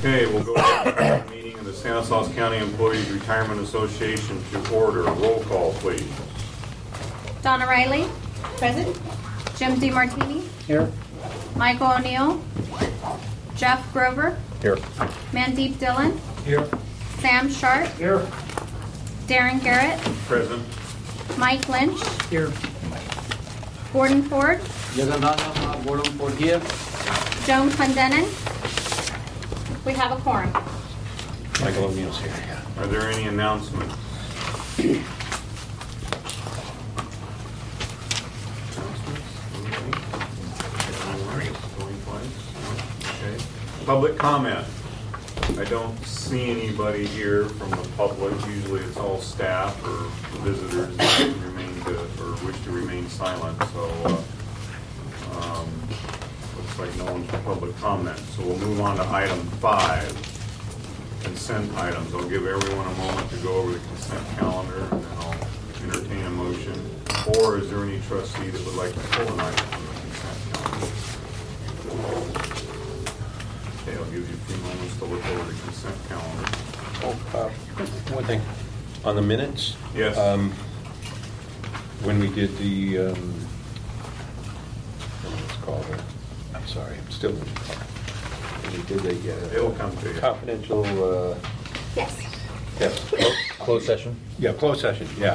Okay, we'll go to the meeting of the Stanislaus County Employees Retirement Association to order. Roll call, please. Donna Riley. Present. Jim DeMartini. Here. Michael O'Neill. Jeff Grover. Here. Mandeep Dillon. Here. Sam Sharp. Here. Darren Garrett. Present. Mike Lynch. Here. Gordon Ford. Gordon Ford here. Joan Clendenin. We have a quorum. Michael O'Neill's here. Are there any announcements? Okay. Public comment. I don't see anybody here from the public. Usually it's all staff or visitors that wish to remain silent. So looks like no one's for public comment. So we'll move on to item 5, consent items. I'll give everyone a moment to go over the consent calendar, and then I'll entertain a motion. Or is there any trustee that would like to pull an item from the consent calendar? Okay, I'll give you a few moments to look over the consent calendar. One thing, on the minutes? Yes. When we did the, what's it called? I'm sorry, I'm still in the car. When we did It'll come to you. confidential, Yes. yes. Closed session. Yeah, closed session, yeah.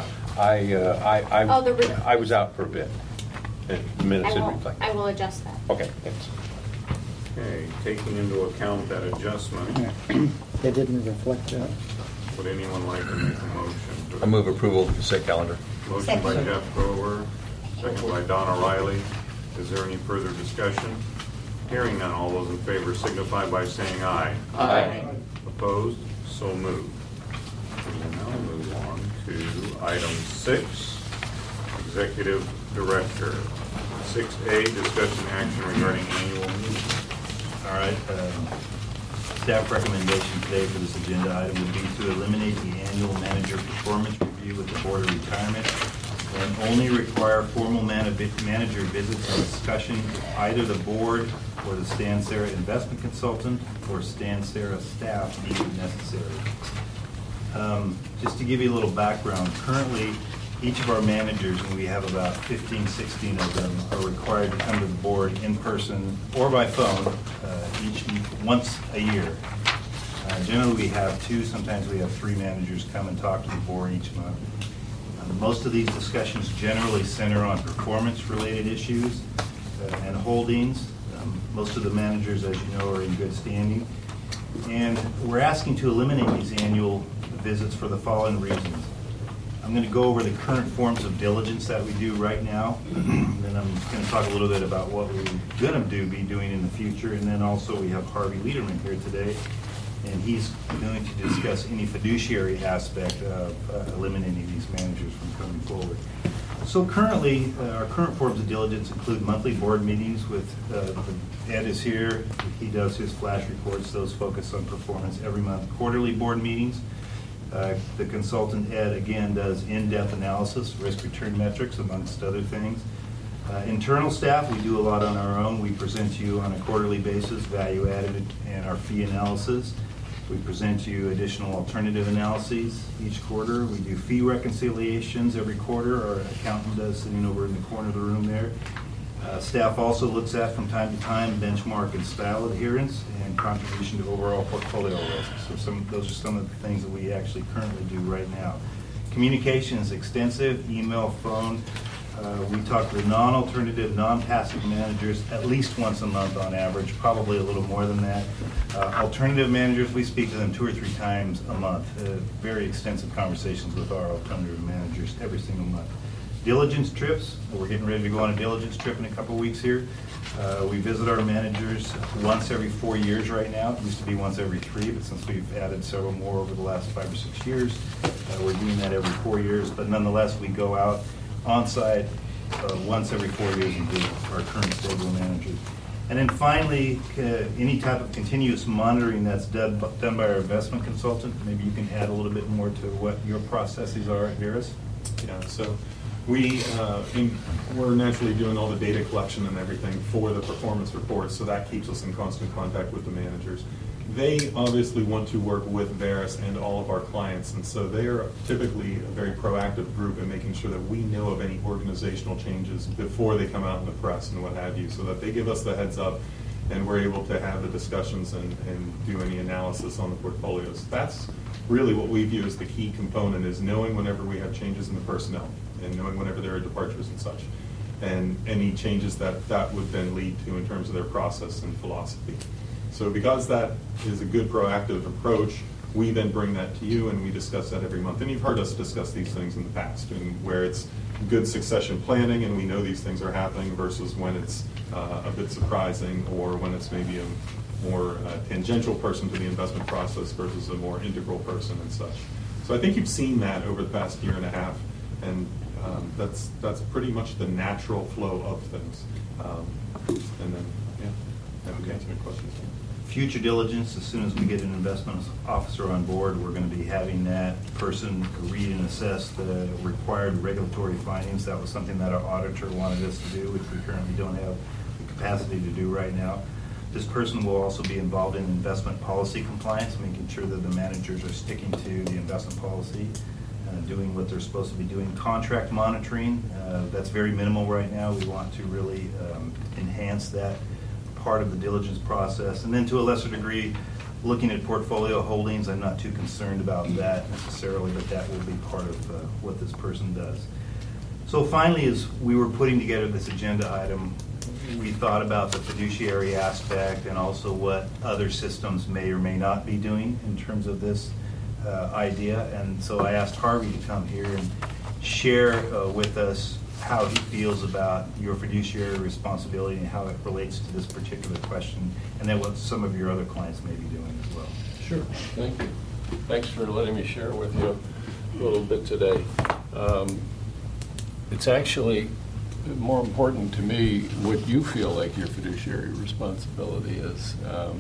I was out for a bit. The minutes didn't reflect. I will adjust that. Okay, thanks. Okay, taking into account that adjustment, They didn't reflect that. would anyone like to make a motion? I move approval of the consent calendar. Motion by Jeff Grover, second by Donna Riley. Is there any further discussion? Hearing none, all those in favor signify by saying aye. Aye. Opposed? So moved. We will now move on to item 6, Executive Director. 6A, discussion action regarding annual meeting. All right. Staff recommendation today for this agenda item would be to eliminate the annual manager performance review with the Board of Retirement and only require formal manager visits and discussion with either the board or the Stan Sara investment consultant or Stan Sara staff deemed necessary. Just to give you a little background, currently each of our managers, and we have about 15, 16 of them, are required to come to the board in person or by phone once a year. Generally we have 2, sometimes we have 3 managers come and talk to the board each month. Most of these discussions generally center on performance-related issues and holdings. Most of the managers, as you know, are in good standing. And we're asking to eliminate these annual visits for the following reasons. I'm going to go over the current forms of diligence that we do right now. And then I'm going to talk a little bit about what we're going to be doing in the future. And then also we have Harvey Lederman here today. And he's going to discuss any fiduciary aspect of eliminating these managers from coming forward. So currently, our current forms of diligence include monthly board meetings with, Ed is here, he does his flash reports, those focus on performance every month. Quarterly board meetings, the consultant Ed again does in-depth analysis, risk return metrics, amongst other things. Internal staff, we do a lot on our own. We present to you on a quarterly basis, value added and our fee analysis. We present to you additional alternative analyses each quarter. We do fee reconciliations every quarter. Our accountant does, sitting over in the corner of the room there. Staff also looks at, from time to time, benchmark and style adherence and contribution to overall portfolio risk. So those are some of the things that we actually currently do right now. Communication is extensive, email, phone. We talk to non-alternative, non-passive managers at least once a month on average, probably a little more than that. Alternative managers, we speak to them 2 or 3 times a month. Very extensive conversations with our alternative managers every single month. Diligence trips, we're getting ready to go on a diligence trip in a couple weeks here. We visit our managers once every 4 years right now. It used to be once every 3, but since we've added several more over the last 5 or 6 years, we're doing that every 4 years. But nonetheless, we go out on-site once every 4 years and visit our current stable managers. And then finally, any type of continuous monitoring that's done by our investment consultant. Maybe you can add a little bit more to what your processes are at Harris. Yeah, so we're naturally doing all the data collection and everything for the performance reports, so that keeps us in constant contact with the managers. they obviously want to work with Veris and all of our clients, and so they are typically a very proactive group in making sure that we know of any organizational changes before they come out in the press and what have you, so that they give us the heads up and we're able to have the discussions and do any analysis on the portfolios. That's really what we view as the key component, is knowing whenever we have changes in the personnel and knowing whenever there are departures and such, and any changes that would then lead to in terms of their process and philosophy. So because that is a good proactive approach, we then bring that to you and we discuss that every month. And you've heard us discuss these things in the past, and where it's good succession planning and we know these things are happening versus when it's a bit surprising, or when it's maybe a more tangential person to the investment process versus a more integral person and such. So I think you've seen that over the past year and a half, and that's pretty much the natural flow of things. And then, yeah, I can answer any questions. Future diligence, as soon as we get an investment officer on board, we're going to be having that person read and assess the required regulatory findings. That was something that our auditor wanted us to do, which we currently don't have the capacity to do right now. This person will also be involved in investment policy compliance, making sure that the managers are sticking to the investment policy, doing what they're supposed to be doing. Contract monitoring, that's very minimal right now. We want to really enhance that part of the diligence process. And then to a lesser degree, looking at portfolio holdings. I'm not too concerned about that necessarily, but that will be part of what this person does. So finally, as we were putting together this agenda item, we thought about the fiduciary aspect and also what other systems may or may not be doing in terms of this idea. And so I asked Harvey to come here and share with us how he feels about your fiduciary responsibility and how it relates to this particular question, and then what some of your other clients may be doing as well. Sure, thank you. Thanks for letting me share with you a little bit today. It's actually more important to me what you feel like your fiduciary responsibility is.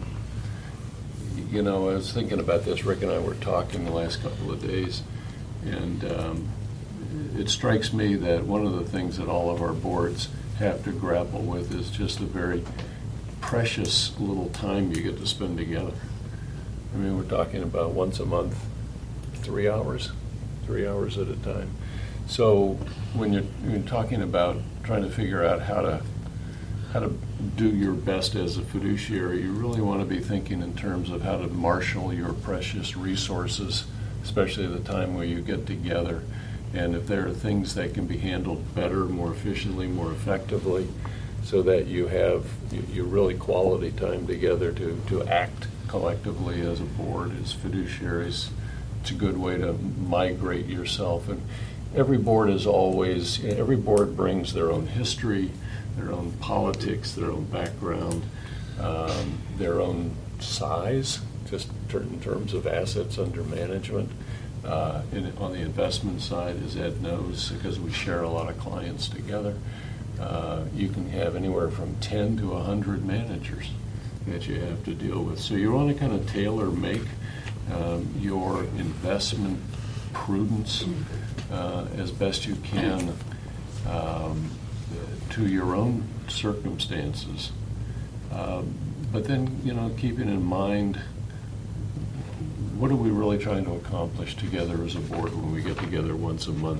You know, I was thinking about this. Rick and I were talking the last couple of days, and it strikes me that one of the things that all of our boards have to grapple with is just the very precious little time you get to spend together. I mean, we're talking about once a month, 3 hours at a time. So when you're talking about trying to figure out how to do your best as a fiduciary, you really want to be thinking in terms of how to marshal your precious resources, especially at the time where you get together. And if there are things that can be handled better, more efficiently, more effectively, so that you have your really quality time together to act collectively as a board, as fiduciaries, it's a good way to migrate yourself. And every board brings their own history, their own politics, their own background, their own size, just in terms of assets under management. On the investment side, as Ed knows, because we share a lot of clients together, you can have anywhere from 10 to 100 managers that you have to deal with. So you want to kind of tailor-make your investment prudence as best you can to your own circumstances. But then, you know, keeping in mind, what are we really trying to accomplish together as a board when we get together once a month?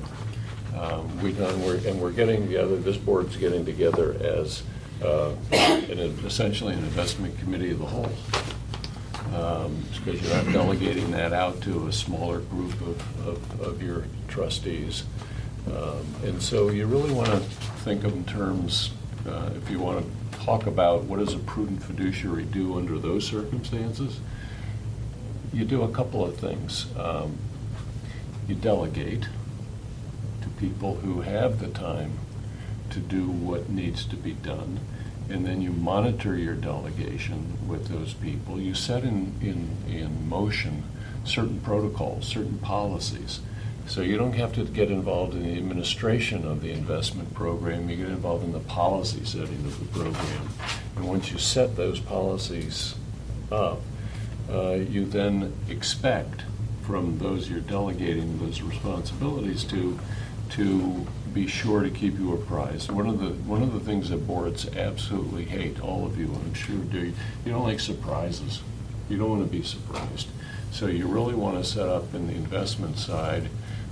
We're getting together, this board's getting together as essentially an investment committee of the whole. Because you're not delegating that out to a smaller group of your trustees. And so you really want to think of in terms, if you want to talk about what does a prudent fiduciary do under those circumstances, you do a couple of things. You delegate to people who have the time to do what needs to be done, and then you monitor your delegation with those people. You set in motion certain protocols, certain policies. So you don't have to get involved in the administration of the investment program. You get involved in the policy setting of the program. And once you set those policies up, you then expect from those you're delegating those responsibilities to be sure to keep you apprised. One of the things that boards absolutely hate, all of you I'm sure do, you don't like surprises. You don't want to be surprised. So you really want to set up in the investment side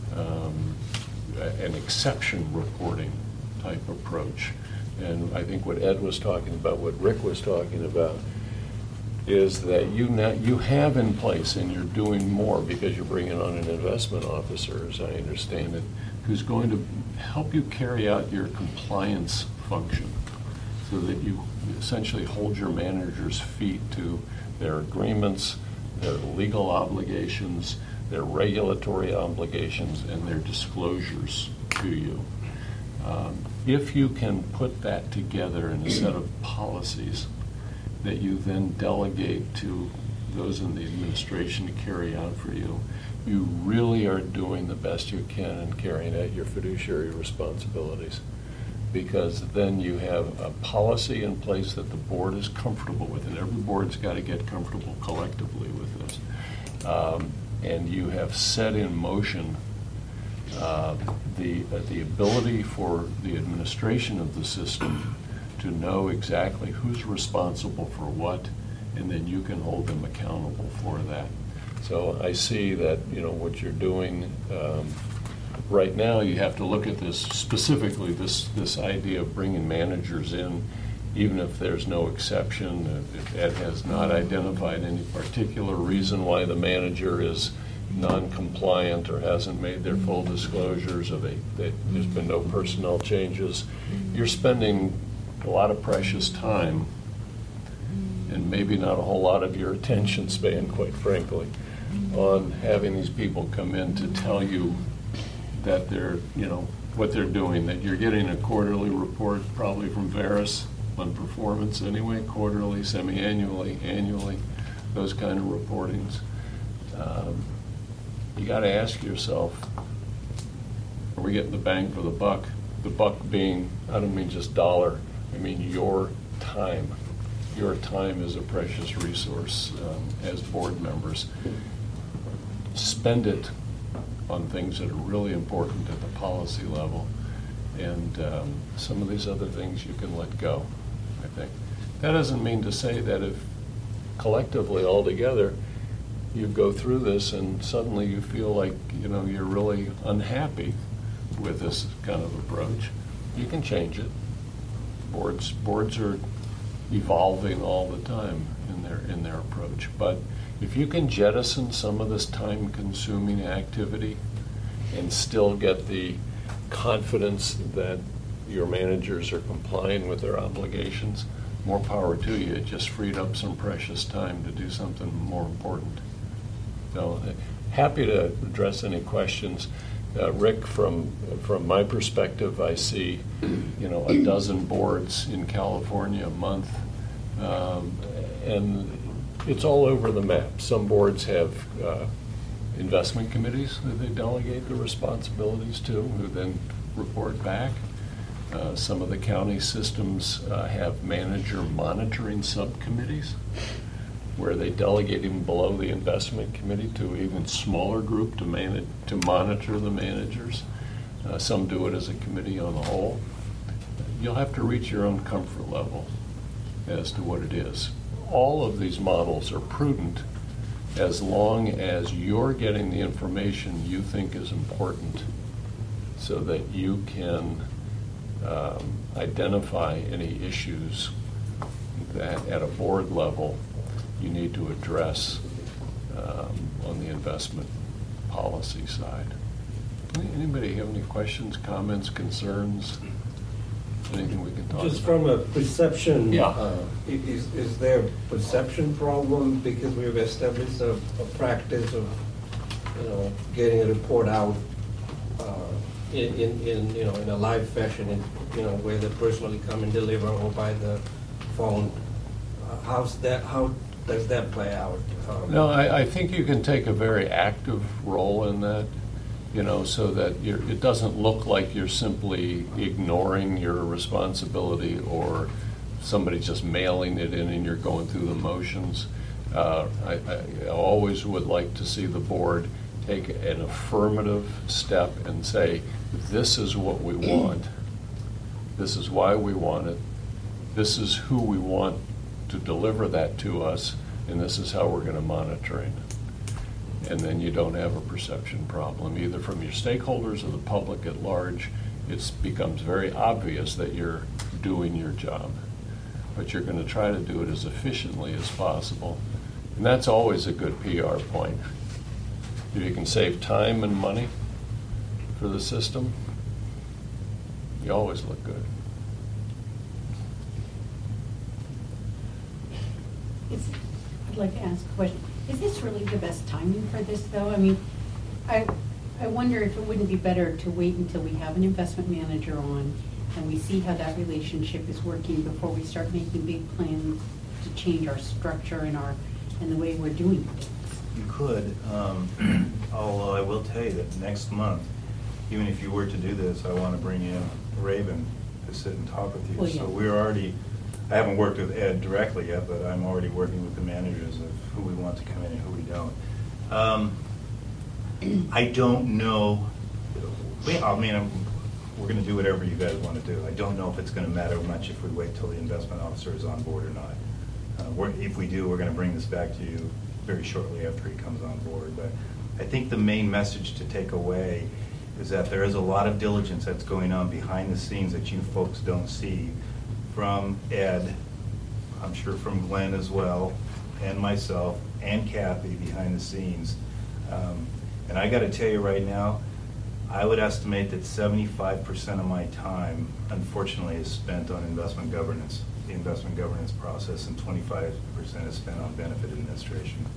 an exception reporting type approach. And I think what Ed was talking about, what Rick was talking about, is that you have in place, and you're doing more because you're bringing on an investment officer, as I understand it, who's going to help you carry out your compliance function so that you essentially hold your manager's feet to their agreements, their legal obligations, their regulatory obligations, and their disclosures to you. If you can put that together in a set of policies that you then delegate to those in the administration to carry out for you, you really are doing the best you can in carrying out your fiduciary responsibilities. Because then you have a policy in place that the board is comfortable with, and every board's got to get comfortable collectively with this. And you have set in motion the ability for the administration of the system to know exactly who's responsible for what, and then you can hold them accountable for that. So I see that, what you're doing right now, you have to look at this specifically, this idea of bringing managers in, even if there's no exception, if Ed has not identified any particular reason why the manager is non-compliant or hasn't made their full disclosures, or there's been no personnel changes. You're spending a lot of precious time and maybe not a whole lot of your attention span, quite frankly, on having these people come in to tell you that they're, what they're doing, that you're getting a quarterly report probably from Veris on performance anyway, quarterly, semi-annually, annually, those kind of reportings. You got to ask yourself, are we getting the bang for the buck? The buck being, I don't mean just dollar, I mean your time. Your time is a precious resource as board members. Spend it on things that are really important at the policy level, and some of these other things you can let go, I think. That doesn't mean to say that if collectively all together you go through this and suddenly you feel like you're really unhappy with this kind of approach, you can change it. Boards are evolving all the time in their approach, but if you can jettison some of this time-consuming activity and still get the confidence that your managers are complying with their obligations, more power to you. It just freed up some precious time to do something more important. So, happy to address any questions. Rick, from my perspective, I see, a dozen boards in California a month, and it's all over the map. Some boards have investment committees that they delegate the responsibilities to, who then report back. Some of the county systems have manager monitoring subcommittees where they delegate even below the investment committee to an even smaller group to monitor the managers. Some do it as a committee on the whole. You'll have to reach your own comfort level as to what it is. All of these models are prudent as long as you're getting the information you think is important so that you can identify any issues that at a board level you need to address on the investment policy side. Anybody have any questions, comments, concerns? Anything we can talk about? Just from a perception, Yeah. Is there a perception problem because we've established a practice of, getting a report out in a live fashion, where they personally come and deliver or by the phone? How does that play out? No, I think you can take a very active role in that, so that it doesn't look like you're simply ignoring your responsibility or somebody just mailing it in and you're going through the motions. I always would like to see the board take an affirmative step and say, this is what we want. This is why we want it. This is who we want to deliver that to us. and this is how we're going to monitor it. And then you don't have a perception problem, either from your stakeholders or the public at large. It becomes very obvious that you're doing your job, but you're going to try to do it as efficiently as possible. And that's always a good PR point. If you can save time and money for the system, you always look good. I'd like to ask a question. Is this really the best timing for this, though? I mean, I wonder if it wouldn't be better to wait until we have an investment manager on and we see how that relationship is working before we start making big plans to change our structure and the way we're doing things. You could, although I will tell you that next month, even if you were to do this, I want to bring in Raven to sit and talk with you. Well, yeah. So we're already, I haven't worked with Ed directly yet, but I'm already working with the managers of who we want to come in and who we don't. I don't know, I mean, we're going to do whatever you guys want to do. I don't know if it's going to matter much if we wait till the investment officer is on board or not. If we do, we're going to bring this back to you very shortly after he comes on board. But I think the main message to take away is that there is a lot of diligence that's going on behind the scenes that you folks don't see from Ed, I'm sure from Glenn as well, and myself, and Kathy behind the scenes. And I got to tell you right now, I would estimate that 75% of my time, unfortunately, is spent on investment governance, the investment governance process, and 25% is spent on benefit administration.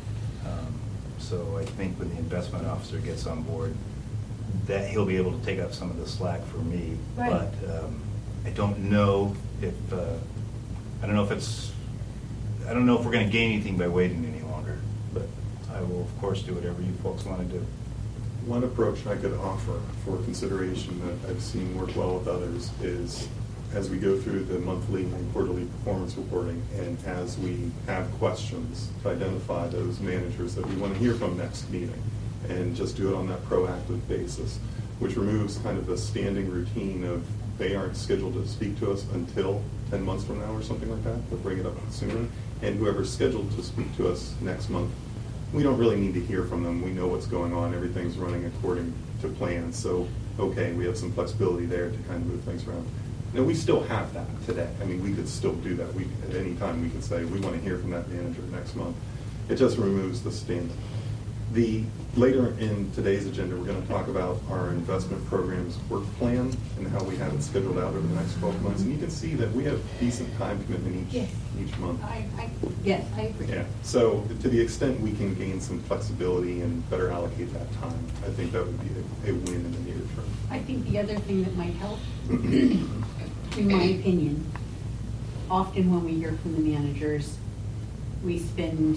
So I think when the investment officer gets on board, that he'll be able to take up some of the slack for me. Right. But I don't know if I don't know if we're going to gain anything by waiting any longer. But I will, of course, do whatever you folks want to do. One approach I could offer for consideration that I've seen work well with others is, as we go through the monthly and quarterly performance reporting, and as we have questions, to identify those managers that we want to hear from next meeting, and just do it on that proactive basis, which removes kind of the standing routine of they aren't scheduled to speak to us until 10 months from now or something like that, but bring it up sooner. And whoever's scheduled to speak to us next month, we don't really need to hear from them. We know what's going on. Everything's running according to plan. So, okay, we have some flexibility there to kind of move things around. Now, we still have that today. I mean, we could still do that. At any time, we could say, we want to hear from that manager next month. It just removes the standing. Later in today's agenda, we're going to talk about our investment program's work plan and how we have it scheduled out over the next 12 months. And you can see that we have decent time commitment each month. Yes, I agree. Yeah. So to the extent we can gain some flexibility and better allocate that time, I think that would be a win in the near term. I think the other thing that might help, in my opinion, often when we hear from the managers, we spend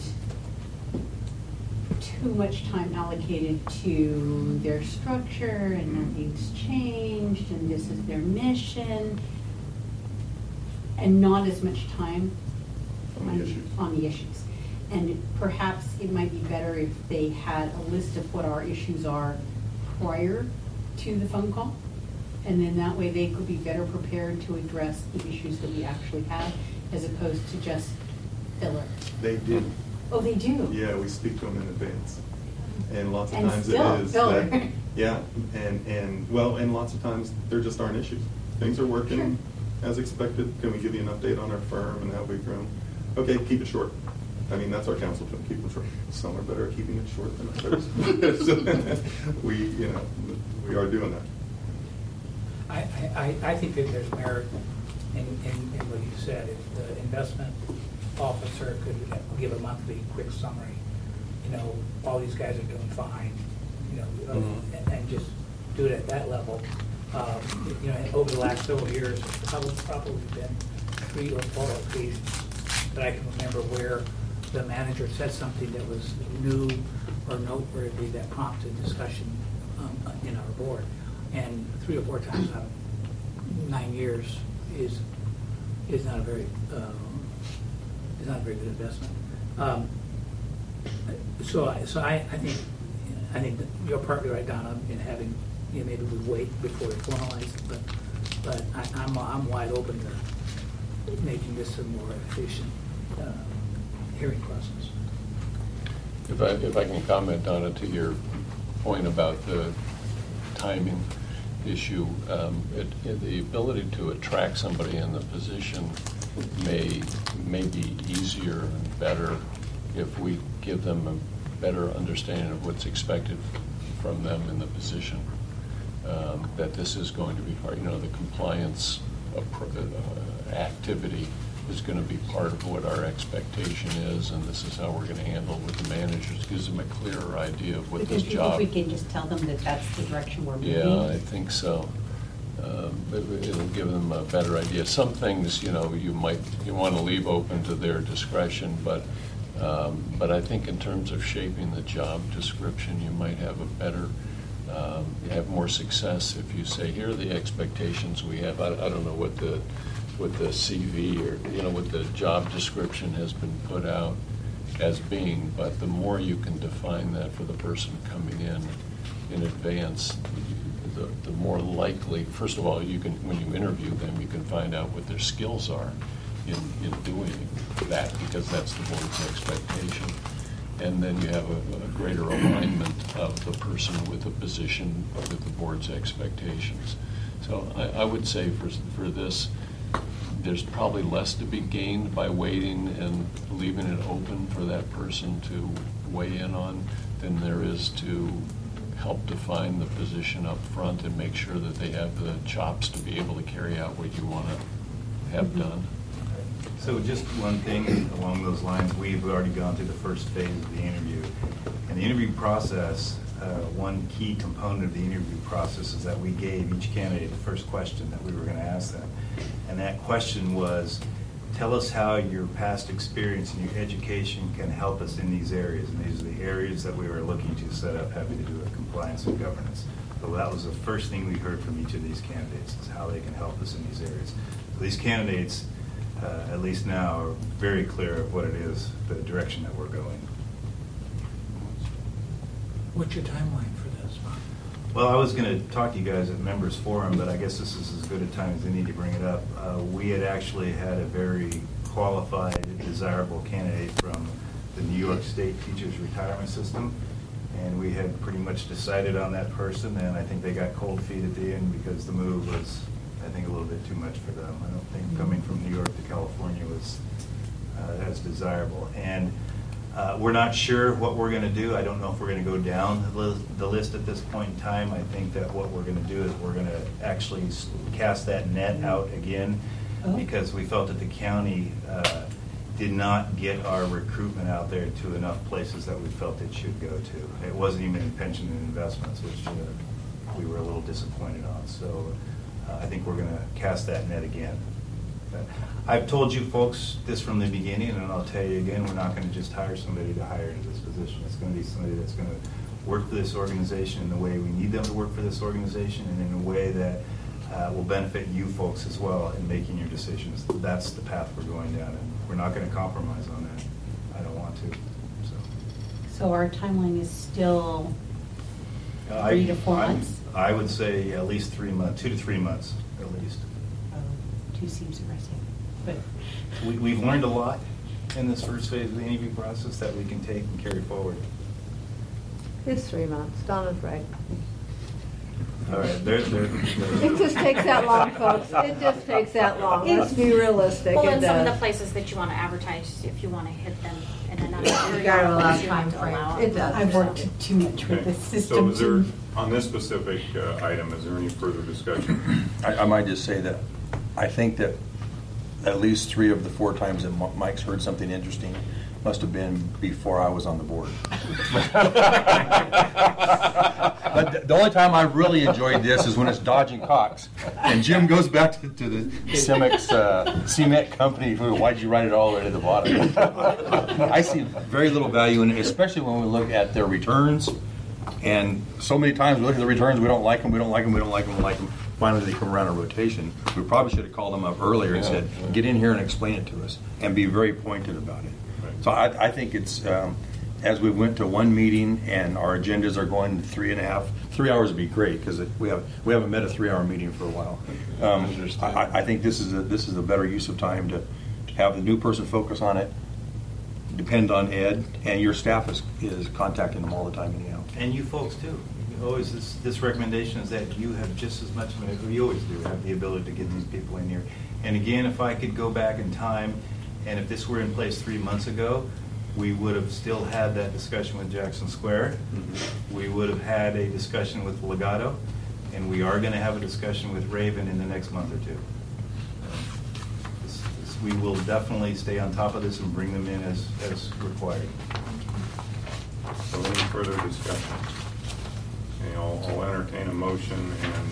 too much time allocated to their structure and nothing's changed and this is their mission, and not as much time on the issues. And perhaps it might be better if they had a list of what our issues are prior to the phone call, and then that way they could be better prepared to address the issues that we actually have, as opposed to just filler. They do. Oh, they do? Yeah, we speak to them in advance. And lots of And times still it is filler. that, yeah, and lots of times there just aren't issues. Things are working as expected. Can we give you an update on our firm and how we've grown? Okay, keep it short. I mean, that's our counsel to them, keep it short. Some are better at keeping it short than others. So, we are doing that. I think that there's merit in what you said. If the investment officer could give a monthly quick summary, all these guys are doing fine, and just do it at that level. Over the last several years, probably been 3 or 4 occasions that I can remember where the manager said something that was new or noteworthy that prompted discussion in our board. And 3 or 4 times out of 9 years is not a very good investment. So I think that you're partly right, Donna, in having maybe we wait before we formalize it, but I'm wide open to making this a more efficient hearing process. If I can comment, Donna, to your point about the timing issue, the ability to attract somebody in the position may be easier and better if we give them a better understanding of what's expected from them in the position. That this is going to be part, the compliance activity is going to be part of what our expectation is, and this is how we're going to handle it with the managers. Gives them a clearer idea of what this job. Because we can just tell them that that's the direction we're moving. Yeah, I think so. It'll give them a better idea. Some things, you want to leave open to their discretion, but I think in terms of shaping the job description, you might have a better, have more success if you say, here are the expectations we have. I don't know what the CV or what the job description has been put out as being, but the more you can define that for the person coming in advance, the more likely, first of all, when you interview them, you can find out what their skills are in doing that, because that's the board's expectation. And then you have a greater alignment of the person with the position with the board's expectations. So I would say for this, there's probably less to be gained by waiting and leaving it open for that person to weigh in on than there is to help define the position up front and make sure that they have the chops to be able to carry out what you want to have done. So just one thing along those lines, we've already gone through the first phase of the interview. And the interview process, one key component of the interview process is that we gave each candidate the first question that we were going to ask them. And that question was, tell us how your past experience and your education can help us in these areas. And these are the areas that we were looking to set up having to do with compliance and governance. So that was the first thing we heard from each of these candidates, is how they can help us in these areas. So these candidates, at least now, are very clear of what it is, the direction that we're going. What's your timeline for this, Bob? Well, I was going to talk to you guys at Members Forum, but I guess this is as good a time as any to bring it up. We had actually had a very qualified, desirable candidate from the New York State Teachers Retirement System, and we had pretty much decided on that person, and I think they got cold feet at the end because the move was, I think, a little bit too much for them. I don't think coming from New York to California was as desirable. And we're not sure what we're going to do. I don't know if we're going to go down the list at this point in time. I think that what we're going to do is we're going to actually cast that net out again, because we felt that the county did not get our recruitment out there to enough places that we felt it should go to. It wasn't even in pension and investments, which we were a little disappointed on. So I think we're going to cast that net again. I've told you folks this from the beginning, and I'll tell you again, we're not going to just hire somebody to hire into this position. It's going to be somebody that's going to work for this organization in the way we need them to work for this organization, and in a way that will benefit you folks as well in making your decisions. That's the path we're going down, and we're not going to compromise on that. I don't want to. So our timeline is still 3 to 4 months? I would say at least 3 months, 2 to 3 months at least. 2 seems aggressive, but We've learned a lot in this first phase of the interview process that we can take and carry forward. It's 3 months. Donna's right. All right, It just takes that long, folks. It just takes that long. Let's be realistic. Well, It and some of the does. places that you want to advertise, if you want to hit them in another area. You gotta allow you have time to frame. allow It does. I've worked too much with Okay. this So system. is there, on this specific item, is there any further discussion? I might just say that I think that at least 3 of the 4 times that Mike's heard something interesting must have been before I was on the board. But the only time I really enjoyed this is when it's Dodge and Cox, and Jim goes back to the Cemex cement company. Why'd you write it all the way to the bottom? I see very little value in it, especially when we look at their returns. And so many times we look at the returns, we don't like them, we don't like them, we don't like them, we like them. Finally, they come around a rotation. We probably should have called them up earlier and said, get in here and explain it to us, and be very pointed about it. So I think it's, as we went to one meeting and our agendas are going to 3.5, 3 hours would be great, because we haven't met a 3-hour meeting for a while. I think this is a better use of time to have the new person focus on it, depend on Ed, and your staff is contacting them all the time anyhow. And you folks too. Always, this recommendation is that you have just as much, you always do, have the ability to get these people in here. And again, if I could go back in time, and if this were in place 3 months ago, we would have still had that discussion with Jackson Square. We would have had a discussion with Legato, and we are going to have a discussion with Raven in the next month or two. We will definitely stay on top of this and bring them in as required. So any further discussion? Okay, I'll entertain a motion and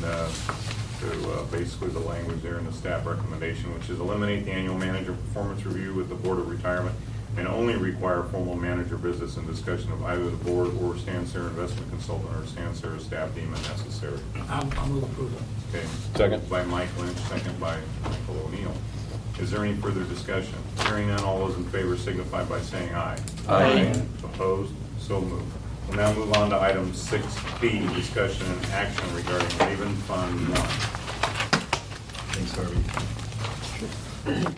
to basically the language there in the staff recommendation, which is eliminate the annual manager performance review with the Board of Retirement and only require formal manager visits and discussion of either the board or Stansair investment consultant or Stansair staff deem it necessary. I'll move approval. Okay. Second. By Mike Lynch, second by Michael O'Neill. Is there any further discussion? Hearing none, all those in favor signify by saying aye. Aye. Opposed? So moved. We'll now move on to item 6B, discussion and action regarding Raven Fund 1. Thanks, Harvey.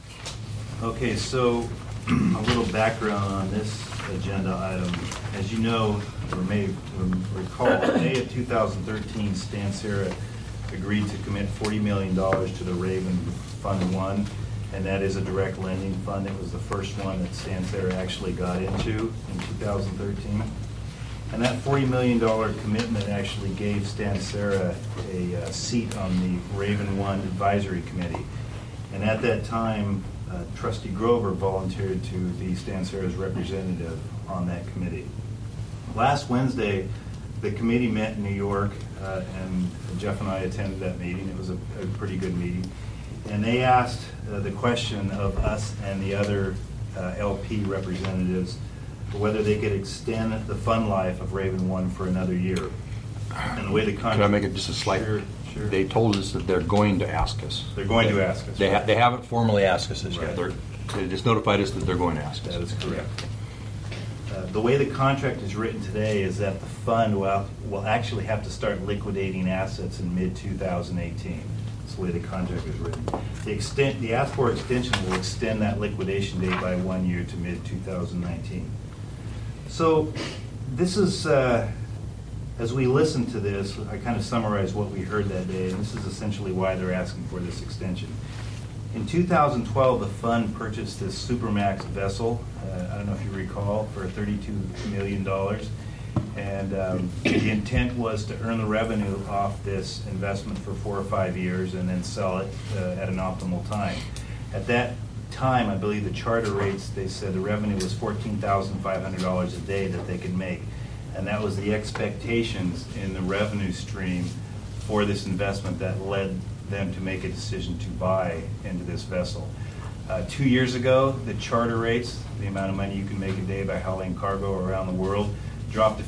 Okay, so a little background on this agenda item. As you know, or may recall, in May of 2013, Stansair agreed to commit $40 million to the Raven Fund 1, and that is a direct lending fund. It was the first one that Stansair actually got into in 2013. And that $40 million commitment actually gave Stansair a seat on the Raven 1 Advisory Committee. And at that time, Trustee Grover volunteered to be Stansair's representative on that committee. Last Wednesday, the committee met in New York, and Jeff and I attended that meeting. It was a pretty good meeting. And they asked the question of us and the other LP representatives whether they could extend the fund life of Raven 1 for another year. And the way the contract... Can I make it just a slight? Sure. They told us that they're going to ask us. They're going to ask us. They haven't formally asked us this yet. Right. They just notified us that they're going to ask us. That is correct. The way the contract is written today is that the fund will actually have to start liquidating assets in mid-2018. That's the way the contract is written. The asked for extension will extend that liquidation date by 1 year to mid-2019. So this is, as we listen to this, I kind of summarize what we heard that day, and this is essentially why they're asking for this extension. In 2012, the fund purchased this Supermax vessel, I don't know if you recall, for $32 million. And the intent was to earn the revenue off this investment for 4 or 5 years and then sell it at an optimal time. At that time, I believe the charter rates, they said the revenue was $14,500 a day that they could make. And that was the expectations in the revenue stream for this investment that led them to make a decision to buy into this vessel. 2 years ago, the charter rates, the amount of money you can make a day by hauling cargo around the world, dropped to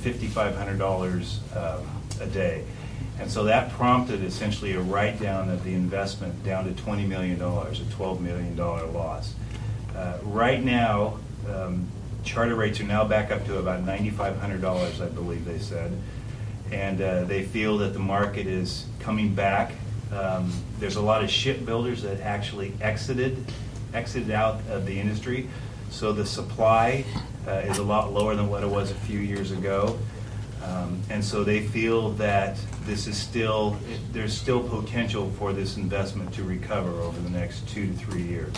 $5,500 a day. And so that prompted essentially a write-down of the investment down to $20 million, a $12 million loss. Right now, charter rates are now back up to about $9,500, I believe they said. And they feel that the market is coming back. There's a lot of shipbuilders that actually exited out of the industry. So the supply is a lot lower than what it was a few years ago. And so they feel that this is there's still potential for this investment to recover over the next 2 to 3 years.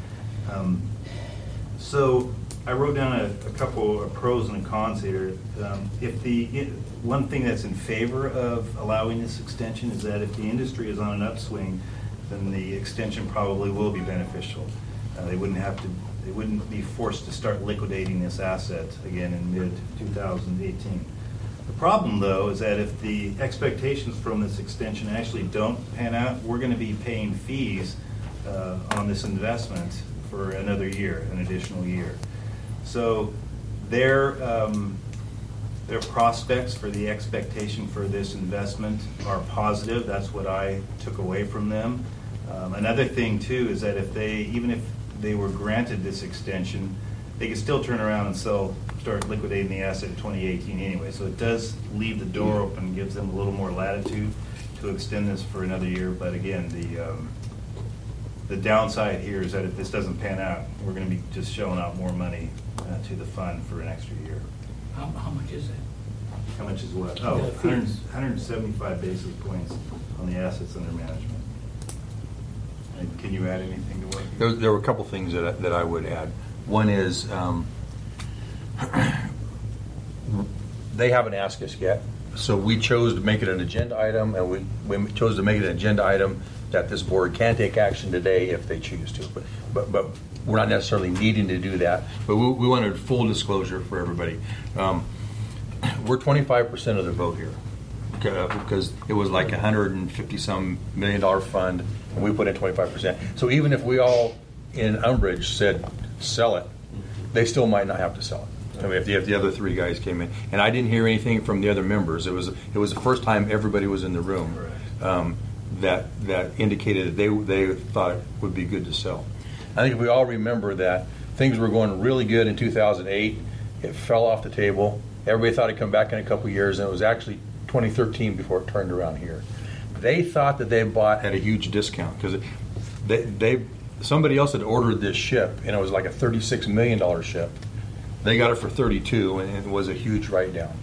So I wrote down a couple of pros and cons here. One thing that's in favor of allowing this extension is that if the industry is on an upswing, then the extension probably will be beneficial. They wouldn't be forced to start liquidating this asset again in mid-2018. The problem, though, is that if the expectations from this extension actually don't pan out, we're going to be paying fees on this investment for another year, an additional year. So their prospects for the expectation for this investment are positive. That's what I took away from them. Another thing, too, is that even if they were granted this extension, they could still turn around and start liquidating the asset in 2018 anyway. So it does leave the door open, gives them a little more latitude to extend this for another year. But again, The downside here is that if this doesn't pan out, we're going to be just shelling out more money to the fund for an extra year. How much is it? How much is what? Oh, 175 basis points on the assets under management. And can you add anything to what? There were a couple things that I would add. One is they haven't asked us yet, so we chose to make it an agenda item, and we chose to make it an agenda item that this board can take action today if they choose to. But we're not necessarily needing to do that. But we wanted full disclosure for everybody. We're 25% of the vote here because it was like $150-some million fund, and we put in 25%. So even if we all in umbrage said sell it, they still might not have to sell it. I mean, if the other three guys came in, and I didn't hear anything from the other members. It was the first time everybody was in the room that indicated that they thought it would be good to sell. I think if we all remember that things were going really good in 2008, it fell off the table. Everybody thought it'd come back in a couple of years, and it was actually 2013 before it turned around here. They thought that they bought at a huge discount because somebody else had ordered this ship, and it was like a $36 million ship. They got it for 32, and it was a huge write-down.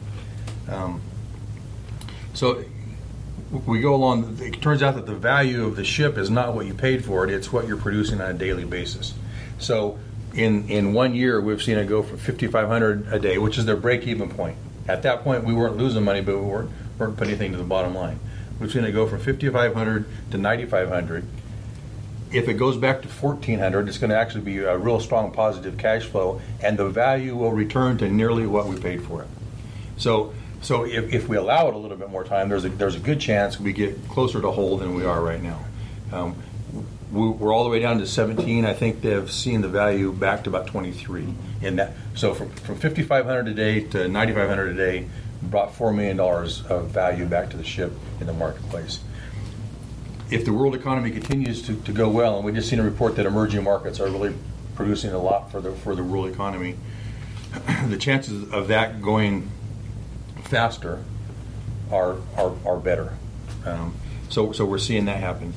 So we go along. It turns out that the value of the ship is not what you paid for it; it's what you're producing on a daily basis. So in 1 year, we've seen it go from $5,500 a day, which is their break-even point. At that point, we weren't losing money, but we weren't putting anything to the bottom line. We've seen it go from $5,500 to $9,500. If it goes back to $1,400, it's going to actually be a real strong positive cash flow, and the value will return to nearly what we paid for it. So if we allow it a little bit more time, there's a good chance we get closer to whole than we are right now. We're all the way down to 17. I think they've seen the value back to about 23 in that. So from $5,500 a day to $9,500 a day, brought $4 million of value back to the ship in the marketplace. If the world economy continues to go well, and we just seen a report that emerging markets are really producing a lot for the world economy, the chances of that going faster are better. So we're seeing that happen.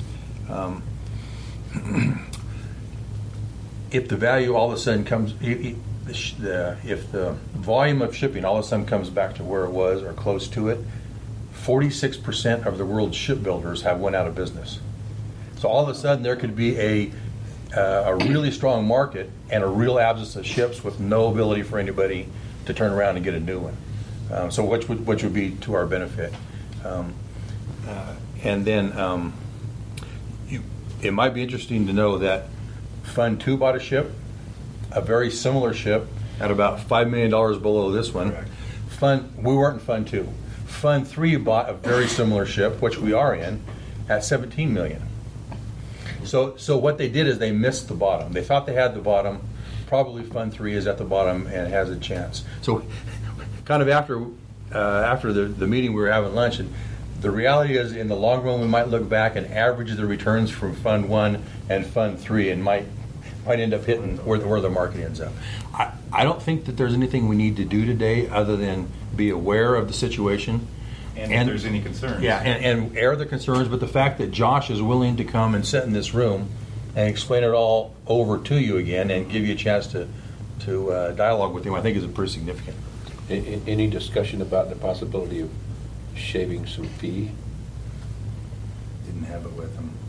If the value all of a sudden comes, if the volume of shipping all of a sudden comes back to where it was or close to it, 46% of the world's shipbuilders have went out of business. So all of a sudden there could be a really strong market and a real absence of ships with no ability for anybody to turn around and get a new one. So which would be to our benefit. And then it might be interesting to know that Fund 2 bought a ship, a very similar ship, at about $5 million below this one. We weren't in Fund 2. Fund 3 bought a very similar ship, which we are in, at $17 million. So what they did is they missed the bottom. They thought they had the bottom. Probably Fund 3 is at the bottom and has a chance. So kind of after the meeting, we were having lunch, and the reality is, in the long run, we might look back and average the returns from Fund 1 and Fund 3 and might end up hitting where the market ends up. I don't think that there's anything we need to do today other than be aware of the situation. And if there's any concerns. Yeah, and air the concerns, but the fact that Josh is willing to come and sit in this room and explain it all over to you again and give you a chance to dialogue with him, I think is pretty significant. Any discussion about the possibility of shaving some fee? Didn't have it with them.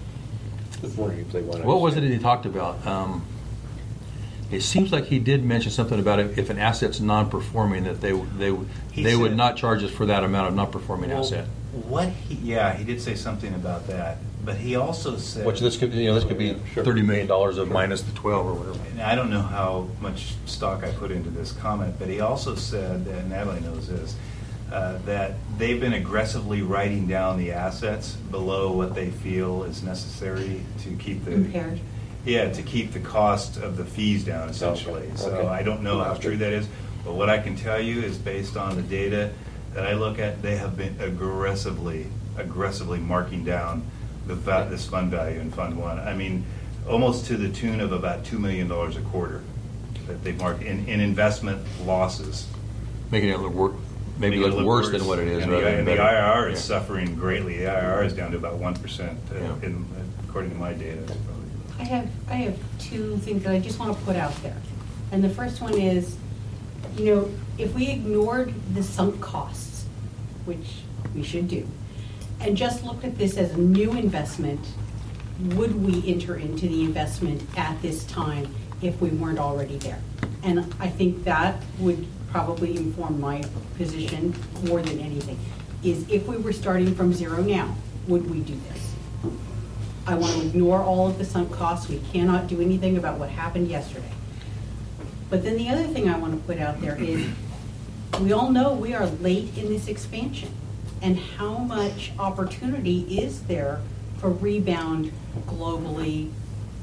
What was it that he talked about? It seems like he did mention something about if an asset's non-performing, that they would not charge us for that amount of non-performing asset. He did say something about that, but he also said, which this could be $30 million of minus the 12 or whatever. And I don't know how much stock I put into this comment, but he also said, and Natalie knows this, that they've been aggressively writing down the assets below what they feel is necessary to keep the impaired. Yeah, to keep the cost of the fees down, essentially. Okay. So I don't know how true that is, but what I can tell you is based on the data that I look at, they have been aggressively marking down this fund value in Fund 1. I mean, almost to the tune of about $2 million a quarter that they've marked in investment losses. Making it look worse than what it is. And the IRR is suffering greatly. The IRR is down to about 1%, according to my data. I have two things that I just want to put out there. And the first one is, if we ignored the sunk costs, which we should do, and just looked at this as a new investment, would we enter into the investment at this time if we weren't already there? And I think that would probably inform my position more than anything, is if we were starting from zero now, would we do this? I want to ignore all of the sunk costs. We cannot do anything about what happened yesterday. But then the other thing I want to put out there is, we all know we are late in this expansion. And how much opportunity is there for rebound globally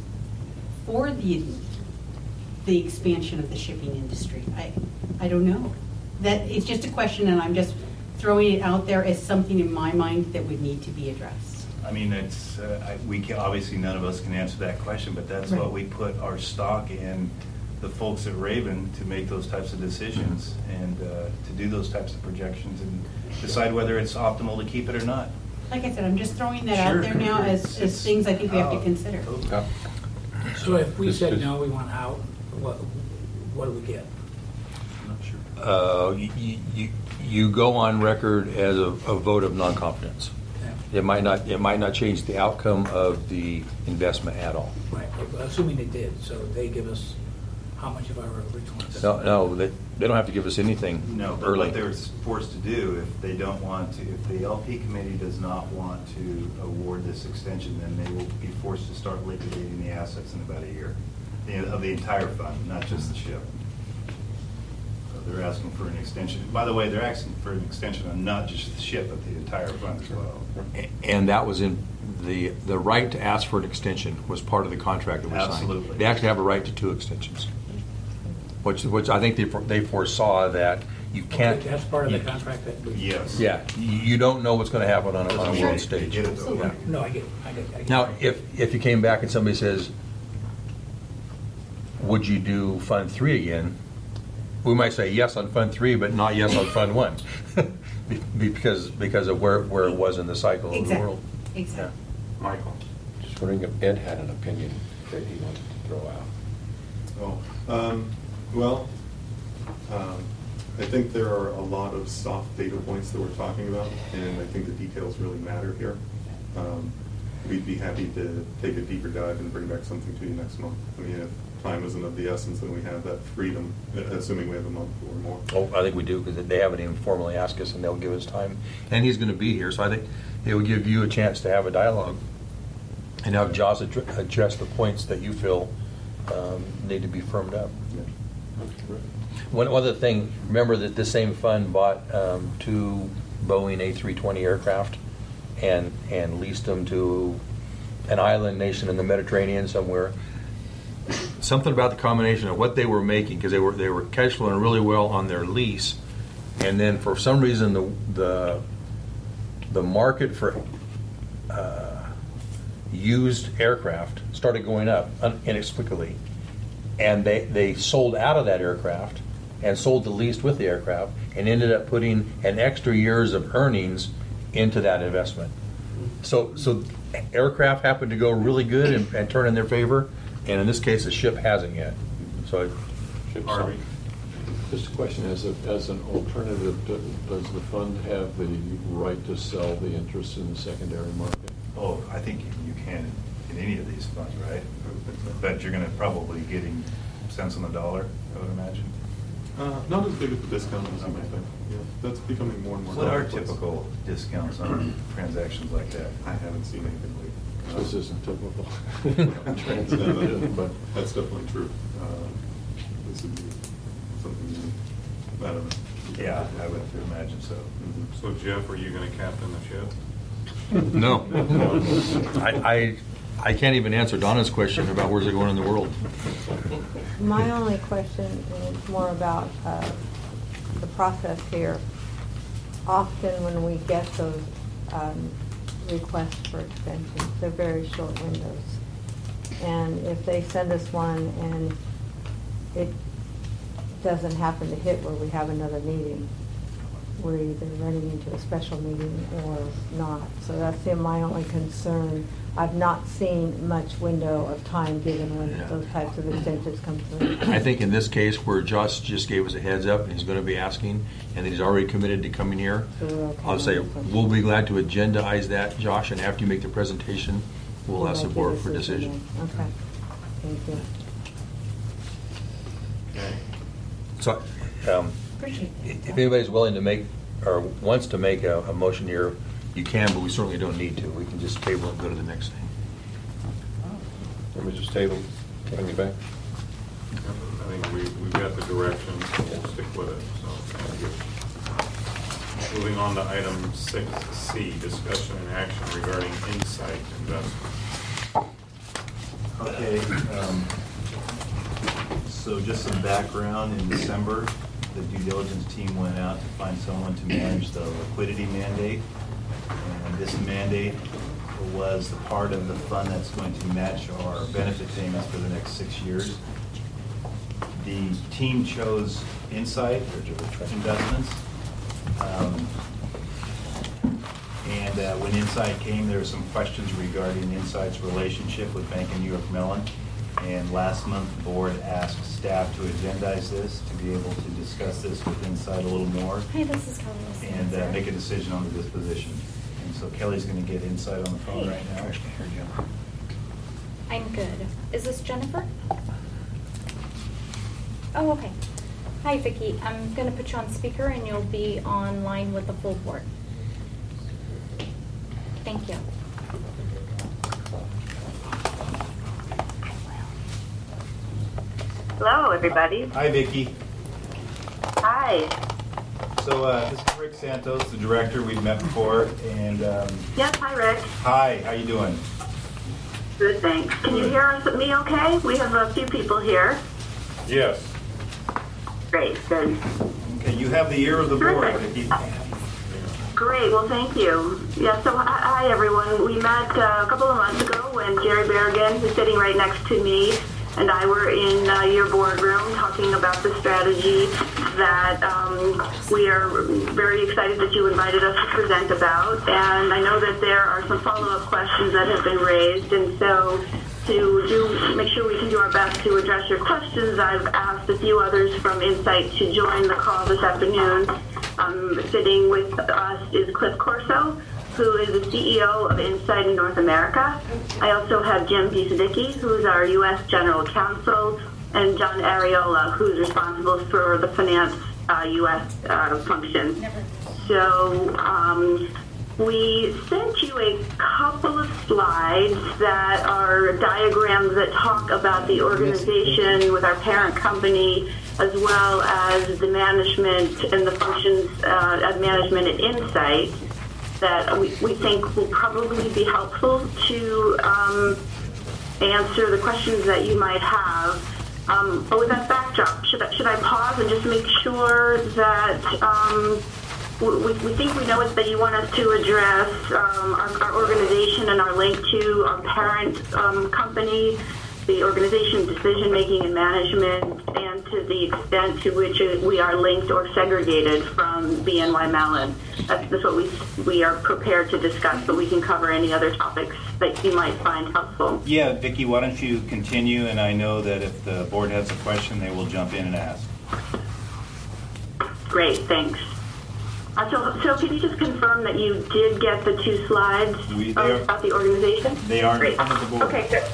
for the expansion of the shipping industry? I don't know. That it's just a question, and I'm just throwing it out there as something in my mind that would need to be addressed. I mean, it's, obviously none of us can answer that question, but that's Right. what we put our stock in, the folks at Raven, to make those types of decisions and to do those types of projections and decide whether it's optimal to keep it or not. Like I said, I'm just throwing that Sure. out there now as things I think we have to consider. So if we This said is- no, we want out, what do we get? I'm not sure. You go on record as a vote of non-confidence. Yeah. It might not change the outcome of the investment at all. Right, well, assuming they did, so they give us how much of our original investment? No, they don't have to give us anything No, but early. what they're forced to do, if they don't want to, if the LP committee does not want to award this extension, then they will be forced to start liquidating the assets in about a year, of the entire fund, not just the ship. So they're asking for an extension. By the way, they're asking for an extension on not just the ship, but the entire fund as well. And that was in the right to ask for an extension was part of the contract that we signed. Absolutely. They actually have a right to 2 extensions, which I think they foresaw that you can't. That's part of the contract that we. Yes. Yeah, you don't know what's going to happen on a world stage. Get it though. Yeah. No, I get it. Now, if you came back and somebody says, would you do Fund 3 again? We might say yes on Fund 3, but not yes on Fund 1. because of where it was in the cycle of the world. Exactly. Michael? Just wondering if Ed had an opinion that he wanted to throw out. Well, I think there are a lot of soft data points that we're talking about, and I think the details really matter here. We'd be happy to take a deeper dive and bring back something to you next month. I mean, if time isn't of the essence, then we have that freedom, assuming we have a month or more. Oh, I think we do, because they haven't even formally asked us, and they'll give us time. And he's going to be here, so I think it will give you a chance to have a dialogue and have Josh address the points that you feel need to be firmed up. One other thing, remember that this same fund bought 2 Boeing A320 aircraft and leased them to an island nation in the Mediterranean somewhere. Something about the combination of what they were making, because they were cash flowing really well on their lease, and then for some reason the market for used aircraft started going up inexplicably, and they sold out of that aircraft and sold the lease with the aircraft and ended up putting an extra years of earnings into that investment. So aircraft happened to go really good and turn in their favor, and in this case the ship hasn't yet. So Harvey? Just a question, as an alternative, does the fund have the right to sell the interest in the secondary market? Oh, I think you can in any of these funds, right? But you're going to probably getting cents on the dollar, I would imagine. Not as big of a discount as you might think. Yeah, that's becoming more and more. What are commonplace. typical discounts on transactions like that? I haven't seen anything like. This isn't typical. No, But that's definitely true. This would be something unique. I don't know. Yeah, I would imagine so. So Jeff, are you gonna captain the ship? no, I can't even answer Donna's question about where's it going in the world. My only question is more about the process here. Often when we get those requests for extensions, they're very short windows. And if they send us one and it doesn't happen to hit where we have another meeting, we're either running into a special meeting or not. So that's my only concern. I've not seen much window of time given when Yeah. those types of incentives come through. I think in this case where Josh just gave us a heads up and he's going to be asking and that he's already committed to coming here, So we're okay I'll say on this one. we'll be glad to agendaize that, Josh, and after you make the presentation, we'll ask the make a board for decision. then. Okay, thank you. Okay. So, Appreciate if anybody's willing to make, or wants to make a motion here, you can, but we certainly don't need to. We can just table it and go to the next thing. Let me just table, bring it back. I think we've got the direction, so we'll stick with it, so thank you. Moving on to item 6C, discussion and action regarding Insight investment. Okay, so just some background. In December, the due diligence team went out to find someone to manage the liquidity mandate. And this mandate was the part of the fund that's going to match our benefit payments for the next 6 years. The team chose Insight Investments. And when Insight came, there were some questions regarding Insight's relationship with Bank of New York Mellon. And last month, the board asked staff to agendize this, to be able to discuss this with Insight a little more. Hi, this is Kelly. And make a decision on the disposition. And so Kelly's going to get Insight on the phone Hey. right now. I'm good. Is this Jennifer? Oh, okay. Hi, Vicki. I'm going to put you on speaker and you'll be online with the full board. Thank you. Hello, everybody. Hi, Vicki. Hi. So this is Rick Santos, the director. We've met before. And Yes, hi, Rick. hi, how you doing? Good, thanks. Can you hear us, me okay? We have a few people here. Yes. Great, good. Okay, you have the ear of the board, Terrific. Vicki. Great, well, thank you. Yeah, so hi, everyone. We met a couple of months ago when Jerry Berrigan, who's sitting right next to me, and I were in your boardroom talking about the strategy that we are very excited that you invited us to present about. And I know that there are some follow-up questions that have been raised, and so to make sure we can do our best to address your questions, I've asked a few others from Insight to join the call this afternoon. Sitting with us is Cliff Corso, who is the CEO of Insight in North America. I also have Jim Pisadicki, who is our U.S. General Counsel, and John Ariola, who's responsible for the finance U.S. function. So we sent you a couple of slides that are diagrams that talk about the organization with our parent company, as well as the management and the functions of management at Insight, that we think will probably be helpful to answer the questions that you might have. But with that backdrop, should I pause and just make sure that we think we know what that you want us to address our organization and our link to our parent company, the organization decision-making and management, and to the extent to which we are linked or segregated from BNY Mellon. That's what we are prepared to discuss, but we can cover any other topics that you might find helpful. Yeah, Vicki, why don't you continue? And I know that if the board has a question, they will jump in and ask. Great, thanks. So can you just confirm that you did get the two slides about the organization? They are in Great. front of the board. Okay, good.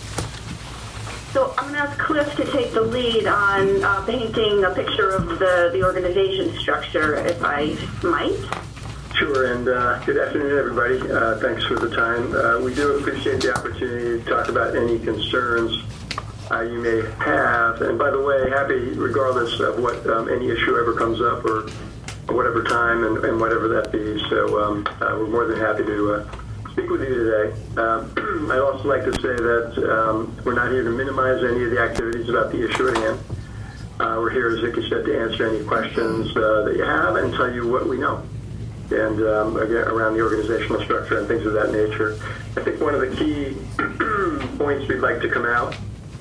So I'm going to ask Cliff to take the lead on painting a picture of the organization structure, if I might. Sure, and good afternoon, everybody. Thanks for the time. We do appreciate the opportunity to talk about any concerns you may have. And by the way, happy regardless of what any issue ever comes up or whatever time and whatever that be. So we're more than happy to speak with you today. I'd also like to say that we're not here to minimize any of the activities about the issue at hand. We're here, as Vicki said, to answer any questions that you have and tell you what we know, and again, around the organizational structure and things of that nature. I think one of the key points we'd like to come out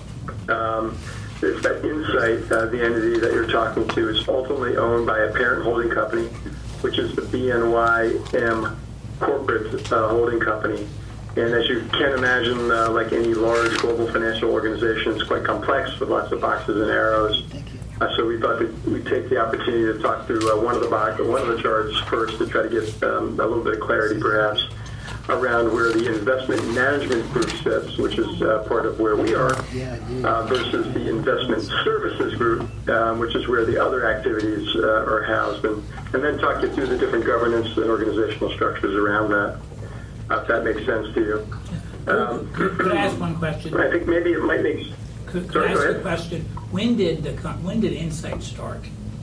is that Insight, the entity that you're talking to, is ultimately owned by a parent holding company, which is the BNYM corporate holding company. And as you can imagine, like any large global financial organization, it's quite complex with lots of boxes and arrows. So we thought that we'd take the opportunity to talk through one of the charts first to try to get a little bit of clarity, perhaps, around where the investment management group sits, which is part of where we are, versus the investment services group, which is where the other activities are housed, and then talk you through the different governance and organizational structures around that, if that makes sense to you. Could I ask one question? I think maybe it might make... Could I ask a question? When did Insight start?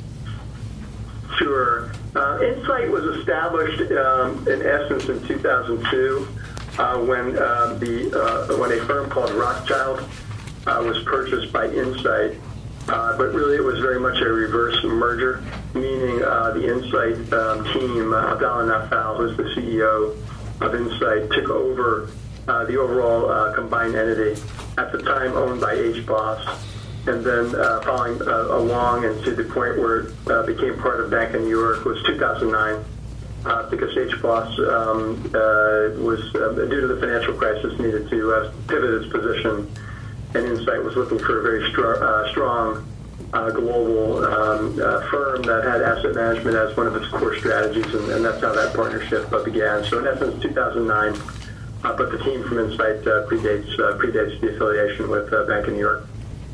Sure. Insight was established in essence in 2002 when a firm called Rothschild was purchased by Insight. But really it was very much a reverse merger, meaning the Insight team, Abdallah Nafal, who's the CEO of Insight, took over the overall combined entity, at the time owned by HBOS. And then following along and to the point where it became part of Bank of New York was 2009, because HBOS was, due to the financial crisis, needed to pivot its position, and Insight was looking for a very strong global firm that had asset management as one of its core strategies, and that's how that partnership began. So in essence, 2009, but the team from Insight predates the affiliation with Bank of New York.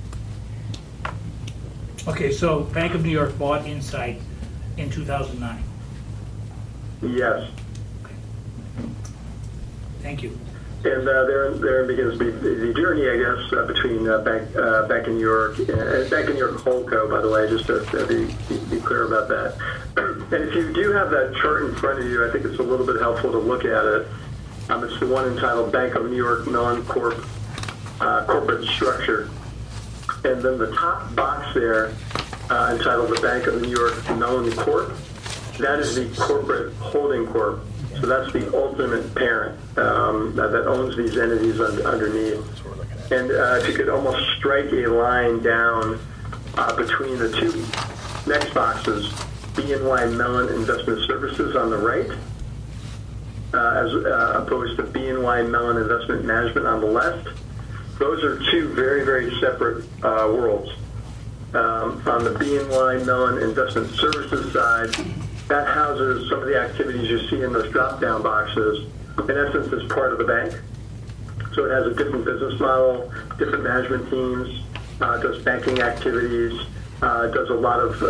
Okay, so Bank of New York bought Insight in 2009. Yes. Okay. Thank you. And there begins the journey, I guess, between Bank of New York and Bank of New York Holdco, by the way, just to be clear about that. And if you do have that chart in front of you, I think it's a little bit helpful to look at it. It's the one entitled Bank of New York Mellon Corp. Corporate Structure. And then the top box there, entitled the Bank of New York Mellon Corp., that is the corporate holding corp. So that's the ultimate parent that owns these entities underneath. And if you could almost strike a line down between the two next boxes, BNY Mellon Investment Services on the right, as opposed to BNY Mellon Investment Management on the left. Those are two very, very separate worlds. On the BNY Mellon Investment Services side, that houses some of the activities you see in those drop-down boxes. In essence, it's part of the bank. So it has a different business model, different management teams, does banking activities, does a lot of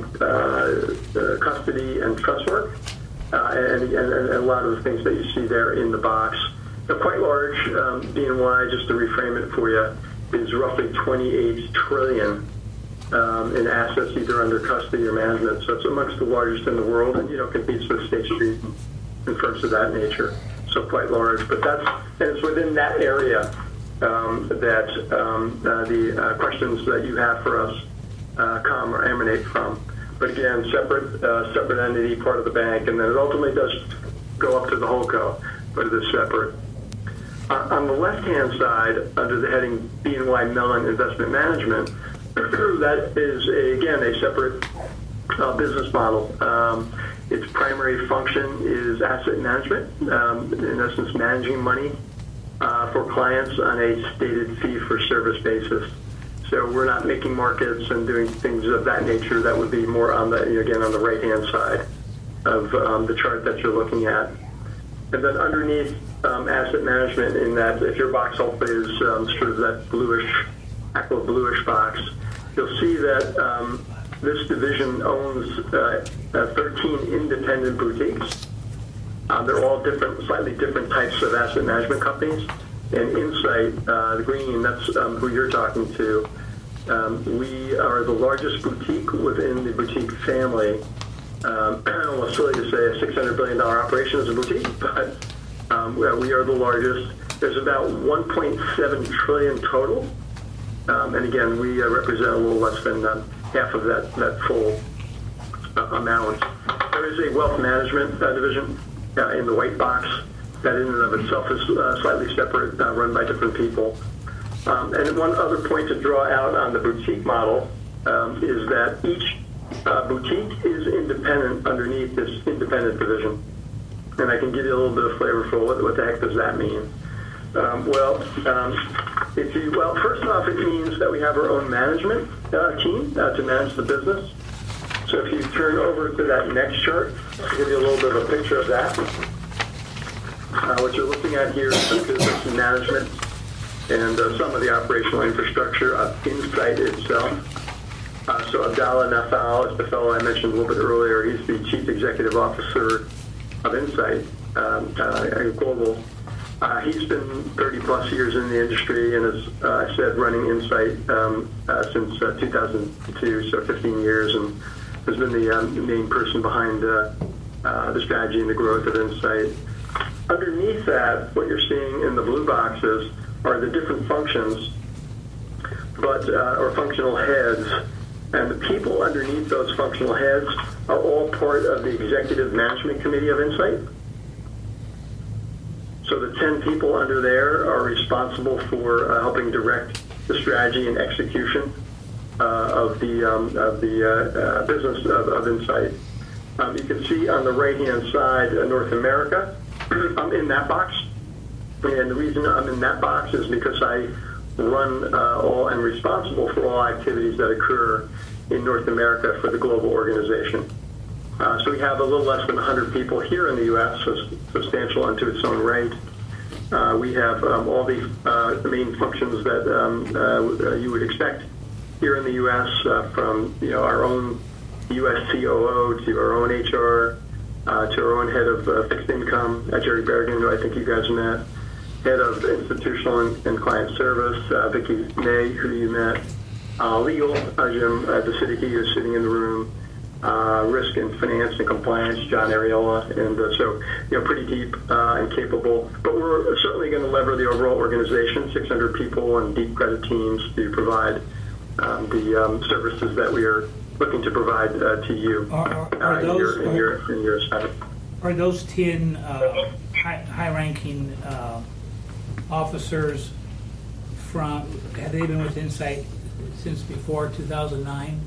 custody and trust work, and a lot of the things that you see there in the box. They're quite large. BNY, just to reframe it for you, is roughly $28 trillion in assets either under custody or management. So it's amongst the largest in the world, and competes with State Street and firms of that nature. So quite large. But it's within that area that the questions that you have for us come or emanate from. But again, separate entity, part of the bank, and then it ultimately does go up to the Holdco, but it is separate. On the left-hand side, under the heading BNY Mellon Investment Management, that is, again, a separate business model. Its primary function is asset management, in essence, managing money for clients on a stated fee-for-service basis. So we're not making markets and doing things of that nature. That would be more on the, again, on the right-hand side of the chart that you're looking at. And then underneath asset management, in that, if your box hopefully is sort of that bluish, aqua bluish box, you'll see that this division owns 13 independent boutiques. They're all different, slightly different types of asset management companies. And Insight, the green, that's who you're talking to. We are the largest boutique within the boutique family. Almost silly to say a $600 billion operation is a boutique, but we are the largest. There's about $1.7 trillion total. And again, we represent a little less than half of that full amount. There is a wealth management division in the white box that in and of itself is slightly separate, run by different people. And one other point to draw out on the boutique model is that each boutique is independent underneath this independent division. and I can give you a little bit of flavor for what the heck does that mean. First off, it means that we have our own management team to manage the business. So if you turn over to that next chart, I'll give you a little bit of a picture of that. What you're looking at here is the business management and some of the operational infrastructure of Insight itself. So Abdallah Nafal is the fellow I mentioned a little bit earlier. He's the Chief Executive Officer of Insight Global. He's been 30-plus years in the industry and as I said, running Insight since 2002, so 15 years, and has been the main person behind the strategy and the growth of Insight. Underneath that, what you're seeing in the blue boxes are the different functions, or functional heads. And the people underneath those functional heads are all part of the Executive Management Committee of Insight. So the 10 people under there are responsible for helping direct the strategy and execution of the business of Insight. You can see on the right-hand side North America. I'm in that box, and the reason I'm in that box is because I run all and responsible for all activities that occur in North America for the global organization. So we have a little less than 100 people here in the U.S., so substantial unto its own right. We have all the main functions that you would expect here in the U.S., from our own U.S. COO to our own HR, to our own head of fixed income, Jerry Berrigan, who I think you guys met, head of institutional and client service, Vicki May, who you met, legal, Jim DeCidici, who's sitting in the room, risk and finance and compliance, John Ariola, and so pretty deep and capable. But we're certainly going to lever the overall organization, 600 people and deep credit teams to provide the services that we are looking to provide to you in your assignment. Are those 10 high-ranking officers have they been with Insight since before 2009?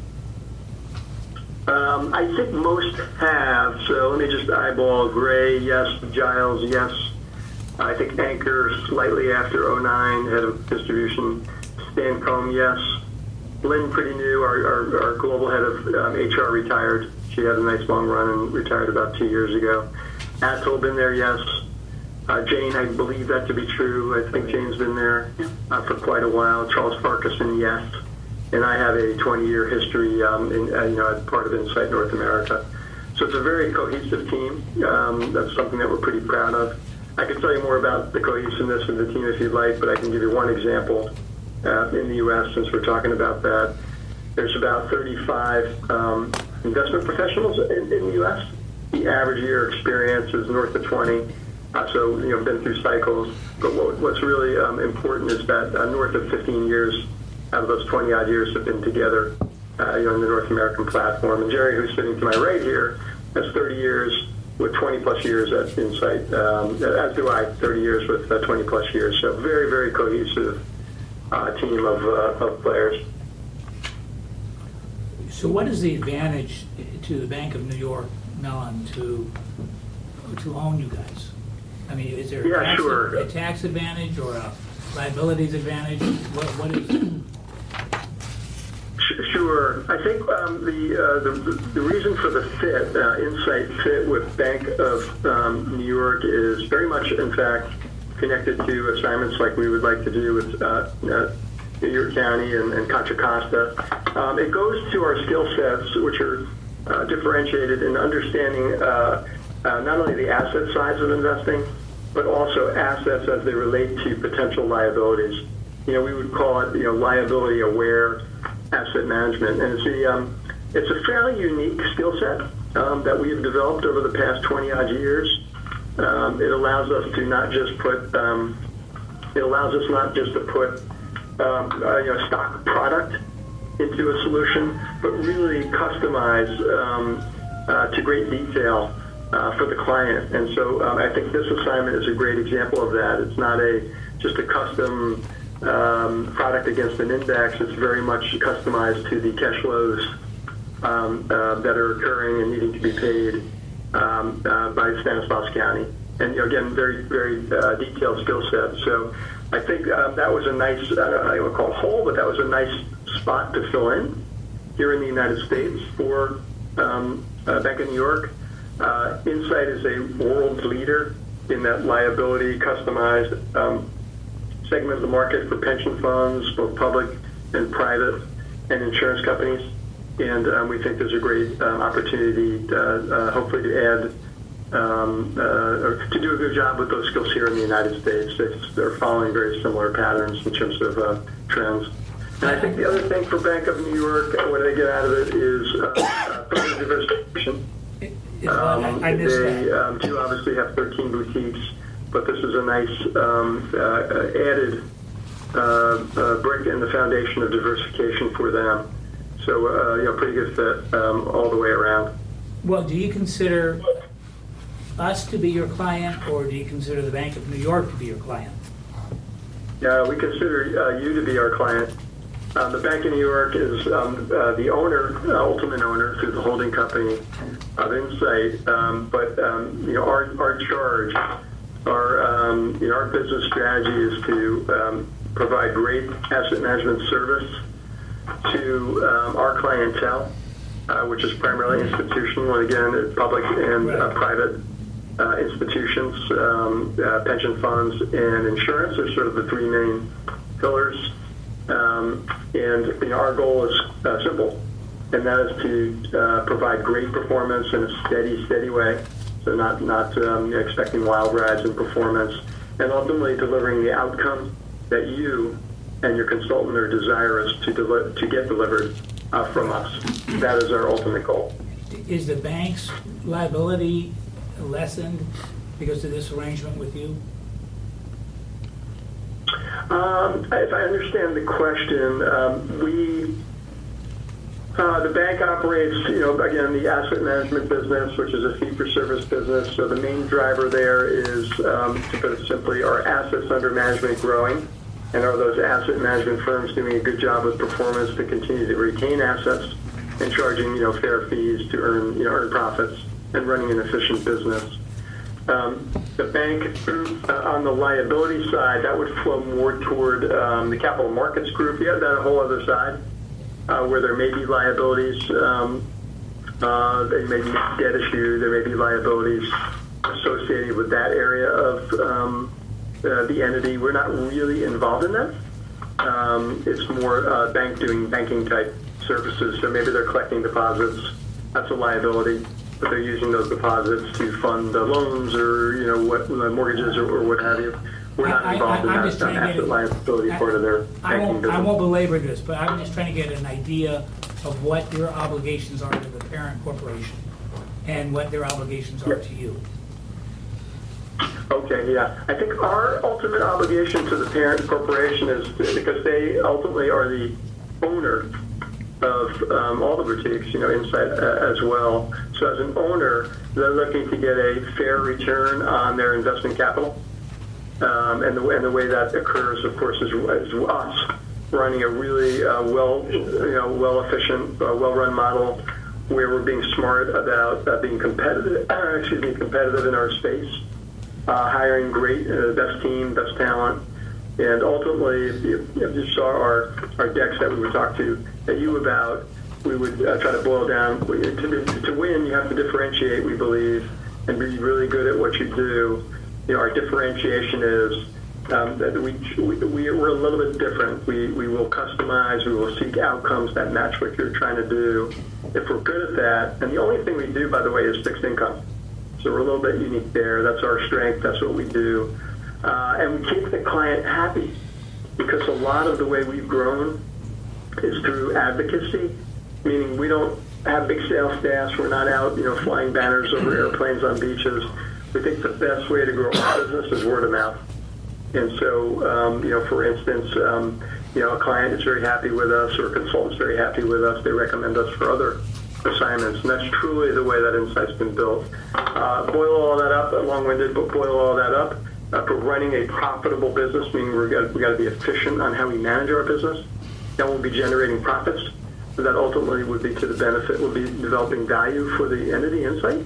I think most have. So let me just eyeball Gray, yes. Giles, yes. I think Anchor slightly after 09, head of distribution. Stan Combe, yes. Lynn, pretty new, our global head of HR, retired. She had a nice long run and retired about 2 years ago. Atul, been there, yes. Jane, I believe that to be true. I think Jane's been there for quite a while. Charles Farquharson, yes. And I have a 20-year history as part of Insight North America. So it's a very cohesive team. That's something that we're pretty proud of. I can tell you more about the cohesiveness of the team if you'd like, but I can give you one example. In the U.S., since we're talking about that, there's about 35 investment professionals in the U.S. The average year experience is north of 20. So, been through cycles. But what's really important is that north of 15 years out of those 20-odd years have been together, in the North American platform. And Jerry, who's sitting to my right here, has 30 years with 20-plus years at Insight, as do I, 30 years with 20-plus years. So very, very cohesive team of players. So what is the advantage to the Bank of New York Mellon to own you guys? I mean, is there a tax advantage or a liabilities advantage? What is it? Sure. I think the reason for the fit, Insight fit with Bank of New York is very much, in fact, connected to assignments like we would like to do with New York County and Contra Costa. It goes to our skill sets, which are differentiated in understanding not only the asset sides of investing, but also assets as they relate to potential liabilities. We would call it liability-aware asset management, and it's a fairly unique skill set that we have developed over the past 20-odd years. It allows us to not just put stock product into a solution, but really customize to great detail for the client. And so I think this assignment is a great example of that. It's not just a custom product against an index. It's very much customized to the cash flows that are occurring and needing to be paid by Stanislaus County. And again, very, very detailed skill set. So I think that was a nice, I don't know what I call hole, but that was a nice spot to fill in here in the United States for Bank of New York. Insight is a world leader in that liability customized segment of the market for pension funds, both public and private, and insurance companies. And we think there's a great opportunity, hopefully, to add or to do a good job with those skills here in the United States. They're following very similar patterns in terms of trends. And I think the other thing for Bank of New York, what they get out of it is further diversification. I missed that. They do obviously have 13 boutiques, but this is a nice added brick in the foundation of diversification for them. So, pretty good fit all the way around. Well, do you consider us to be your client, or do you consider the Bank of New York to be your client? Yeah, we consider you to be our client. The Bank of New York is the owner, ultimate owner, through the holding company of Insight. But our charge, our business strategy is to provide great asset management service to our clientele, which is primarily institutional, and again, public and private institutions, pension funds, and insurance are sort of the three main pillars. And our goal is simple, and that is to provide great performance in a steady way. So not expecting wild rides in performance, and ultimately delivering the outcome that you and your consultant are desirous to get delivered from us. That is our ultimate goal. Is the bank's liability lessened because of this arrangement with you? If I understand the question, the bank operates, again, the asset management business, which is a fee-for-service business. So the main driver there is, to put it simply, are assets under management growing? And are those asset management firms doing a good job with performance to continue to retain assets and charging, fair fees to earn profits and running an efficient business? The bank, on the liability side, that would flow more toward the capital markets group. You have that whole other side where there may be liabilities. There may be debt issue. There may be liabilities associated with that area of the entity. We're not really involved in that. It's more bank doing banking type services. So maybe they're collecting deposits. That's a liability. But they're using those deposits to fund the loans or mortgages or what have you. We're not involved in that asset liability part of their banking business. I won't belabor this, but I'm just trying to get an idea of what your obligations are to the parent corporation and what their obligations are to you. Okay, yeah. I think our ultimate obligation to the parent corporation is because they ultimately are the owner of all the boutiques, Insight as well. So as an owner, they're looking to get a fair return on their investment capital. And the way that occurs, of course, is us running a really efficient, well-run model where we're being smart about being competitive in our space, hiring great, best team, best talent. And ultimately, if you saw our decks that we would talk to you about, we would try to boil down, to win, you have to differentiate, we believe, and be really good at what you do. Our differentiation is that we're a little bit different. We will customize, we will seek outcomes that match what you're trying to do. If we're good at that, and the only thing we do, by the way, is fixed income. So we're a little bit unique there. That's our strength. That's what we do. And we keep the client happy because a lot of the way we've grown is through advocacy, meaning we don't have big sales staffs. We're not out, flying banners over airplanes on beaches. We think the best way to grow our business is word of mouth. And so, for instance, a client is very happy with us or a consultant's very happy with us. They recommend us for other assignments, and that's truly the way that Insight's been built. Boil all that up, long-winded, but boil all that up. For running a profitable business, meaning we got to be efficient on how we manage our business. Then we'll be generating profits. That ultimately would be to the benefit, we'll be developing value for the entity Insight,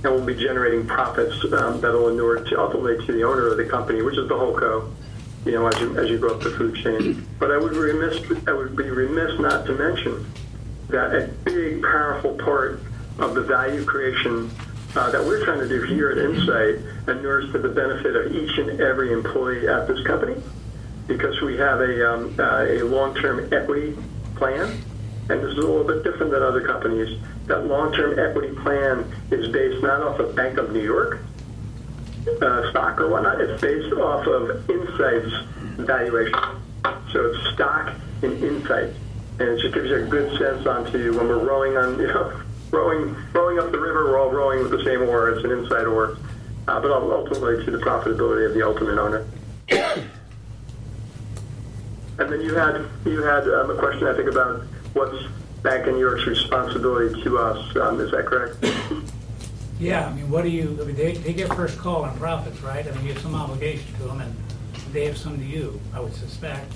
and will be generating profits that will inure to ultimately to the owner of the company, which is the whole co. As you go up the food chain. But I would be remiss not to mention that a big, powerful part of the value creation that we're trying to do here at Insight inures to the benefit of each and every employee at this company, because we have a long-term equity plan, and this is a little bit different than other companies. That long-term equity plan is based not off of Bank of New York stock or whatnot. It's based off of Insight's valuation. So it's stock in Insight, and it just gives you a good sense onto when we're rowing on, rowing up the river. We're all rowing with the same oar. It's an Insight oar, but ultimately to the profitability of the ultimate owner. And then you had a question, I think, about what's Bank of New York's responsibility to us. Is that correct? Yeah, I mean, they get first call on profits, right? I mean, you have some obligation to them, and they have some to you, I would suspect.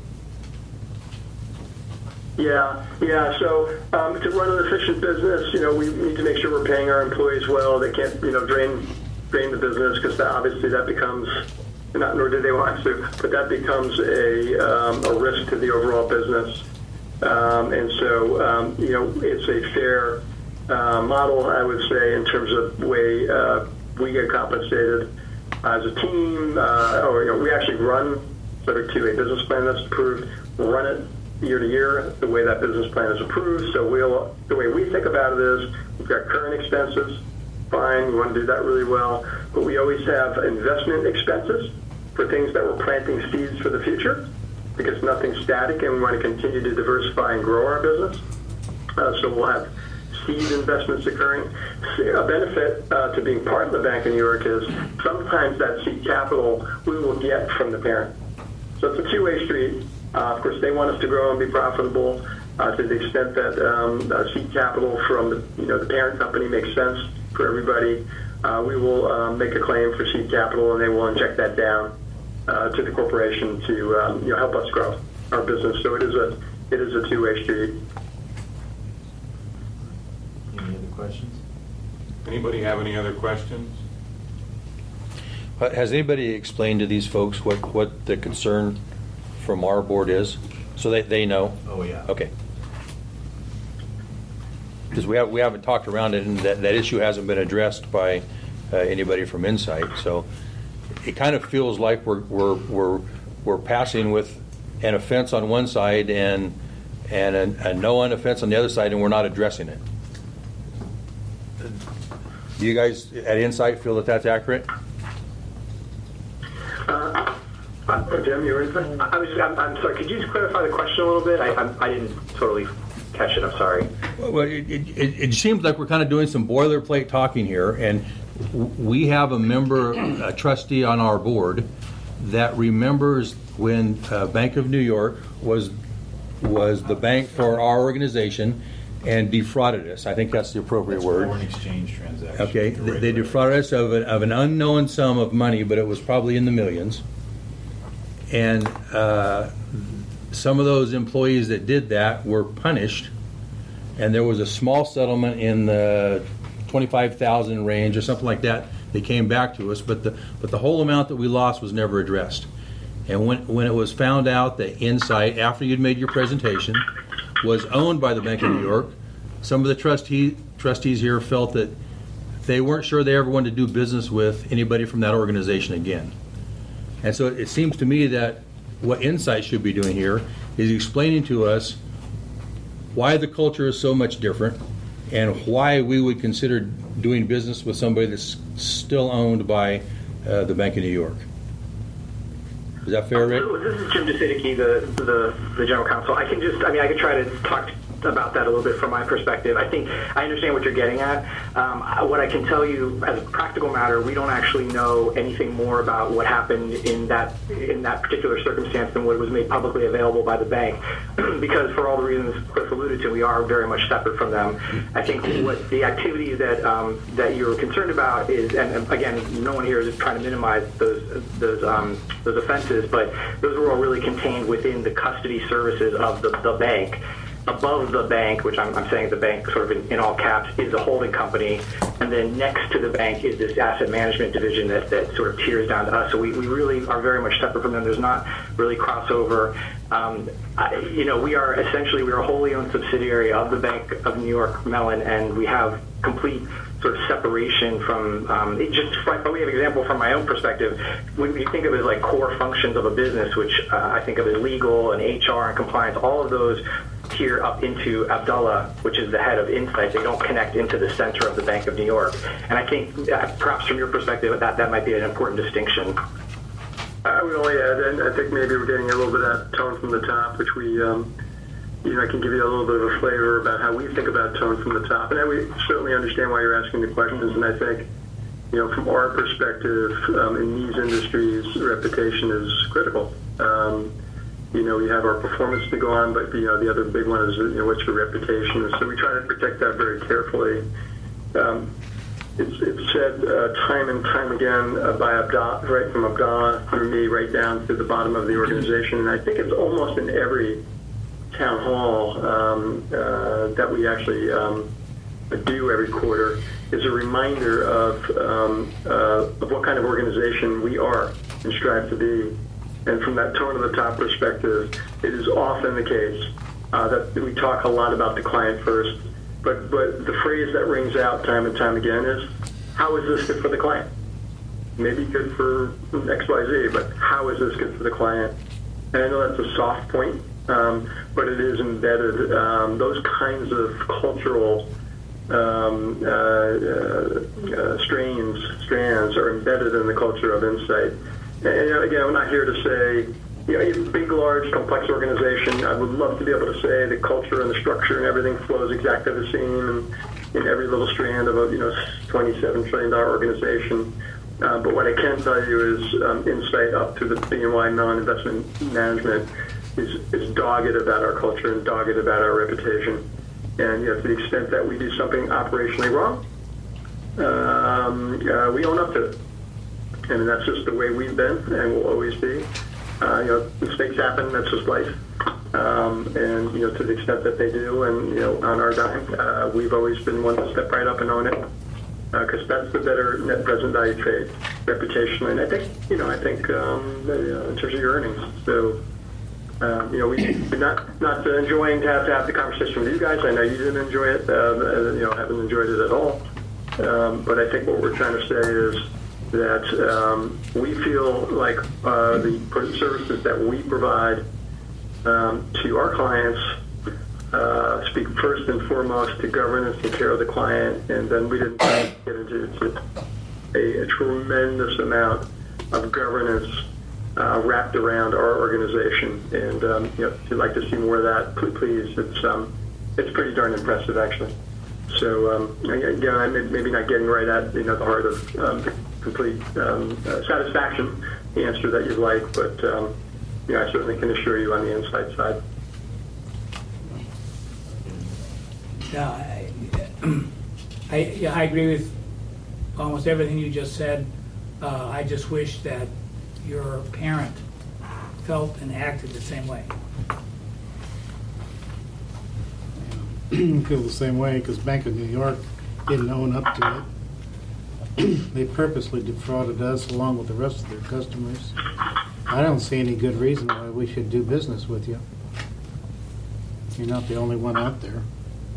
Yeah. So to run an efficient business, we need to make sure we're paying our employees well. They can't, drain the business, because obviously that becomes, nor do they want to, but that becomes a risk to the overall business. And so, it's a fair model, I would say, in terms of the way we get compensated as a team. We actually run subject to a business plan that's approved. We'll run it year to year the way that business plan is approved. So the way we think about it is we've got current expenses. Fine, we want to do that really well, but we always have investment expenses for things that we're planting seeds for the future, because nothing's static, and we want to continue to diversify and grow our business. So we'll have seed investments occurring. A benefit to being part of the Bank of New York is sometimes that seed capital we will get from the parent. So it's a two-way street. Of course, they want us to grow and be profitable to the extent that seed capital from the parent company makes sense for everybody. We will make a claim for seed capital, and they will inject that down to the corporation to help us grow our business. So it is a two-way street. Any other questions? Anybody have any other questions? Has anybody explained to these folks what the concern from our board is, so they know? Oh, yeah. Okay. Because we haven't talked around it, and that issue hasn't been addressed by anybody from Insight. So it kind of feels like we're passing with an offense on one side and a no on offense on the other side, and we're not addressing it. Do you guys at Insight feel that that's accurate? Jim, you were in? I'm sorry. Could you just clarify the question a little bit? I didn't totally catch it. I'm sorry. Well, it seems like we're kind of doing some boilerplate talking here, and we have a member, a trustee on our board that remembers when Bank of New York was the bank for our organization and defrauded us. I think that's the appropriate word. Foreign exchange transaction. Okay, they defrauded us of an unknown sum of money, but it was probably in the millions. And some of those employees that did that were punished, and there was a small settlement in the $25,000 range or something like that. They came back to us, but the whole amount that we lost was never addressed. And when it was found out that Insight, after you'd made your presentation, was owned by the Bank of New York, some of the trustees here felt that they weren't sure they ever wanted to do business with anybody from that organization again. And so it seems to me that what Insight should be doing here is explaining to us why the culture is so much different and why we would consider doing business with somebody that's still owned by the Bank of New York. Is that fair, Rick? This is Jim Jasidicki, the general counsel. I could try to talk about that a little bit from my perspective. I think I understand what you're getting at. What I can tell you as a practical matter, we don't actually know anything more about what happened in that particular circumstance than what was made publicly available by the bank, because for all the reasons Cliff alluded to, we are very much separate from them. I think what the activity that you're concerned about is, and again, no one here is trying to minimize those offenses, but those were all really contained within the custody services of the bank. above the bank, which I'm saying the bank sort of in all caps, is the holding company, and then next to the bank is this asset management division that sort of tiers down to us. So we really are very much separate from them. There's not really crossover. We are a wholly owned subsidiary of the Bank of New York Mellon, and we have complete sort of separation from but we have an example from my own perspective. When you think of it as like core functions of a business, which I think of as legal and HR and compliance, all of those tier up into Abdullah, which is the head of Insight. They don't connect into the center of the Bank of New York. And I think perhaps from your perspective that might be an important distinction. I would only add, and I think maybe we're getting a little bit of that tone from the top, which we, I can give you a little bit of a flavor about how we think about tone from the top. And we certainly understand why you're asking the questions. And I think, from our perspective, in these industries, reputation is critical. We have our performance to go on, but the other big one is, what's your reputation? So we try to protect that very carefully. It's said time and time again by Abdallah, right from Abdallah through me, right down to the bottom of the organization. And I think it's almost in every town hall that we actually do every quarter is a reminder of what kind of organization we are and strive to be. And from that tone of the top perspective, it is often the case that we talk a lot about the client first, but the phrase that rings out time and time again is, how is this good for the client? Maybe good for XYZ, but how is this good for the client? And I know that's a soft point, but it is embedded. Those kinds of cultural strands are embedded in the culture of Insight. And again, I'm not here to say, it's a big, large, complex organization. I would love to be able to say the culture and the structure and everything flows exactly the same in every little strand of a $27 trillion organization. But what I can tell you is Insight up to the BNY Mellon Investment Management is dogged about our culture and dogged about our reputation. And to the extent that we do something operationally wrong, we own up to it. And that's just the way we've been and will always be. Mistakes happen, that's just life. And to the extent that they do, and on our dime, we've always been one to step right up and own it, because that's the better net present value trade, reputation. And I think in terms of your earnings. So, we're not enjoying to have the conversation with you guys. I know you didn't enjoy it, haven't enjoyed it at all. But I think what we're trying to say is that we feel like the services that we provide to our clients speak first and foremost to governance and care of the client, and then we didn't get into a tremendous amount of governance wrapped around our organization. And if you'd like to see more of that, please. It's pretty darn impressive, actually. So again, I'm maybe not getting right at the heart of the complete satisfaction, the answer that you'd like, but I certainly can assure you on the Insight side. Yeah, I agree with almost everything you just said. I just wish that your parent felt and acted the same way. Feel the same way because Bank of New York didn't own up to it. They purposely defrauded us along with the rest of their customers. I don't see any good reason why we should do business with you. You're not the only one out there.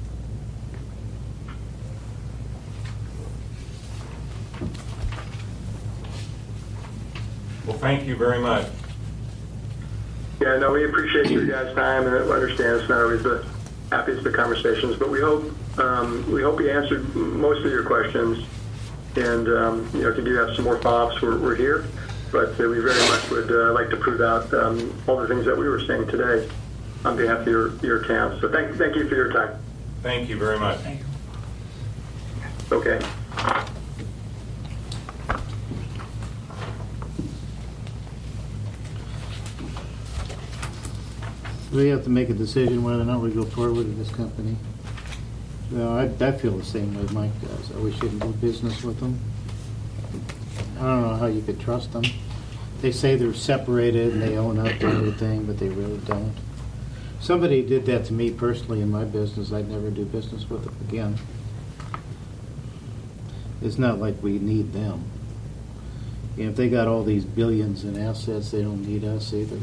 Well, thank you very much. Yeah, no, we appreciate your guys' time, and I understand it's not always the happiest of conversations, but we hope we answered most of your questions. And if you do have some more follow-ups, we're here. But we very much would like to prove out all the things that we were saying today on behalf of your account. So thank you for your time. Thank you very much. Thank you. Okay. We have to make a decision whether or not we go forward with this company. Well, I feel the same way Mike does. We shouldn't do business with them. I don't know how you could trust them. They say they're separated and they own up to everything, but they really don't. Somebody did that to me personally in my business. I'd never do business with them again. It's not like we need them. If they got all these billions in assets, they don't need us either.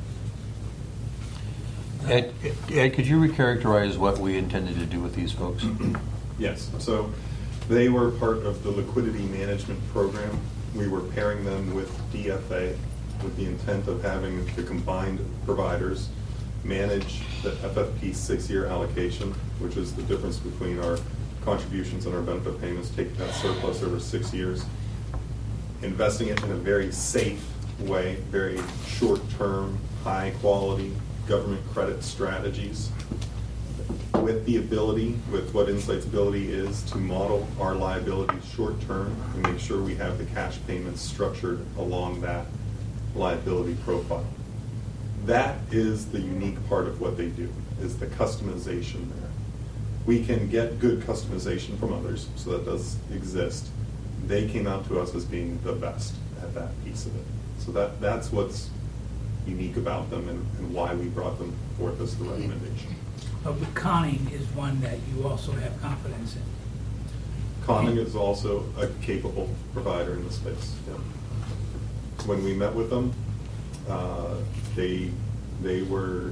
Ed, could you recharacterize what we intended to do with these folks? Yes, so they were part of the liquidity management program. We were pairing them with DFA with the intent of having the combined providers manage the FFP 6-year allocation, which is the difference between our contributions and our benefit payments, taking that surplus over 6 years, investing it in a very safe way, very short-term, high-quality government credit strategies, with the ability, with what Insight's ability is to model our liabilities short-term and make sure we have the cash payments structured along that liability profile. That is the unique part of what they do, is the customization there. We can get good customization from others, so that does exist. They came out to us as being the best at that piece of it. So that's what's unique about them and why we brought them forth as the recommendation. But Conning is one that you also have confidence in. Conning is also a capable provider in the space. Yeah. When we met with them, they were,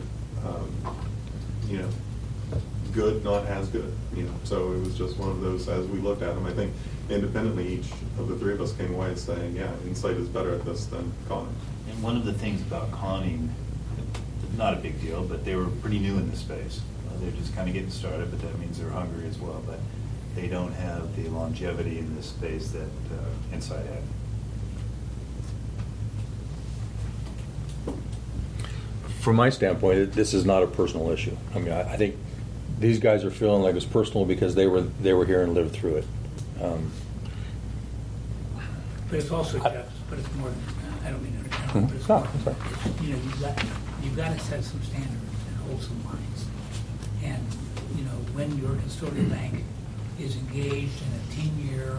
good, not as good. So it was just one of those. As we looked at them, I think independently, each of the three of us came away saying, "Yeah, Insight is better at this than Conning." And one of the things about Conning, not a big deal, but they were pretty new in the space. They're just kind of getting started, but that means they're hungry as well. But they don't have the longevity in this space that Insight had. From my standpoint, this is not a personal issue. I mean, I think these guys are feeling like it's personal because they were here and lived through it. But it's also, Jeff, but it's more, I don't mean to interrupt, but it's more, you've got to set some standards and hold some lines. And, when your custodial bank is engaged in a 10-year,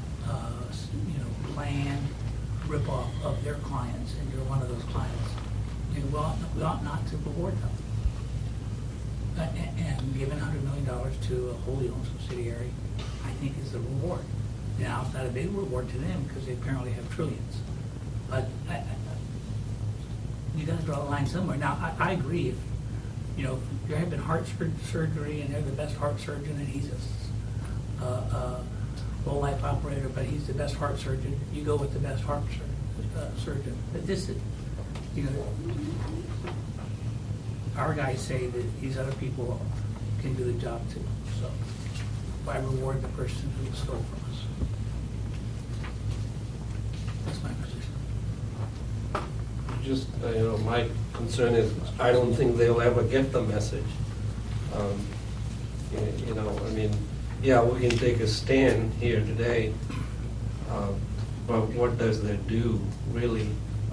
planned rip-off of their clients, and you're one of those clients, we ought not to reward them. And giving $100 million to a wholly owned subsidiary, I think, is the reward. Now, it's not a big reward to them because they apparently have trillions. But you got to draw a line somewhere. Now, I agree. If you're having heart surgery and they're the best heart surgeon and he's a low-life operator, but he's the best heart surgeon, you go with the best heart surgeon. But this is, our guys say that these other people can do the job too. So why reward the person who stole from us? That's my position. Just, my concern is I don't think they'll ever get the message. Yeah, we can take a stand here today, but what does that do, really?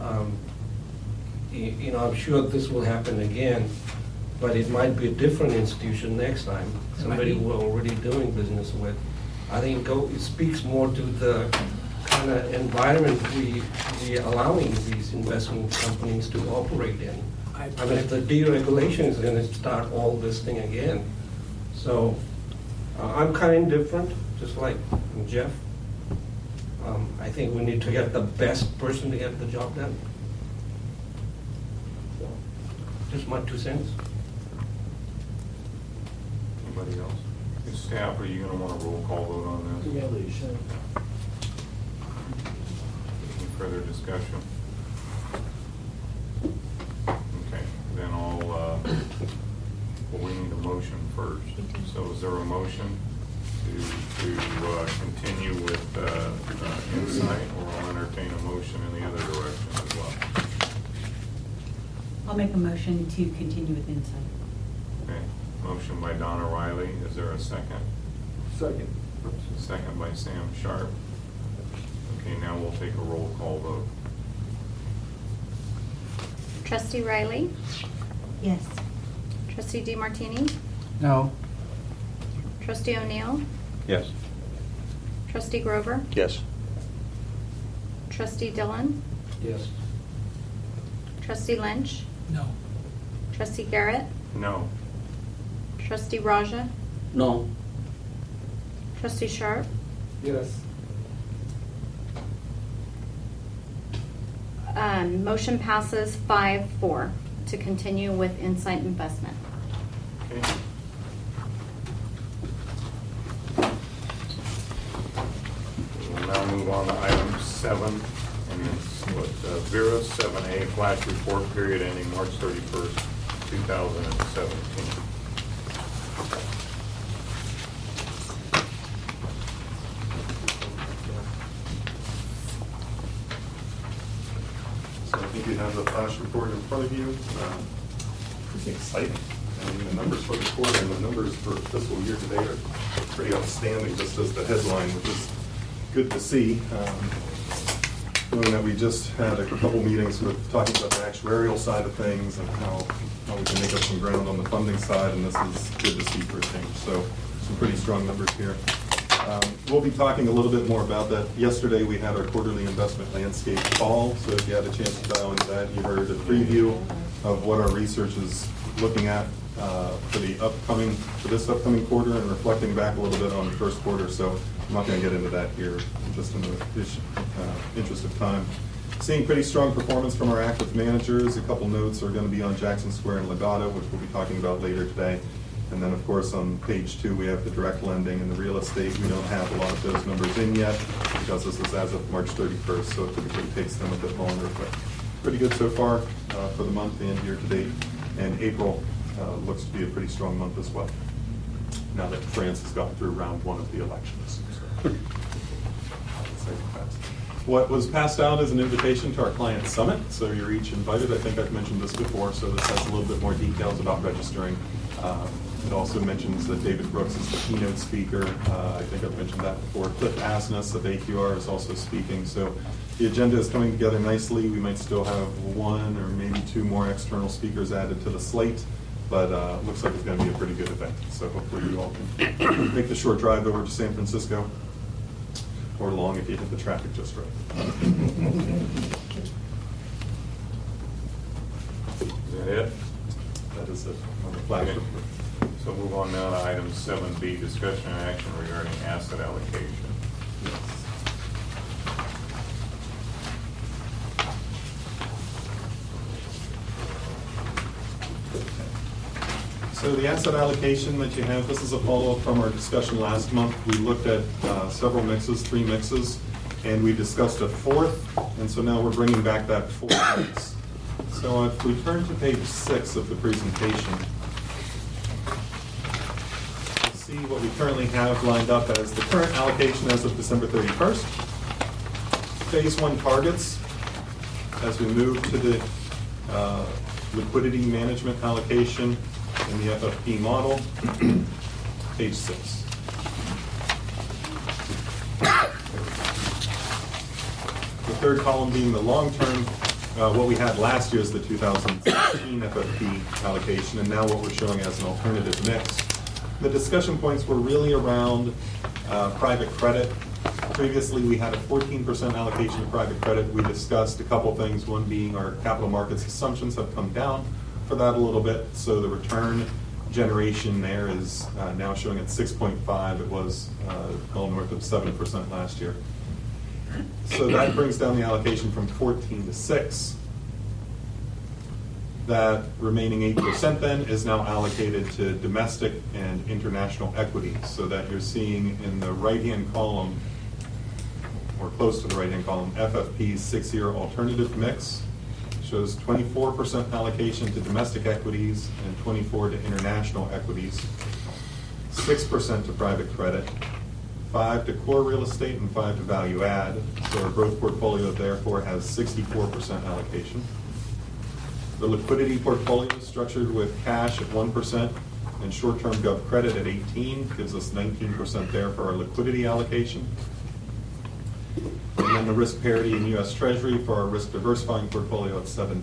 I'm sure this will happen again, but it might be a different institution next time, somebody we're already doing business with. I think it speaks more to the kind of environment we allowing these investment companies to operate in. I mean, if the deregulation is going to start all this thing again. So I'm kind of indifferent, just like Jeff. I think we need to get the best person to get the job done. So, just my 2 cents. Anybody else? Staff, are you going to want a roll call vote on this? Yeah, they should. Any further discussion? Okay, then well, we need a motion first. So is there a motion to continue with Insight, or I'll entertain a motion in the other direction as well? I'll make a motion to continue with Insight. Okay, motion by Donna Riley. Is there a second? Second. Second by Sam Sharp. Okay, now we'll take a roll call vote. Trustee Riley? Yes. Trustee DeMartini? No. Trustee O'Neill? Yes. Trustee Grover? Yes. Trustee Dillon? Yes. Trustee Lynch? No. Trustee Garrett? No. Trustee Raja? No. Trustee Sharp? Yes. Motion passes 5-4 to continue with Insight Investment. Okay. We'll now move on to item 7, and it's what Vera 7A flash report period ending March 31st, 2017. So I think you have the flash report in front of you. Pretty exciting. I mean, the numbers for the quarter and the numbers for fiscal year to date are pretty outstanding, just as the headline, which is good to see. Knowing that we just had a couple meetings with talking about the actuarial side of things and how we can make up some ground on the funding side, and this is good to see for a change. So some pretty strong numbers here. We'll be talking a little bit more about that. Yesterday we had our quarterly investment landscape call, so if you had a chance to dial into that, you heard a preview of what our research is looking at for this upcoming quarter, and reflecting back a little bit on the first quarter. So I'm not going to get into that here, just in the interest of time. Seeing pretty strong performance from our active managers. A couple notes are going to be on Jackson Square and Legato, which we'll be talking about later today. And then, of course, on page 2, we have the direct lending and the real estate. We don't have a lot of those numbers in yet because this is as of March 31st, so it typically takes them a bit longer. But pretty good so far for the month and year to date. And April looks to be a pretty strong month as well, now that France has gone through round 1 of the elections. So. What was passed out is an invitation to our client summit, so you're each invited. I think I've mentioned this before, so this has a little bit more details about registering. It also mentions that David Brooks is the keynote speaker. I think I've mentioned that before. Cliff Asness of AQR is also speaking. So the agenda is coming together nicely. We might still have 1 or maybe 2 more external speakers added to the slate, but looks like it's going to be a pretty good event. So hopefully you all can make the short drive over to San Francisco, or long if you hit the traffic just right. Is that it? That is it on the flash report. So move on now to item 7B, discussion and action regarding asset allocation. So the asset allocation that you have, this is a follow-up from our discussion last month. We looked at several mixes, 3 mixes, and we discussed a 4th, and so now we're bringing back that 4th mix. So if we turn to page 6 of the presentation, you'll see what we currently have lined up as the current allocation as of December 31st. Phase 1 targets as we move to the liquidity management allocation in the FFP model, page 6. The third column being the long-term, what we had last year is the 2016 FFP allocation, and now what we're showing as an alternative mix. The discussion points were really around private credit. Previously, we had a 14% allocation to private credit. We discussed a couple things, one being our capital markets assumptions have come down for that a little bit, so the return generation there is now showing at 6.5. It was well north of 7% last year. So that brings down the allocation from 14 to 6. That remaining 8% then is now allocated to domestic and international equities, so that you're seeing in the right-hand column, or close to the right-hand column, FFP's 6-year alternative mix shows 24% allocation to domestic equities and 24% to international equities, 6% to private credit, 5% to core real estate, and 5% to value add. So our growth portfolio therefore has 64% allocation. The liquidity portfolio is structured with cash at 1% and short-term gov credit at 18%, gives us 19% there for our liquidity allocation. And then the risk parity in U.S. Treasury for our risk diversifying portfolio at 17%.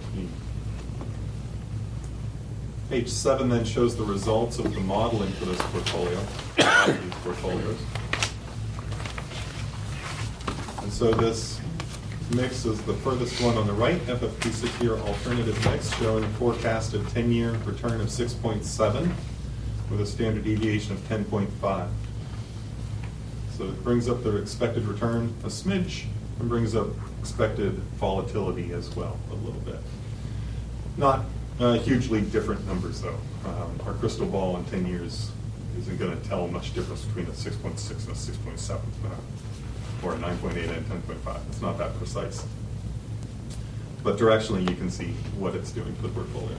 Page 7 then shows the results of the modeling for this portfolio, these portfolios. And so this mix is the furthest one on the right, FFP 6-year alternative mix, showing forecasted 10-year return of 6.7 with a standard deviation of 10.5. So it brings up the expected return a smidge and brings up expected volatility as well a little bit. Not hugely different numbers though. Our crystal ball in 10 years isn't going to tell much difference between a 6.6 and a 6.7 or a 9.8 and 10.5. It's not that precise. But directionally you can see what it's doing to the portfolio.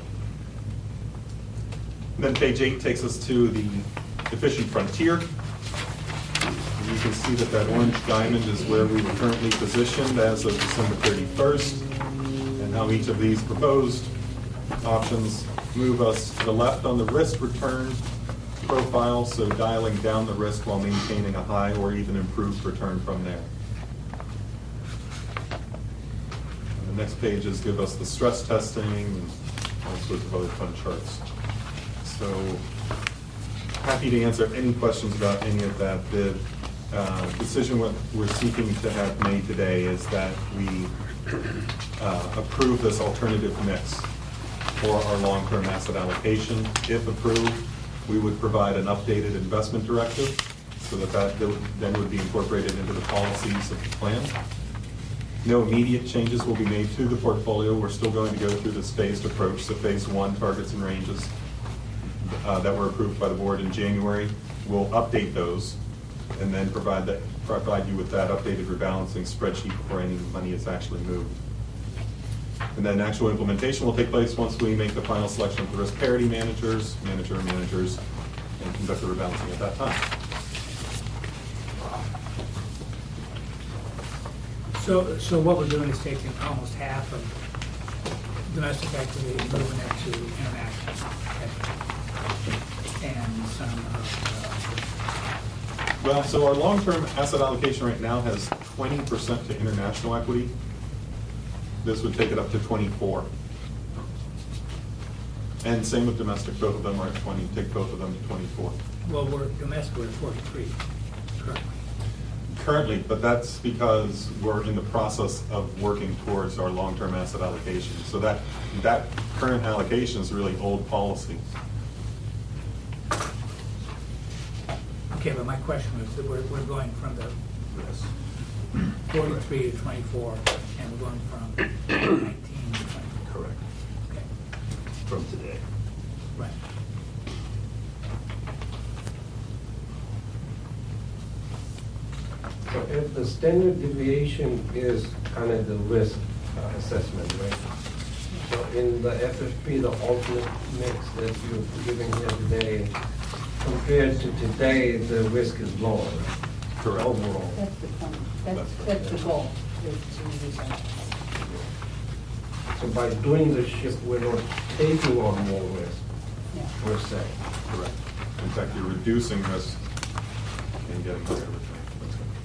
And then page 8 takes us to the efficient frontier. And you can see that that orange diamond is where we were currently positioned as of December 31st, and how each of these proposed options move us to the left on the risk return profile, so dialing down the risk while maintaining a high or even improved return from there. And the next pages give us the stress testing and all sorts of other fun charts. So happy to answer any questions about any of that. The decision what we're seeking to have made today is that we approve this alternative mix for our long-term asset allocation. If approved, we would provide an updated investment directive so that then would be incorporated into the policies of the plan. No immediate changes will be made to the portfolio. We're still going to go through this phased approach. So phase 1, targets and ranges that were approved by the board in January. We'll update those and then provide you with that updated rebalancing spreadsheet before any money is actually moved. And then actual implementation will take place once we make the final selection of the risk parity managers, and conduct the rebalancing at that time. So what we're doing is taking almost half of domestic activity and moving it to international activity. And some Well, so our long-term asset allocation right now has 20% to international equity. This would take it up to 24. And same with domestic, both of them are at 20, take both of them to 24. well, we're domestic, we're at 43 currently. Currently, but that's because we're in the process of working towards our long-term asset allocation. So that current allocation is really old policy. Okay, but my question was that we're going from the 43 to 24, and we're going from 19 to 24. Correct. Okay. From today. Right. So if the standard deviation is kind of the risk assessment, right? So in the FFP, the alternate mix that you're giving here today, compared to today, the risk is lower. Correct. Overall. That's the point. That's the goal, is to reduce that. So by doing the shift, we're not taking on more risk, Yeah. per se. Correct. In fact, you're reducing risk and getting higher return. That's good.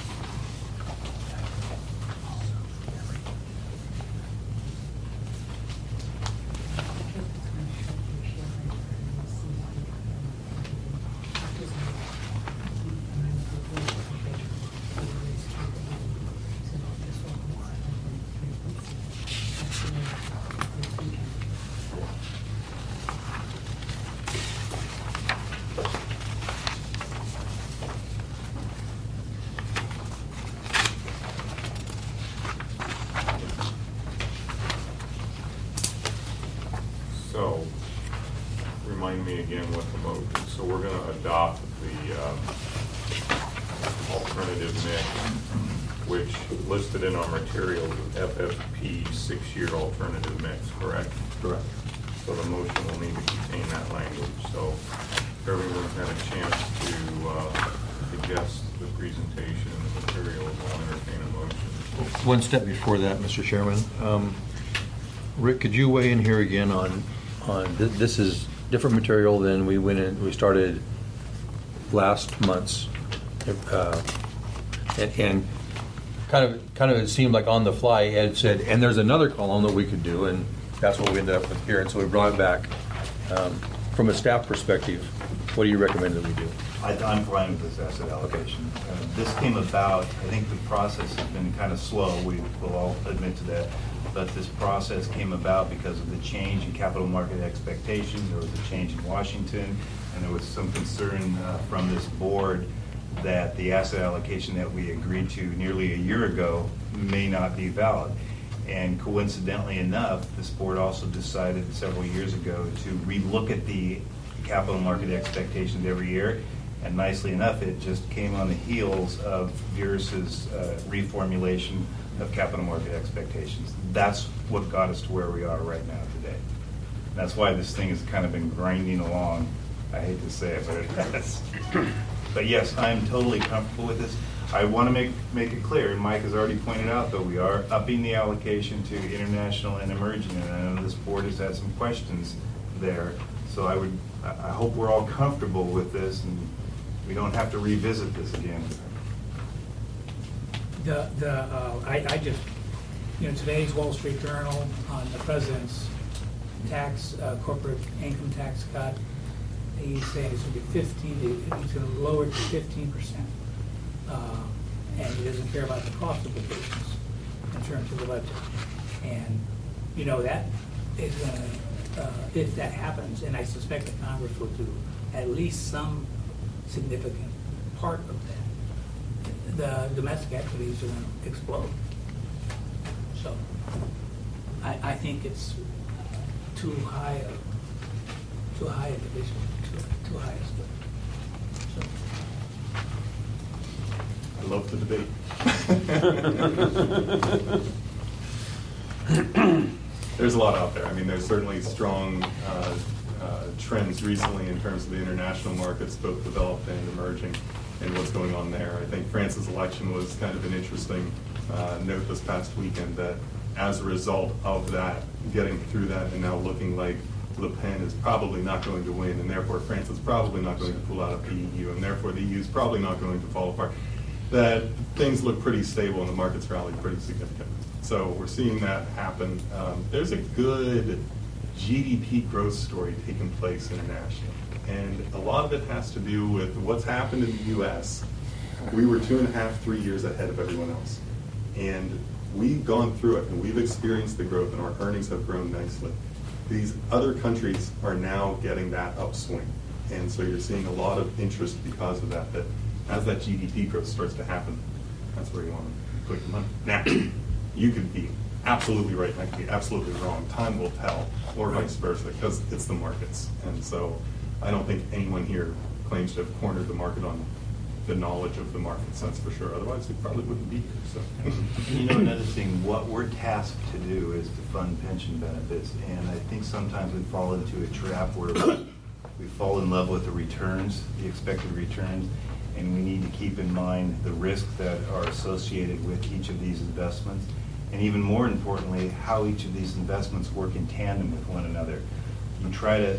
So, remind me again what the motion is. So we're going to adopt the alternative mix, which listed in our materials is FFP 6-year alternative mix, correct? Correct. So the motion will need to contain that language. So if everyone's had a chance to digest the presentation and the materials, I'll entertain a motion. One step before that, Mr. Chairman. Rick, could you weigh in here again on this is different material than we started last month's, and kind of it seemed like on the fly Ed said, and there's another column that we could do, and that's what we ended up with here, and so we brought it back from a staff perspective. What do you recommend that we do? I'm fine with this asset allocation. This came about, I think the process has been kind of slow, we will all admit to that, but this process came about because of the change in capital market expectations. There was a change in Washington, and there was some concern from this board that the asset allocation that we agreed to nearly a year ago may not be valid. And coincidentally enough, this board also decided several years ago to relook at the capital market expectations every year. And nicely enough, it just came on the heels of Veerus's reformulation of capital market expectations. That's what got us to where we are right now today. That's why this thing has kind of been grinding along. I hate to say it, but it has. But yes, I'm totally comfortable with this. I want to make it clear, and Mike has already pointed out, though, we are upping the allocation to international and emerging, and I know this board has had some questions there. So I hope we're all comfortable with this, and we don't have to revisit this again. I just, today's Wall Street Journal on the president's corporate income tax cut, he's saying it's going to be 15, he's going to lower it to 15%. And he doesn't care about the cost of the business in terms of the budget. And, that is going to, if that happens, and I suspect that Congress will do at least some significant part of that, the domestic equities are going to explode. So I think it's too high a division, too high a split. So. I love the debate. There's a lot out there. I mean, there's certainly strong trends recently in terms of the international markets, both developed and emerging, and what's going on there. I think France's election was kind of an interesting note this past weekend, that as a result of that, getting through that, and now looking like Le Pen is probably not going to win, and therefore France is probably not going to pull out of the EU, and therefore the EU is probably not going to fall apart, that things look pretty stable and the markets rallied pretty significantly. So we're seeing that happen. There's a good GDP growth story taking place internationally, and a lot of it has to do with what's happened in the U.S. We were 2.5, 3 years ahead of everyone else, and we've gone through it, and we've experienced the growth, and our earnings have grown nicely. These other countries are now getting that upswing, and so you're seeing a lot of interest because of that, that as that GDP growth starts to happen, that's where you want to put your money. Now, you could be absolutely right, and I could be absolutely wrong. Time will tell, or vice versa, because it's the markets. And so I don't think anyone here claims to have cornered the market on the knowledge of the markets, that's for sure. Otherwise, we probably wouldn't be here. So. And another thing, what we're tasked to do is to fund pension benefits, and I think sometimes we fall into a trap where we fall in love with the returns, the expected returns, and we need to keep in mind the risks that are associated with each of these investments, and even more importantly, how each of these investments work in tandem with one another. You try to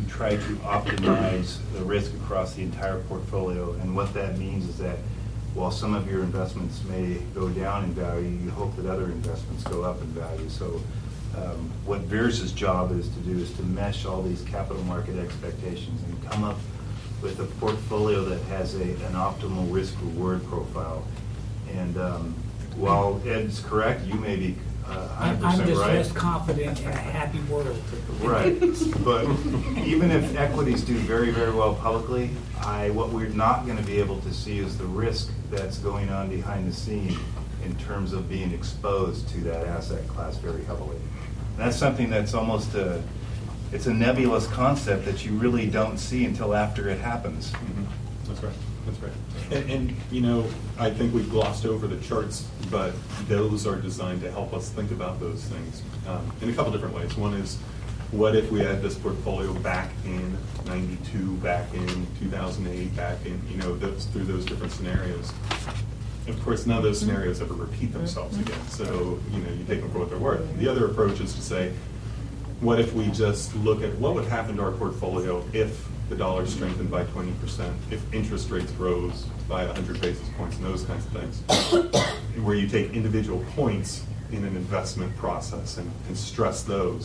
optimize the risk across the entire portfolio, and what that means is that while some of your investments may go down in value, you hope that other investments go up in value. So what Veerus's job is to do is to mesh all these capital market expectations and come up with a portfolio that has an optimal risk-reward profile. And while Ed's correct, you may be 100% I'm just right. less confident in a happy world. Right, but even if equities do very, very well publicly, what we're not going to be able to see is the risk that's going on behind the scene in terms of being exposed to that asset class very heavily. And that's something that's almost it's a nebulous concept that you really don't see until after it happens. Mm-hmm. That's right. That's right. And I think we've glossed over the charts, but those are designed to help us think about those things in a couple different ways. One is, what if we had this portfolio back in '92, back in 2008, back in, through those different scenarios. Of course, none of those scenarios ever repeat themselves again. So, you take them for what they're worth. The other approach is to say, what if we just look at what would happen to our portfolio if the dollar strengthened by 20%, if interest rates rose by 100 basis points, and those kinds of things, where you take individual points in an investment process and stress those,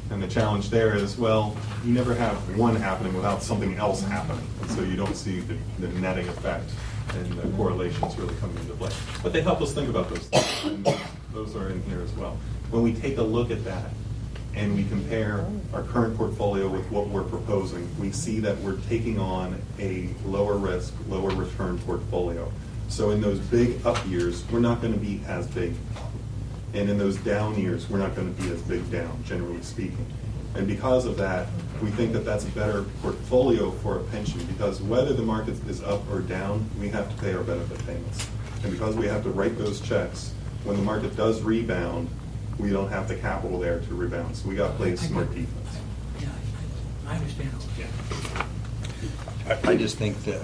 And the challenge there is, well, you never have one happening without something else happening. And so you don't see the netting effect and the correlations really coming into play. But they help us think about those things, and those are in here as well. When we take a look at that and we compare our current portfolio with what we're proposing, we see that we're taking on a lower risk, lower return portfolio. So in those big up years, we're not going to be as big. And in those down years, we're not going to be as big down, generally speaking. And because of that, we think that that's a better portfolio for a pension, because whether the market is up or down, we have to pay our benefit payments. And because we have to write those checks, when the market does rebound, we don't have the capital there to rebound. So we got to play smart defense. Yeah, I understand. I just think that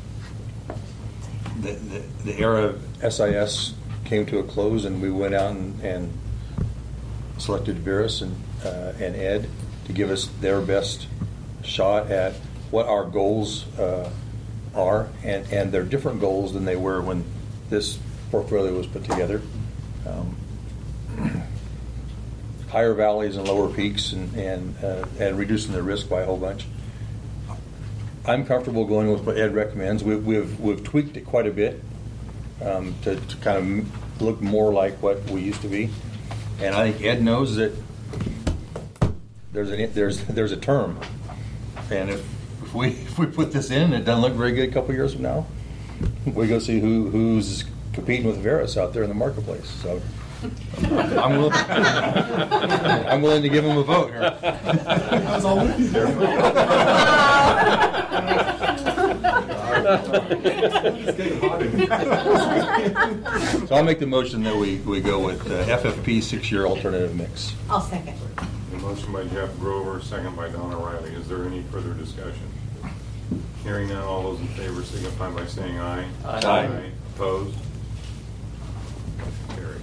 the era of SIS came to a close, and we went out and selected Veris and Ed to give us their best shot at what our goals are, and they're different goals than they were when this portfolio was put together. Higher valleys and lower peaks, and reducing the risk by a whole bunch. I'm comfortable going with what Ed recommends. We've tweaked it quite a bit to kind of look more like what we used to be, and I think Ed knows that there's a term, and if we put this in and it doesn't look very good a couple years from now, we go see who's competing with Veris out there in the marketplace. So I'm willing to give him a vote here. That's all we can do. It's getting hot in here. So I'll make the motion that we go with FFP 6-year alternative mix. I'll second. A motion by Jeff Grover, second by Donna Riley. Is there any further discussion? Hearing none, all those in favor signify by saying aye. Aye. Aye. Opposed? Carried.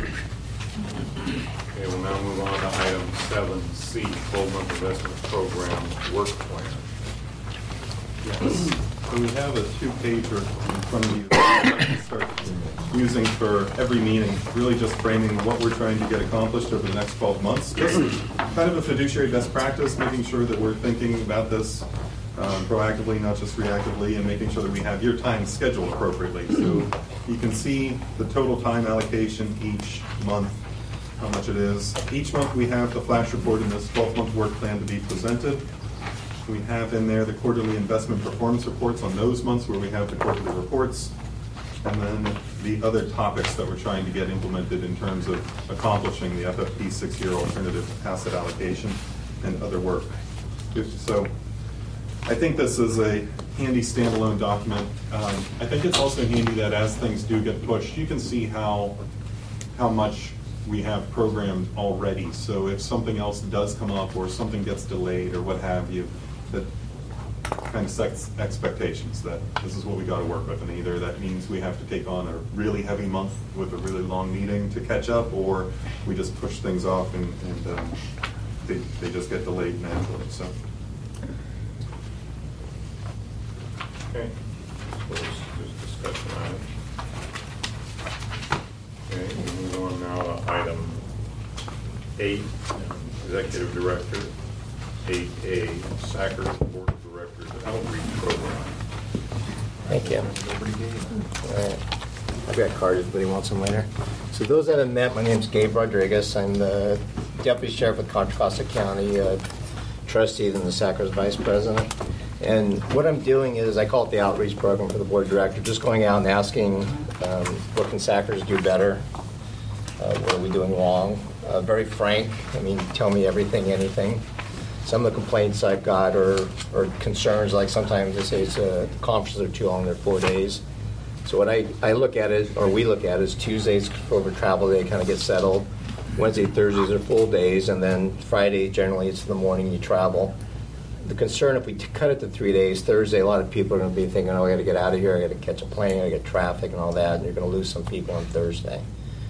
Okay, we'll now move on to item 7C, 12-month investment program work plan. Yes. So we have a 2-pager in front of you that we start using for every meeting, really just framing what we're trying to get accomplished over the next 12 months. Just kind of a fiduciary best practice, making sure that we're thinking about this proactively, not just reactively, and making sure that we have your time scheduled appropriately. So you can see the total time allocation each month, how much it is. Each month we have the flash report in this 12-month work plan to be presented. We have in there the quarterly investment performance reports on those months where we have the quarterly reports, and then the other topics that we're trying to get implemented in terms of accomplishing the FFP 6-year alternative asset allocation and other work. So I think this is a handy standalone document. I think it's also handy that as things do get pushed, you can see how much we have programmed already. So if something else does come up or something gets delayed or what have you, that kind of sets expectations that this is what we got to work with, and either that means we have to take on a really heavy month with a really long meeting to catch up, or we just push things off and they just get delayed naturally. So okay, so there's discussion on it. Okay, we move on now to item 8, Executive Director. 8A, SACR's Board of Directors Outreach Program. Thank you. All right. I've got cards if anybody wants them later. So those that have met, my name is Gabe Rodriguez. I'm the Deputy Sheriff of Contra Costa County, trustee and the SACR's Vice President. And what I'm doing is, I call it the Outreach Program for the Board of Directors, just going out and asking what can SACR's do better, what are we doing wrong. Very frank, I mean, tell me everything, anything. Some of the complaints I've got are concerns, like sometimes they say the conferences are too long, they're 4 days. So what I look at it, or we look at it, is Tuesdays over travel day, kind of get settled. Wednesday, Thursdays are full days, and then Friday, generally it's in the morning you travel. The concern, if we cut it to 3 days, Thursday, a lot of people are going to be thinking, oh, I got to get out of here, I got to catch a plane, I got to get traffic and all that, and you're going to lose some people on Thursday.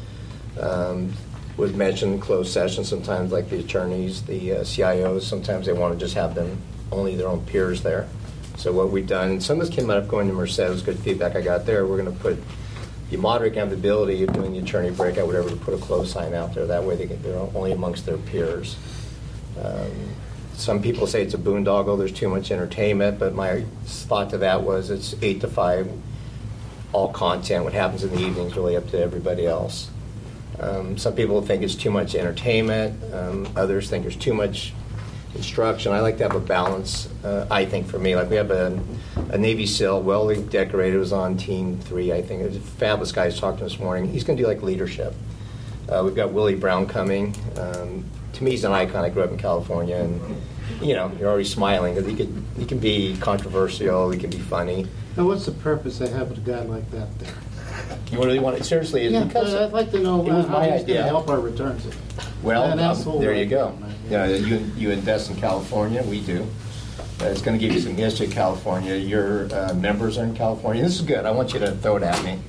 Was mentioned closed sessions sometimes, like the attorneys, the CIOs, sometimes they want to just have them, only their own peers there. So what we've done, some of this came up going to Merced, it was good feedback I got there. We're going to put, the moderator can have the ability of doing the attorney breakout, whatever, to put a closed sign out there. That way they're only amongst their peers. Some people say it's a boondoggle, there's too much entertainment, but my thought to that was it's 8 to 5, all content. What happens in the evening is really up to everybody else. Some people think it's too much entertainment. Others think there's too much instruction. I like to have a balance, I think, for me. Like we have a Navy SEAL, well decorated, was on Team 3, I think. It was a fabulous guy I was talking to this morning. He's going to do like leadership. We've got Willie Brown coming. To me, he's an icon. I grew up in California, and you know, you're already smiling because he can be controversial, he can be funny. Now, what's the purpose of having a guy like that there? You really want it? Seriously, it's because I'd like to know it was how my he's going to idea. help our returns. Well, there you go. Right. Yeah, you invest in California. We do. It's going to give you some history of California. Your members are in California. This is good. I want you to throw it at me.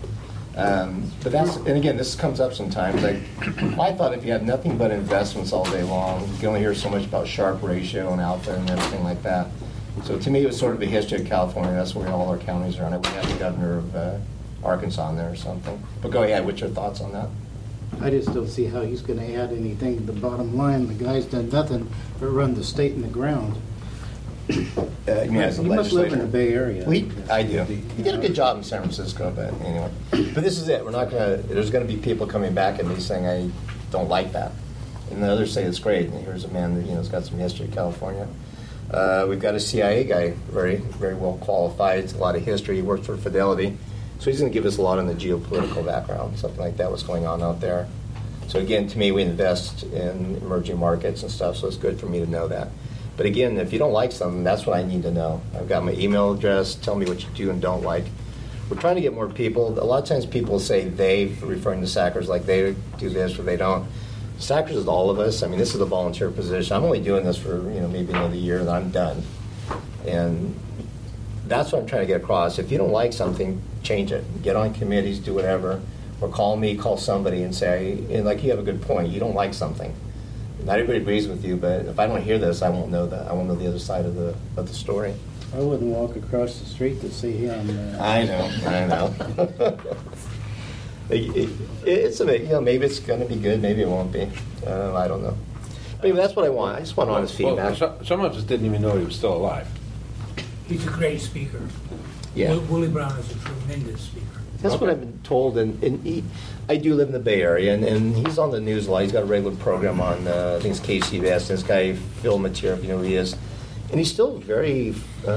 But that's, and again, this comes up sometimes. Like, I thought if you had nothing but investments all day long, you can only hear so much about Sharpe ratio and alpha and everything like that. So to me, it was sort of a history of California. That's where all our counties are on it. We have the governor of Arkansas in there or something. But go ahead. What's your thoughts on that? I just don't see how he's going to add anything to the bottom line. The guy's done nothing but run the state in the ground. You mean as a He must live in legislator? the Bay Area. I do. He did a good job in San Francisco, but anyway. But this is it. We're not going to, there's going to be people coming back at me saying, I don't like that. And the others say it's great. And here's a man that, has got some history in California. We've got a CIA guy, very, very well qualified, a lot of history. He worked for Fidelity. So he's going to give us a lot on the geopolitical background, something like that, what's going on out there. So again, to me, we invest in emerging markets and stuff, so it's good for me to know that. But again, if you don't like something, that's what I need to know. I've got my email address. Tell me what you do and don't like. We're trying to get more people. A lot of times people say they, referring to SACRS, like they do this or they don't. SACRS is all of us. I mean, this is a volunteer position. I'm only doing this for maybe another year, and I'm done. And that's what I'm trying to get across. If you don't like something, change it. Get on committees, do whatever. Or call me, call somebody and say, and like you have a good point, you don't like something. Not everybody agrees with you, but if I don't hear this, I won't know that. I won't know the other side of the story. I wouldn't walk across the street to see him. I know. It's a, maybe it's going to be good, maybe it won't be. I don't know. But anyway, that's what I want. I just want honest feedback. Some of us didn't even know he was still alive. He's a great speaker. Yeah. Willie Brown is a tremendous speaker. That's what I've been told, and I do live in the Bay Area, and he's on the news a lot. He's got a regular program on, I think it's KCBS, and this guy, Phil Mateer, if you know who he is. And he's still very,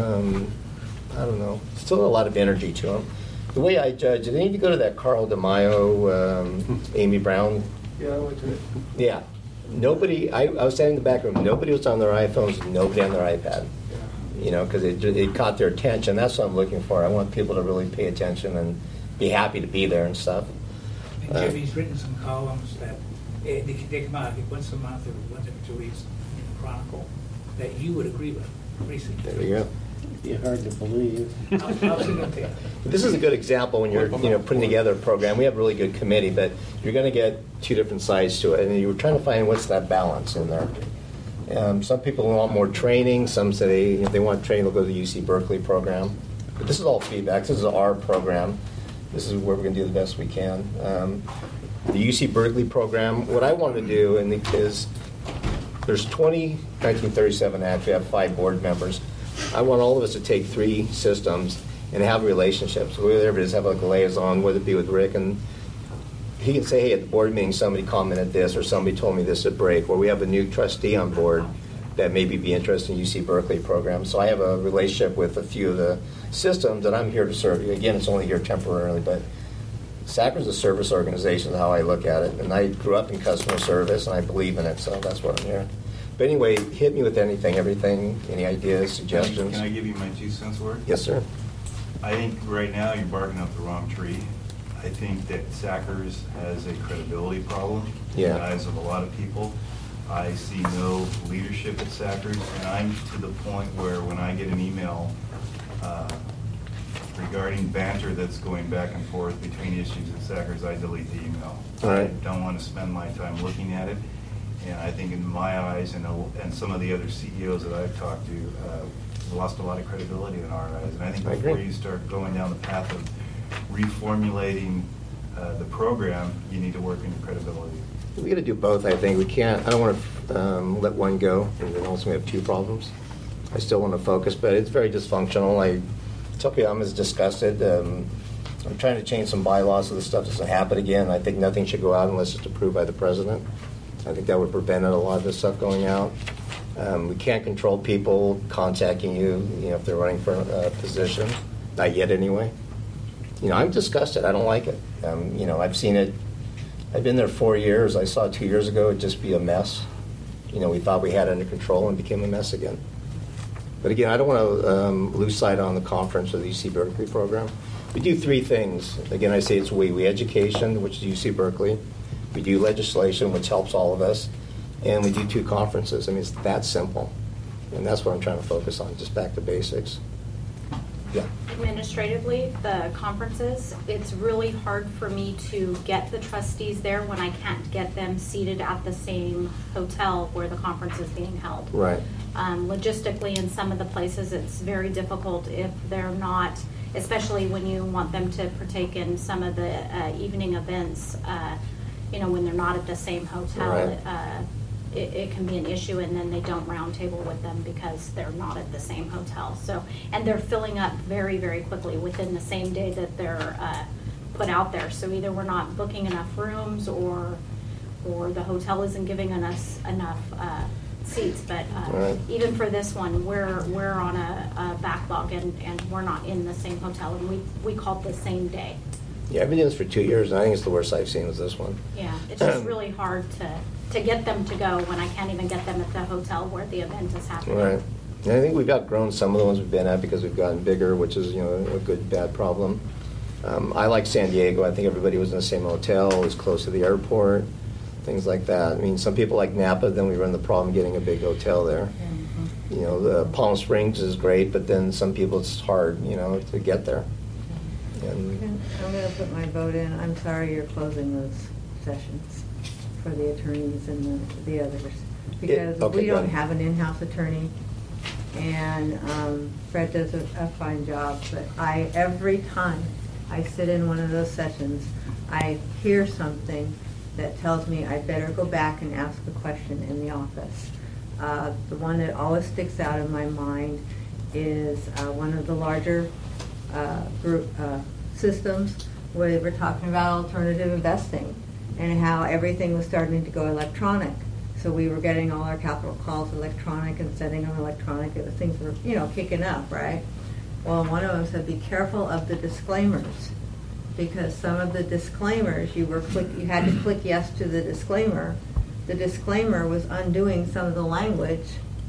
still a lot of energy to him. The way I judge, did any of you go to that Carl DeMaio, Amy Brown? Yeah, I went to it. Yeah. Nobody, I was standing in the back room, nobody was on their iPhones, nobody on their iPad. Because it caught their attention. That's what I'm looking for. I want people to really pay attention and be happy to be there and stuff. And Jimmy's written some columns that they come out, I think, once a month or once every 2 weeks in the Chronicle that you would agree with. Recently. There you go. It'd be hard to believe. I'll send it to you. This is a good example when you're putting together a program. We have a really good committee, but you're going to get two different sides to it, and you're trying to find what's that balance in there. Some people want more training. Some say if they want training, they'll go to the UC Berkeley program. But this is all feedback. This is our program. This is where we're going to do the best we can. The UC Berkeley program, what I wanted to do is there's 1937 Act. We have 5 board members. I want all of us to take 3 systems and have relationships. Whatever it is, have like a liaison, whether it be with Rick, and he can say, hey, at the board meeting, somebody commented this, or somebody told me this at break, or we have a new trustee on board that maybe be interested in UC Berkeley program. So I have a relationship with a few of the systems that I'm here to serve. Again, it's only here temporarily, but SACRS is a service organization is how I look at it. And I grew up in customer service, and I believe in it, so that's what I'm here. But anyway, hit me with anything, everything, any ideas, suggestions. Can I give you my 2 cents worth? Yes, sir. I think right now you're barking up the wrong tree. I think that SACRS has a credibility problem in the eyes of a lot of people. I see no leadership at SACRS, and I'm to the point where when I get an email regarding banter that's going back and forth between issues at SACRS, I delete the email. Right. I don't want to spend my time looking at it. And I think in my eyes and some of the other CEOs that I've talked to, lost a lot of credibility in our eyes. And I think before you start going down the path of reformulating the program, you need to work on your credibility. We got to do both, I think. I don't want to let one go, and then also we have two problems. I still want to focus, but it's very dysfunctional. I'm as disgusted. I'm trying to change some bylaws so this stuff doesn't happen again. I think nothing should go out unless it's approved by the president. I think that would prevent a lot of this stuff going out. We can't control people contacting you, if they're running for a position. Not yet, anyway. I'm disgusted. I don't like it. I've seen it. I've been there 4 years. I saw it 2 years ago. It'd just be a mess. We thought we had it under control and it became a mess again. But again, I don't want to lose sight on the conference or the UC Berkeley program. We do three things. Again, I say it's we. We education, which is UC Berkeley. We do legislation, which helps all of us. And we do 2 conferences. It's that simple. And that's what I'm trying to focus on, just back to basics. Yeah. Administratively, the conferences, it's really hard for me to get the trustees there when I can't get them seated at the same hotel where the conference is being held. Right. Logistically, in some of the places, it's very difficult if they're not, especially when you want them to partake in some of the evening events, when they're not at the same hotel. Right. It can be an issue, and then they don't roundtable with them because they're not at the same hotel. And they're filling up very, very quickly within the same day that they're put out there. So either we're not booking enough rooms, or the hotel isn't giving us enough seats. But right. Even for this one, we're on a backlog, and we're not in the same hotel, and we called the same day. Yeah, I've been doing this for 2 years, and I think it's the worst I've seen was this one. Yeah, it's just really hard to get them to go when I can't even get them at the hotel where the event is happening. Right. And I think we've outgrown some of the ones we've been at because we've gotten bigger, which is, a good, bad problem. I like San Diego. I think everybody was in the same hotel, it was close to the airport, things like that. Some people like Napa, then we run the problem getting a big hotel there. Mm-hmm. The Palm Springs is great, but then some people it's hard, to get there. And I'm going to put my vote in. I'm sorry you're closing those sessions for the attorneys and the others. Because we don't have an in-house attorney. And Fred does a fine job. But every time I sit in one of those sessions, I hear something that tells me I better go back and ask a question in the office. The one that always sticks out in my mind is one of the larger group systems where they were talking about alternative investing and how everything was starting to go electronic. So we were getting all our capital calls electronic and sending them electronic. Things were, kicking up, right? Well, one of them said, be careful of the disclaimers, because some of the disclaimers you had to click yes to the disclaimer. The disclaimer was undoing some of the language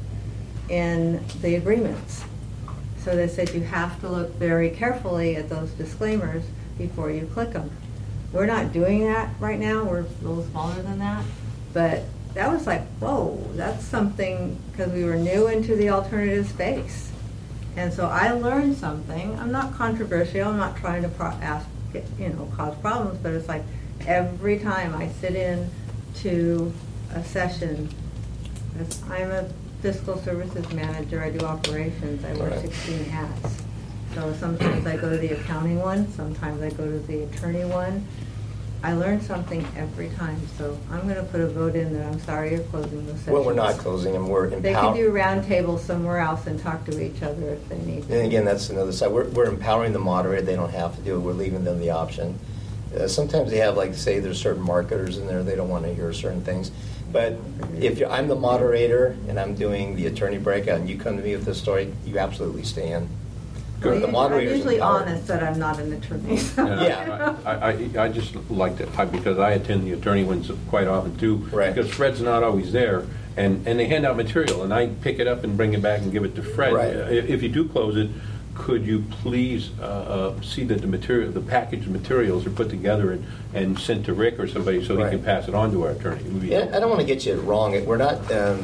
in the agreements. So they said you have to look very carefully at those disclaimers before you click them. We're not doing that right now. We're a little smaller than that. But that was like, whoa, that's something, because we were new into the alternative space. And so I learned something. I'm not controversial. I'm not trying to cause problems, but it's like every time I sit in to a session, because I'm a fiscal services manager, I do operations, I wear 16 hats. So sometimes I go to the accounting one, sometimes I go to the attorney one. I learn something every time, so I'm going to put a vote in that I'm sorry you're closing the session. Well, we're not closing them, we're empowering. They can do roundtables somewhere else and talk to each other if they need to. And again, that's another side. We're empowering the moderator, they don't have to do it, we're leaving them the option. Sometimes they have, say there's certain marketers in there, they don't want to hear certain things. But if I'm the moderator and I'm doing the attorney breakout and you come to me with this story, you absolutely stay in. Well, I'm usually honest that I'm not an attorney. So. Yeah. I just like that because I attend the attorney ones quite often too. Right. Because Fred's not always there. And they hand out material and I pick it up and bring it back and give it to Fred. Right. If you do close it, could you please see that the packaged materials are put together and sent to Rick or somebody so he can pass it on to our attorney? Yeah, I don't want to get you wrong. We're not.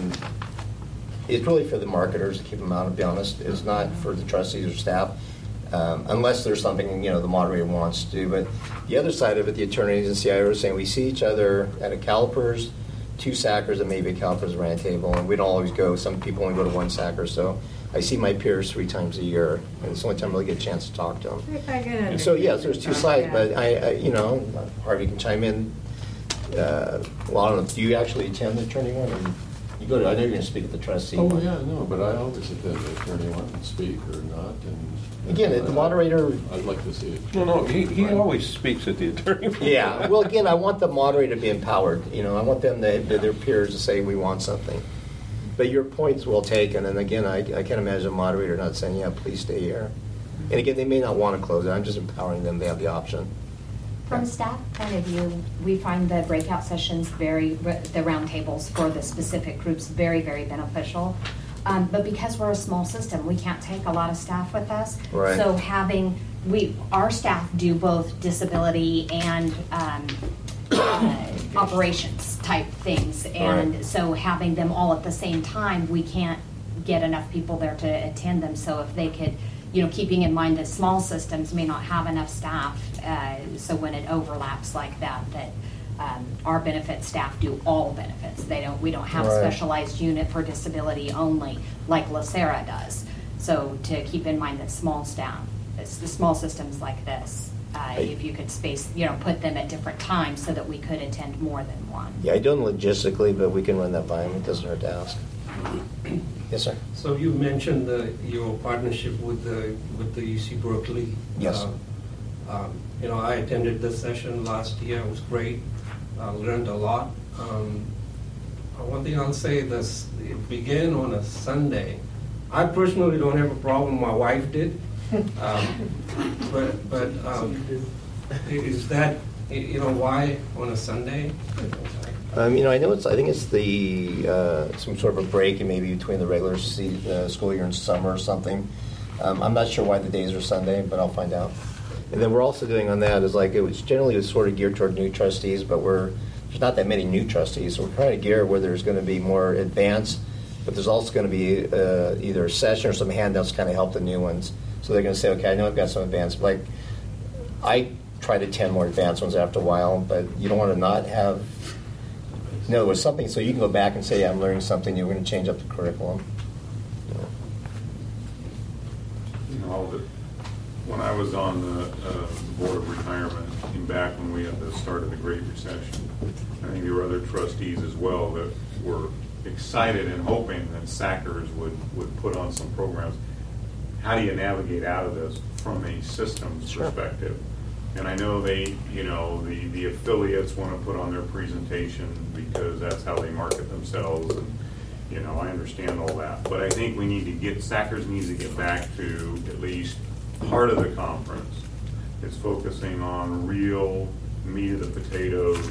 It's really for the marketers to keep them out, to be honest. It's not for the trustees or staff, unless there's something the moderator wants to do. But the other side of it, the attorneys and CIO are saying we see each other at a CalPERS, 2 SACers, and maybe a CalPERS roundtable, and we don't always go. Some people only go to 1 SACer, so I see my peers 3 times a year, and it's the only time I really get a chance to talk to them. I can So yes, there's 2 sides, yeah. but I Harvey can chime in. well, I don't know, do you actually attend the attorney one? Or you go to, I know you're going to speak at the trustee Oh, one. yeah, no, but I always attend the attorney one and speak or not, and. Again, the moderator. I'd like to see it. No, he always speaks at the attorney. Yeah, well, again, I want the moderator to be empowered. You know, I want them, their peers, to say we want something. But your point's well taken, and again, I can't imagine a moderator not saying, yeah, please stay here. And again, they may not want to close it. I'm just empowering them. They have the option. From a staff point of view, we find the breakout sessions the roundtables for the specific groups very, very beneficial. But because we're a small system, we can't take a lot of staff with us. Right. So our staff do both disability and operations type things. And Right. so having them all at the same time, we can't get enough people there to attend them. So if they could, keeping in mind that small systems may not have enough staff, so when it overlaps like that our benefit staff do all benefits. We don't have a Right. specialized unit for disability only like LaSera does. So to keep in mind that small systems like this, if you could put them at different times so that we could attend more than one. Yeah, I don't logistically, but we can run that by them. It doesn't hurt to ask. Yes, sir. So you mentioned your partnership with the UC Berkeley. Yes. I attended this session last year. It was great. Learned a lot. One thing I'll say is it began on a Sunday. I personally don't have a problem. My wife did. But is that why on a Sunday? I know I think it's some sort of a break, and maybe between the regular school year and summer or something. I'm not sure why the days are Sunday, but I'll find out. And then we're also doing on that is it was generally sort of geared toward new trustees, but there's not that many new trustees, so we're trying to gear where there's going to be more advanced, but there's also going to be either a session or some handouts to kind of help the new ones. So they're going to say, okay, I know I've got some advanced, I try to attend more advanced ones after a while, but you don't want to not have. In other words, something so you can go back and say, yeah, I'm learning something new. We're going to change up the curriculum. When I was on the Board of Retirement, back when we had the start of the Great Recession, I think there were other trustees as well that were excited and hoping that SACRS would put on some programs. How do you navigate out of this from a systems perspective? And I know the affiliates want to put on their presentation because that's how they market themselves, and I understand all that. But I think SACRS needs to get back to at least part of the conference is focusing on real meat of the potatoes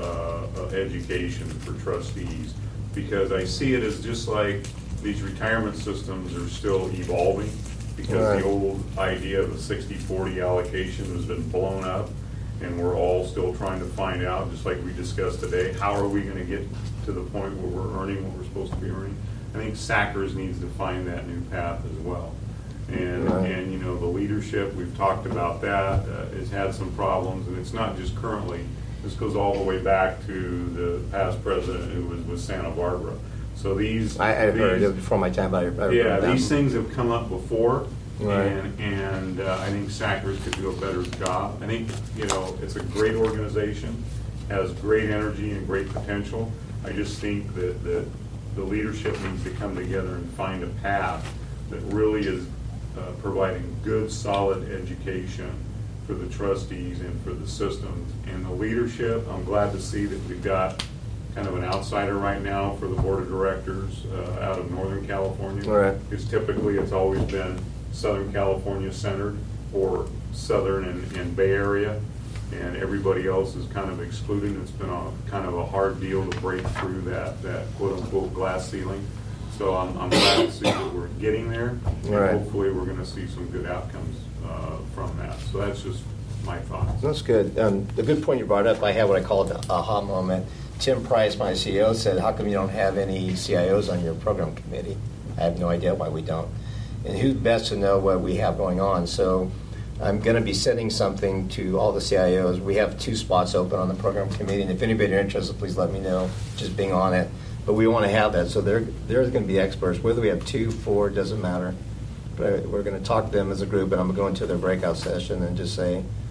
education for trustees, because I see it as just like these retirement systems are still evolving, because the old idea of a 60-40 allocation has been blown up, and we're all still trying to find out, just like we discussed today, how are we going to get to the point where we're earning what we're supposed to be earning. I think SACRS needs to find that new path as well. And the leadership, we've talked about that, has had some problems, and it's not just currently. This goes all the way back to the past president who was with Santa Barbara. So I've heard it before my time, but these things have come up before, right. and I think SACRS could do a better job. I think it's a great organization, has great energy and great potential. I just think that the leadership needs to come together and find a path that really is providing good, solid education for the trustees and for the systems. And the leadership, I'm glad to see that we've got kind of an outsider right now for the board of directors out of Northern California. Right. Because typically it's always been Southern California centered, or Southern and Bay Area, and everybody else is kind of excluded. It's been kind of a hard deal to break through that quote-unquote glass ceiling. So I'm glad to see that we're getting there, and hopefully we're going to see some good outcomes from that. So that's just my thoughts. That's good. The good point you brought up, I had what I call the aha moment. Tim Price, my CEO, said, how come you don't have any CIOs on your program committee? I have no idea why we don't. And who's best to know what we have going on? So I'm going to be sending something to all the CIOs. We have 2 spots open on the program committee, and if anybody is interested, please let me know, just being on it. But we want to have that, so they're going to be experts. Whether we have 2, 4, doesn't matter. But we're going to talk to them as a group, and I'm going to go into their breakout session and just say,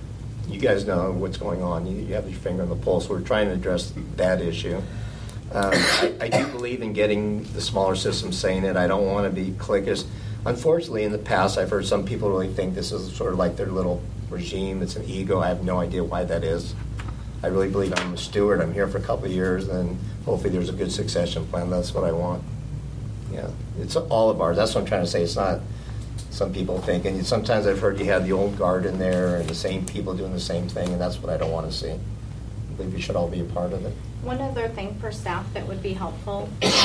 you guys know what's going on. You have your finger on the pulse. We're trying to address that issue. I do believe in getting the smaller systems saying it. I don't want to be cliquish. Unfortunately, in the past, I've heard some people really think this is sort of like their little regime. It's an ego. I have no idea why that is. I really believe I'm a steward. I'm here for a couple of years, and hopefully there's a good succession plan. That's what I want. Yeah, it's all of ours. That's what I'm trying to say. It's not some people think. And sometimes I've heard you have the old guard in there and the same people doing the same thing, and that's what I don't want to see. I believe we should all be a part of it. One other thing for staff that would be helpful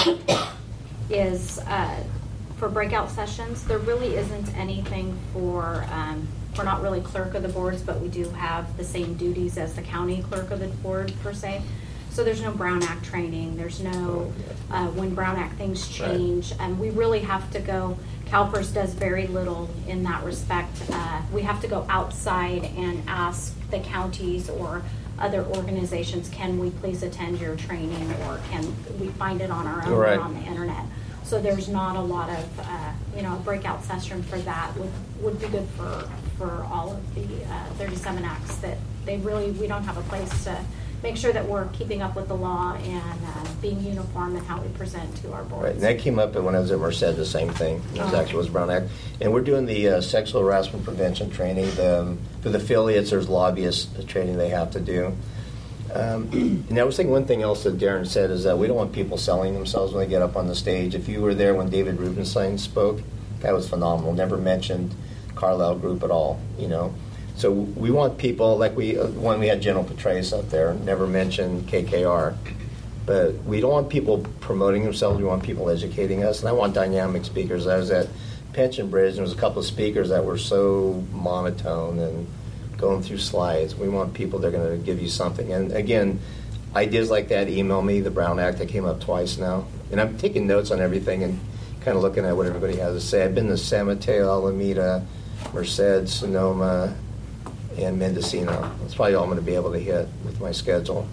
is for breakout sessions, there really isn't anything for, we're not really clerk of the boards, but we do have the same duties as the county clerk of the board per se. So there's no Brown Act training, there's no when Brown Act things change, and we really have to go, CalPERS does very little in that respect. We have to go outside and ask the counties or other organizations, can we please attend your training, or can we find it on our own or on the internet? So there's not a lot of, a breakout session for that would be good for all of the 37 acts that we don't have a place to make sure that we're keeping up with the law and being uniform in how we present to our boards. Right, and that came up when I was at Merced, the same thing. It was actually was Brown Act. And we're doing the sexual harassment prevention training. For the affiliates, there's lobbyist training they have to do. And I was thinking one thing else that Darren said is that we don't want people selling themselves when they get up on the stage. If you were there when David Rubenstein spoke, that was phenomenal. Never mentioned Carlisle Group at all, So we want people, like when we had General Petraeus up there, never mentioned KKR. But we don't want people promoting themselves. We want people educating us. And I want dynamic speakers. I was at Pension Bridge, and there was a couple of speakers that were so monotone and going through slides. We want people that are going to give you something. And again, ideas like that, email me, the Brown Act. That came up twice now. And I'm taking notes on everything and kind of looking at what everybody has to say. I've been to San Mateo, Alameda, Merced, Sonoma, and Mendocino. That's probably all I'm going to be able to hit with my schedule.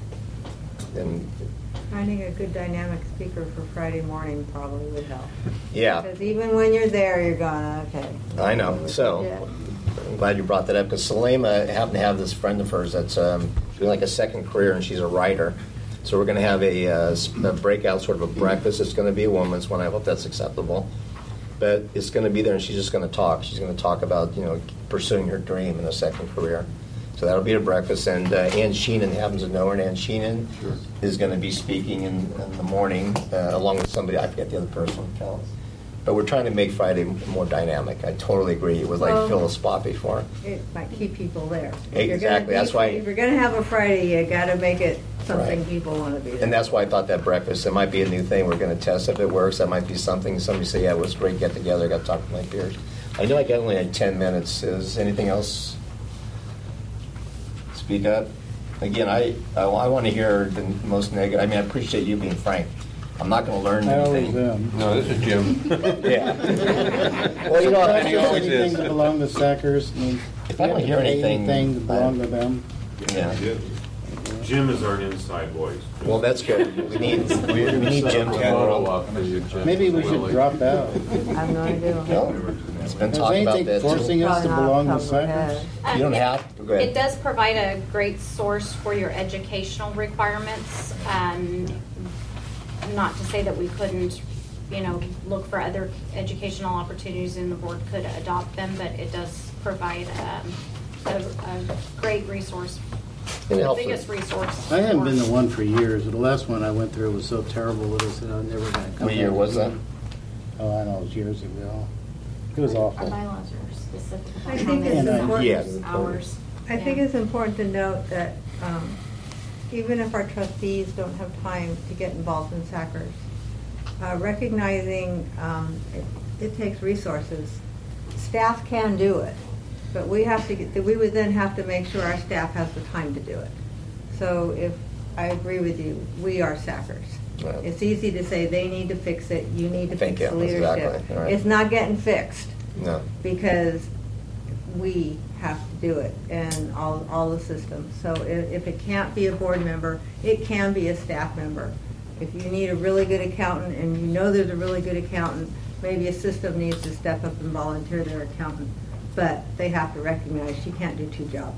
And finding a good dynamic speaker for Friday morning probably would help. Yeah. Because even when you're there, you're going, okay. I know. So I'm glad you brought that up, because Salema happened to have this friend of hers that's doing like a second career, and she's a writer. So we're going to have a breakout, sort of a breakfast. It's going to be a woman's one. I hope that's acceptable. But it's going to be there, and she's just going to talk. She's going to talk about, pursuing her dream in a second career. So that'll be a breakfast. And Ann Sheenan happens to know her, and Ann Sheenan is going to be speaking in the morning along with somebody. I forget the other person. But we're trying to make Friday more dynamic. I totally agree. It was like fill a spot before. It might keep people there. Exactly. That's why. If you're going to have a Friday, you got to make it something people want to be there. And that's why I thought that breakfast, it might be a new thing. We're going to test if it works. That might be something. Somebody say, yeah, it was great get together. I got to talk to my peers. I know I got only 10 minutes. Is anything else? Speak up. Again, I want to hear the most negative. I mean, I appreciate you being frank. I'm not going to learn anything. No, this is Jim. Yeah. Well, and he always anything that belong to Sackers. If I don't hear anything that belong to them. Yeah. Jim is our inside voice. Well, that's good. We need Jim to Maybe we should drop out. I have no idea. No. It's been Is talking about anything that forcing too. us to belong to Sackers? You don't have to. Go ahead. It does provide a great source for your educational requirements. Not to say that we couldn't, look for other educational opportunities and the board could adopt them, but it does provide a great resource. The biggest resource. I haven't been to one for years. The last one I went through was so terrible with us that I was never going to come. What year was that? Oh, I know, it was years ago. It was awful. Our bylaws are specific. I think it's important. Yeah. Hours. I think it's important to note that even if our trustees don't have time to get involved in Sackers, recognizing it takes resources. Staff can do it, but we would then have to make sure our staff has the time to do it. So if I agree with you, we are Sackers. Right. It's easy to say they need to fix it, you need to fix the leadership. Exactly. Right. It's not getting fixed. No. Because we have to do it and all the systems. So if it can't be a board member, it can be a staff member. If you need a really good accountant and you know there's a really good accountant, maybe a system needs to step up and volunteer their accountant. But they have to recognize she can't do two jobs.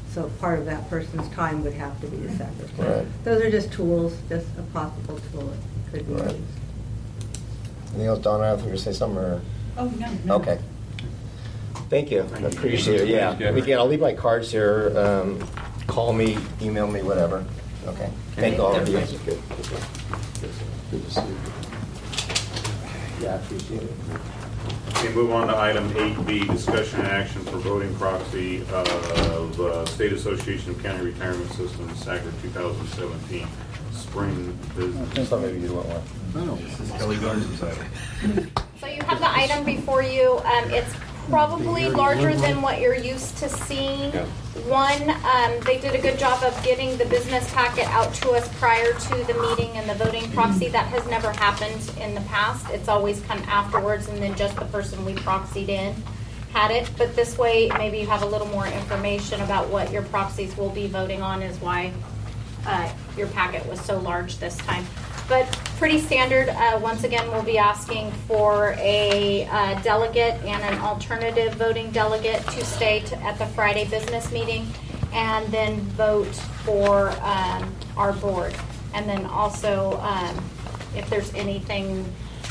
So part of that person's time would have to be the secretary. Right. Those are just tools, just a possible tool that could be Right. used. Anything else, Donna? I thought you were going to say something, or? Oh, no. Okay. Thank you. I appreciate it. Yeah. Thanks, Jeff. Again, I'll leave my cards here. Call me, email me, whatever. Okay. Thank all of you. Good to see you. Yeah, I appreciate it. Okay, move on to item 8B, discussion and action for voting proxy of State Association of County Retirement Systems, SACR 2017 Spring Business. So maybe you want one. This is Kelly Garza's item. So you have the item before you. It's probably larger than what you're used to seeing. One, they did a good job of getting the business packet out to us prior to the meeting and the voting proxy. That has never happened in the past. It's always come afterwards, and then just the person we proxied in had it. But this way, maybe you have a little more information about what your proxies will be voting on, is why your packet was so large this time. But pretty standard. Once again, we'll be asking for a delegate and an alternative voting delegate to stay at the Friday business meeting, and then vote for our board. And then also, if there's anything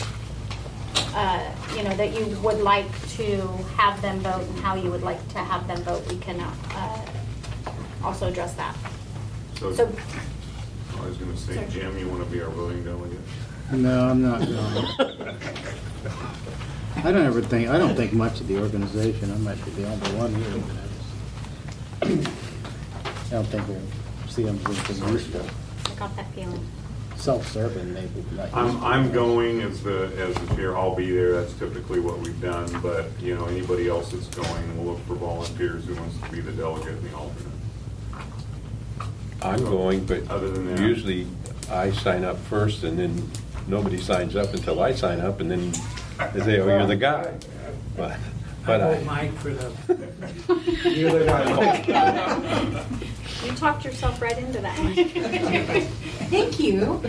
that you would like to have them vote and how you would like to have them vote, we can also address that. So I was going to say, Jim, you want to be our voting delegate? No, I'm not going. I don't think much of the organization. I'm actually the only one here. I don't think we'll see them as anything useful. I got that feeling. Self-serving, maybe. I'm going as the chair. I'll be there. That's typically what we've done. But anybody else that's going, we'll look for volunteers who wants to be the delegate and the alternate. I'm going, but Other than that. usually I sign up first, and then nobody signs up until I sign up, and then they say, "Oh, you're the guy." But I I. vote Mike for the. You're the guy. You talked yourself right into that. Thank you.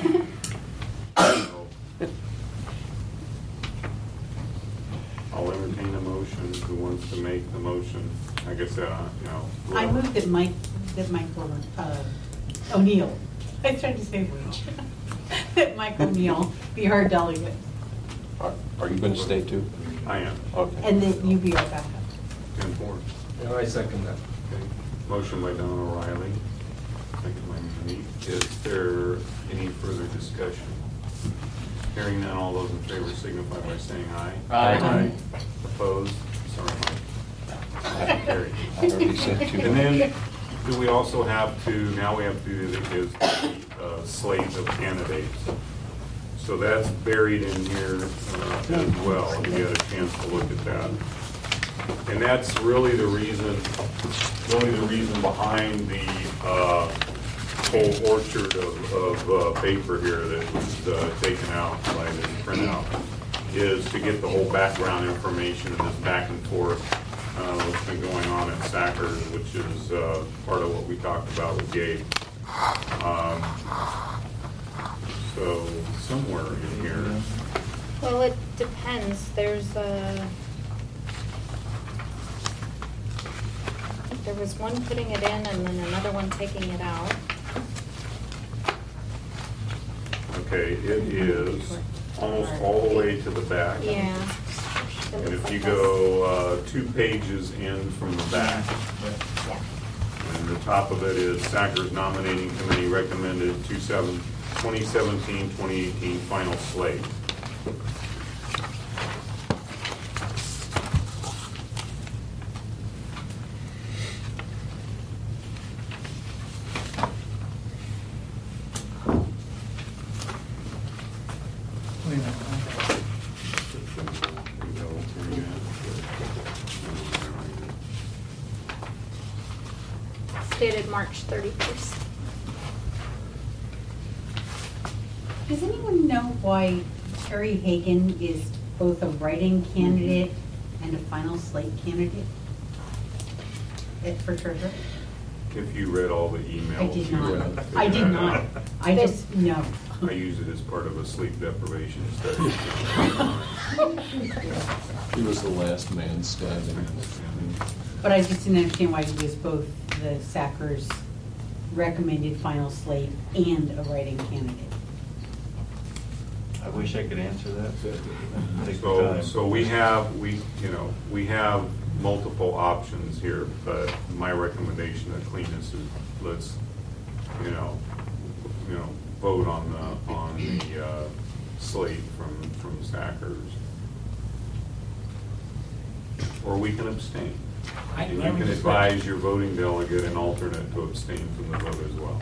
I'll entertain a motion. Who wants to make the motion? Like I said, I move that Michael O'Neill, I tried to say Rich, that Mike O'Neill be our delegate, Are you going to stay too? I am. Okay. and that you be our backup. 10-4. And I second that. Okay. Motion by Don O'Reilly, second by me. Is there any further discussion? Hearing none, all those in favor signify by saying aye. Aye. Opposed? Sorry, Mike. Carried. I already said two. And then, do we also have to, now we have to do the slate of candidates. So that's buried in here as well, if you had a chance to look at that. And that's really the reason behind the whole orchard of paper here that was taken out by the printout, is to get the whole background information and this back and forth what's been going on at SACR, which is part of what we talked about with Gabe. So somewhere in here. Well, it depends. There was one putting it in and then another one taking it out. Okay, it is almost all the way to the back. Yeah. And if you go 2 pages in from the back, and the top of it is SACR's nominating committee recommended 2017-2018 final slate. Wait a minute. Dated March 31st. Does anyone know why Terry Hagan is both a write-in candidate and a final slate candidate for treasurer? If you read all the emails. I did you not. read- I did not. I just, no. I use it as part of a sleep deprivation study. He was the last man standing. But I just didn't understand why it was both the Sackers recommended final slate and a write-in candidate. I wish I could answer that. Take the So, time. so we have multiple options here, but my recommendation to Cletus is let's, vote on the slate from Sackers. Or we can abstain. And you can advise your voting delegate and alternate to abstain from the vote as well.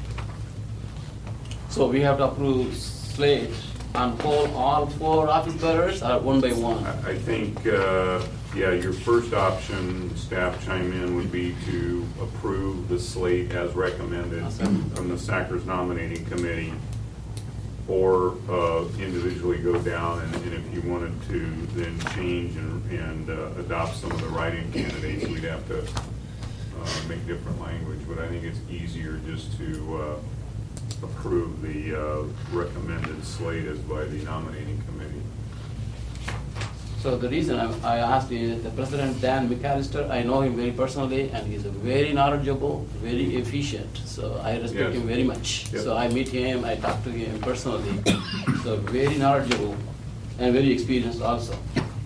So we have to approve slate and poll all 4 office bearers or one by one? I think, your first option, staff chime in, would be to approve the slate as recommended from the Sackers nominating committee, or individually go down, and if you wanted to then change and adopt some of the write-in candidates, we'd have to make different language, but I think it's easier just to approve the recommended slate as by the nominating committee. So the reason I asked is the President Dan McAllister, I know him very personally, and he's a very knowledgeable, very efficient. So I respect him very much. Yep. So I meet him, I talk to him personally. So very knowledgeable and very experienced also.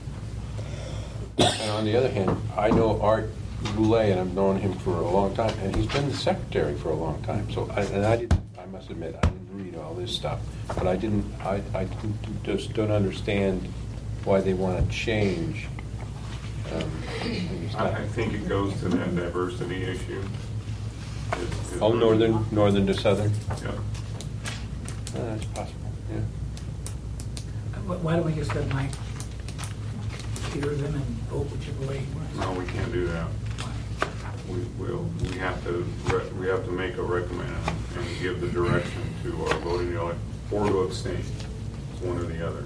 And on the other hand, I know Art Boulay, and I've known him for a long time, and he's been the secretary for a long time. So, I must admit, I didn't read all this stuff, but I just don't understand why they want to change. I think it goes to that diversity issue. Oh, northern to southern? Yeah. That's possible, yeah. Why don't we just let Mike hear them and vote whichever way he wants? No, we can't do that. We have to make a recommendation and give the direction to our voting delegate, or to abstain. It's one or the other.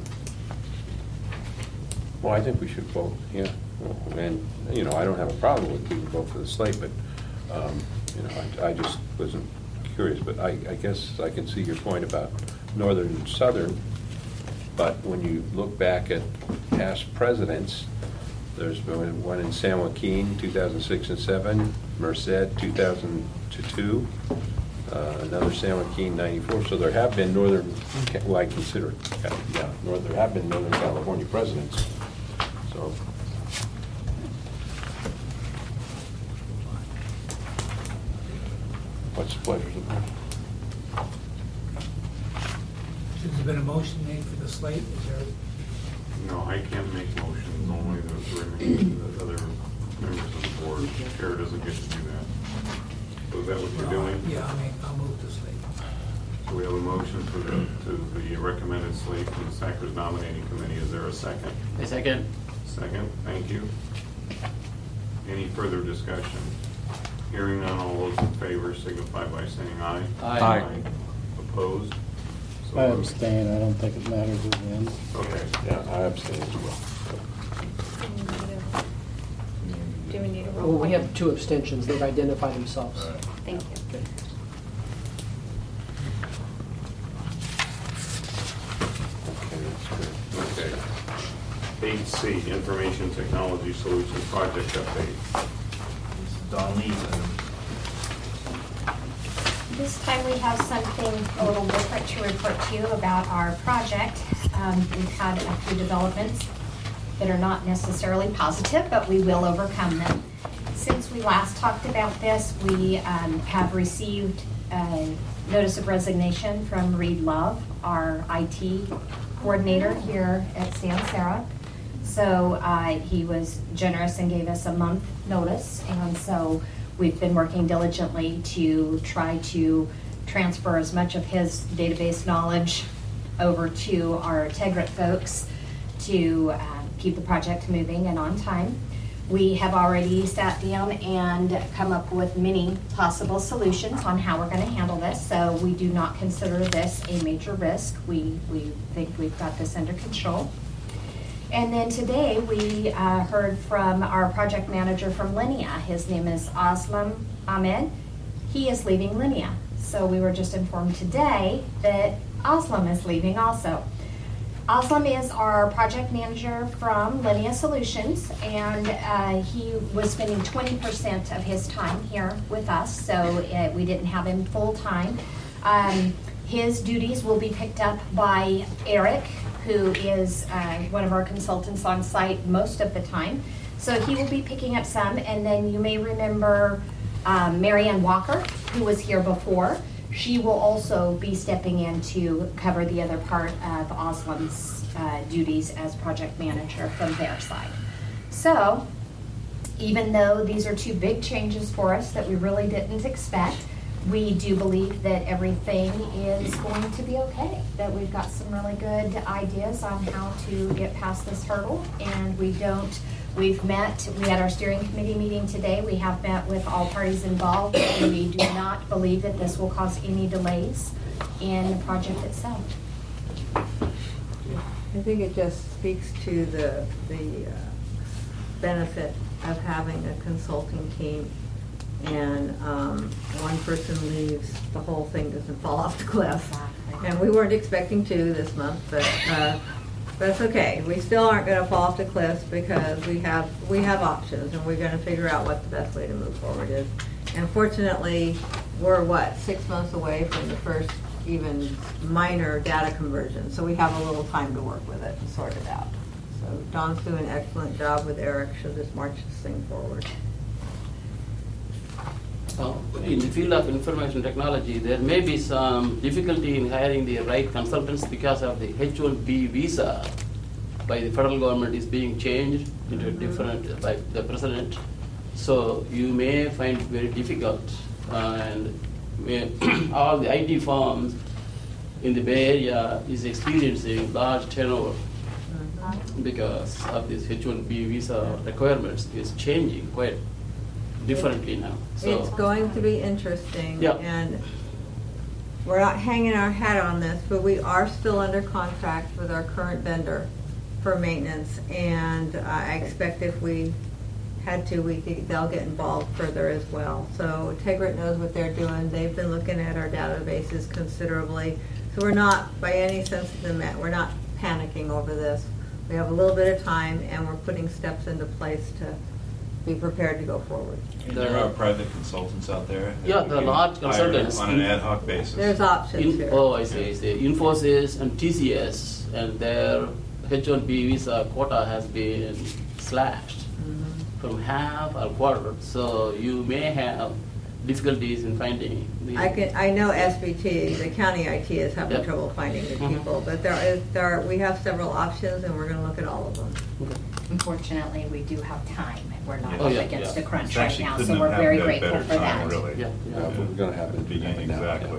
Well, I think we should vote, yeah. And, I don't have a problem with people vote for the slate, but, I just wasn't curious. But I guess I can see your point about northern and southern, but when you look back at past presidents, there's been one in San Joaquin, 2006 and 7, Merced, 2002, another San Joaquin, 94. So there have been I consider it, there have been Northern California presidents. So, what's the pleasure of the board? Has there been a motion made for the slate? Is there? No, I can't make motions, only the other members of the board. The chair doesn't get to do that. So is that what you're doing? Yeah, I'll move the slate. So we have a motion to the recommended slate from the Sackers nominating committee. Is there a second? A second. Second, thank you. Any further discussion? Hearing none, all those in favor signify by saying aye. Aye. Opposed? So I moved. abstain, I don't think it matters who wins. Okay. Yeah, I abstain as well. Do we need a roll? Well, we call? have 2 abstentions. They've identified themselves. Thank you. Okay. Okay. 8C, Information Technology Solutions Project Update. This is Don Lee's item. This time we have something a little different to report to you about our project. We've had a few developments that are not necessarily positive, but we will overcome them. Since we last talked about this, we have received a notice of resignation from Reed Love, our IT coordinator here at Sansera. So he was generous and gave us a month notice, and so we've been working diligently to try to transfer as much of his database knowledge over to our Tegrit folks to keep the project moving and on time. We have already sat down and come up with many possible solutions on how we're going to handle this, so we do not consider this a major risk. We think we've got this under control. And then today we heard from our project manager from Linea. His name is Aslam Ahmed. He is leaving Linea. So we were just informed today that Aslam is leaving also. Aslam is our project manager from Linear Solutions, and he was spending 20% of his time here with us, so we didn't have him full-time. His duties will be picked up by Eric, who is one of our consultants on site most of the time. So he will be picking up some, and then you may remember Marianne Walker, who was here before. She will also be stepping in to cover the other part of Aslam's duties as project manager from their side. So even though these are two big changes for us that we really didn't expect, we do believe that everything is going to be okay, that we've got some really good ideas on how to get past this hurdle, and we've met, we had our steering committee meeting today, we have met with all parties involved, and we do not believe that this will cause any delays in the project itself. I think it just speaks to the benefit of having a consulting team, and one person leaves, the whole thing doesn't fall off the cliff. Exactly. And we weren't expecting to this month, but it's okay. We still aren't going to fall off the cliff because we have options, and we're going to figure out what the best way to move forward is. And fortunately, we're 6 months away from the first even minor data conversion, so we have a little time to work with it and sort it out. So Don's doing an excellent job with Eric. She'll just march this thing forward. In the field of information technology, there may be some difficulty in hiring the right consultants because of the H-1B visa by the federal government is being changed into different by the president. So you may find it very difficult, and all the IT firms in the Bay Area is experiencing large turnover because of this H-1B visa requirements is changing quite differently now. So it's going to be interesting, yeah. And we're not hanging our hat on this, but we are still under contract with our current vendor for maintenance, and I expect if we had to, they'll get involved further as well. So Tegrit knows what they're doing. They've been looking at our databases considerably. So we're not, by any sense of the matter, we're not panicking over this. We have a little bit of time, and we're putting steps into place to be prepared to go forward. There are private consultants out there. Yeah, there are large consultants on an ad hoc basis. There's options here. Oh, I see. Infosys and TCS, and their H-1B visa quota has been slashed from half or quarter. So you may have difficulties in finding the... I know SBT, the county IT, is having trouble finding the people, but we have several options, and we're going to look at all of them. Okay. Unfortunately, we do have time. We're not Oh, up yeah, against yeah. a crunch It right actually now, couldn't so have we're very happened at grateful better for time, that. really. Yeah, Yeah, if we're going to have At the beginning, exactly.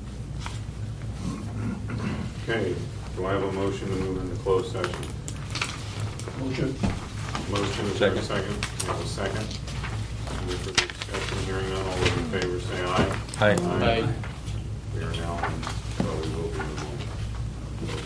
Okay, do I have a motion to move into closed session? Motion. Motion, is there a second? We have a second. Any further discussion? Hearing none, all those in favor say aye. Aye. Aye. We are now in, well, we will be in closed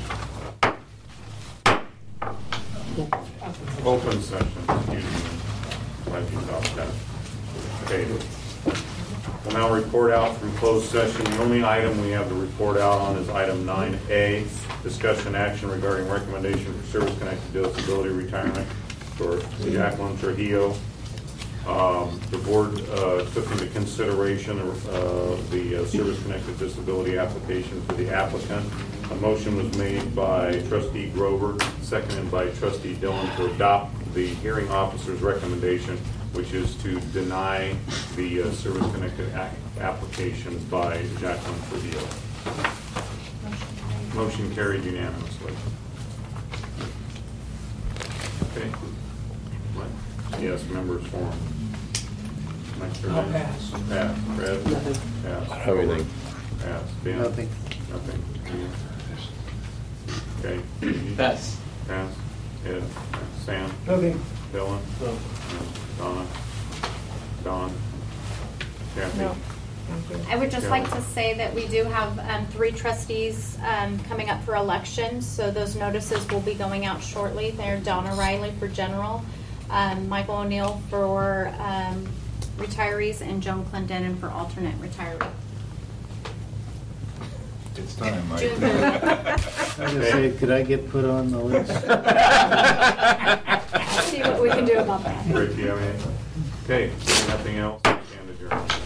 session. Open session, excuse me. Glad you caught that. Okay. We'll now report out from closed session. The only item we have to report out on is item 9A, discussion action regarding recommendation for service-connected disability retirement for Jacqueline Trujillo. The board took into consideration the service-connected disability application for the applicant. A motion was made by trustee Grover, seconded by trustee Dillon, to adopt the hearing officer's recommendation, which is to deny the service-connected application by Jacqueline Trujillo. Motion carried unanimously. Okay. What? Yes, members forum. I'll pass. Pass. Fred? Nothing. Pass. Everything. Pass. Ben? Nothing. Nothing. Okay. Pass. Pass. Ed? Sam? Nothing. Dylan? No. Donna? Don? Kathy? No. Thank you. I would just Kelly. like to say that we do have 3 trustees coming up for election, so those notices will be going out shortly. They're Donna Riley for general, Michael O'Neill for retirees, and Joan Clendenin for alternate retiree. Do It's time, Mike. June 30th. I was gonna say, could I get put on the list? See what we can do about that. Rick, do you have anything? Okay, nothing else, stand adjourned.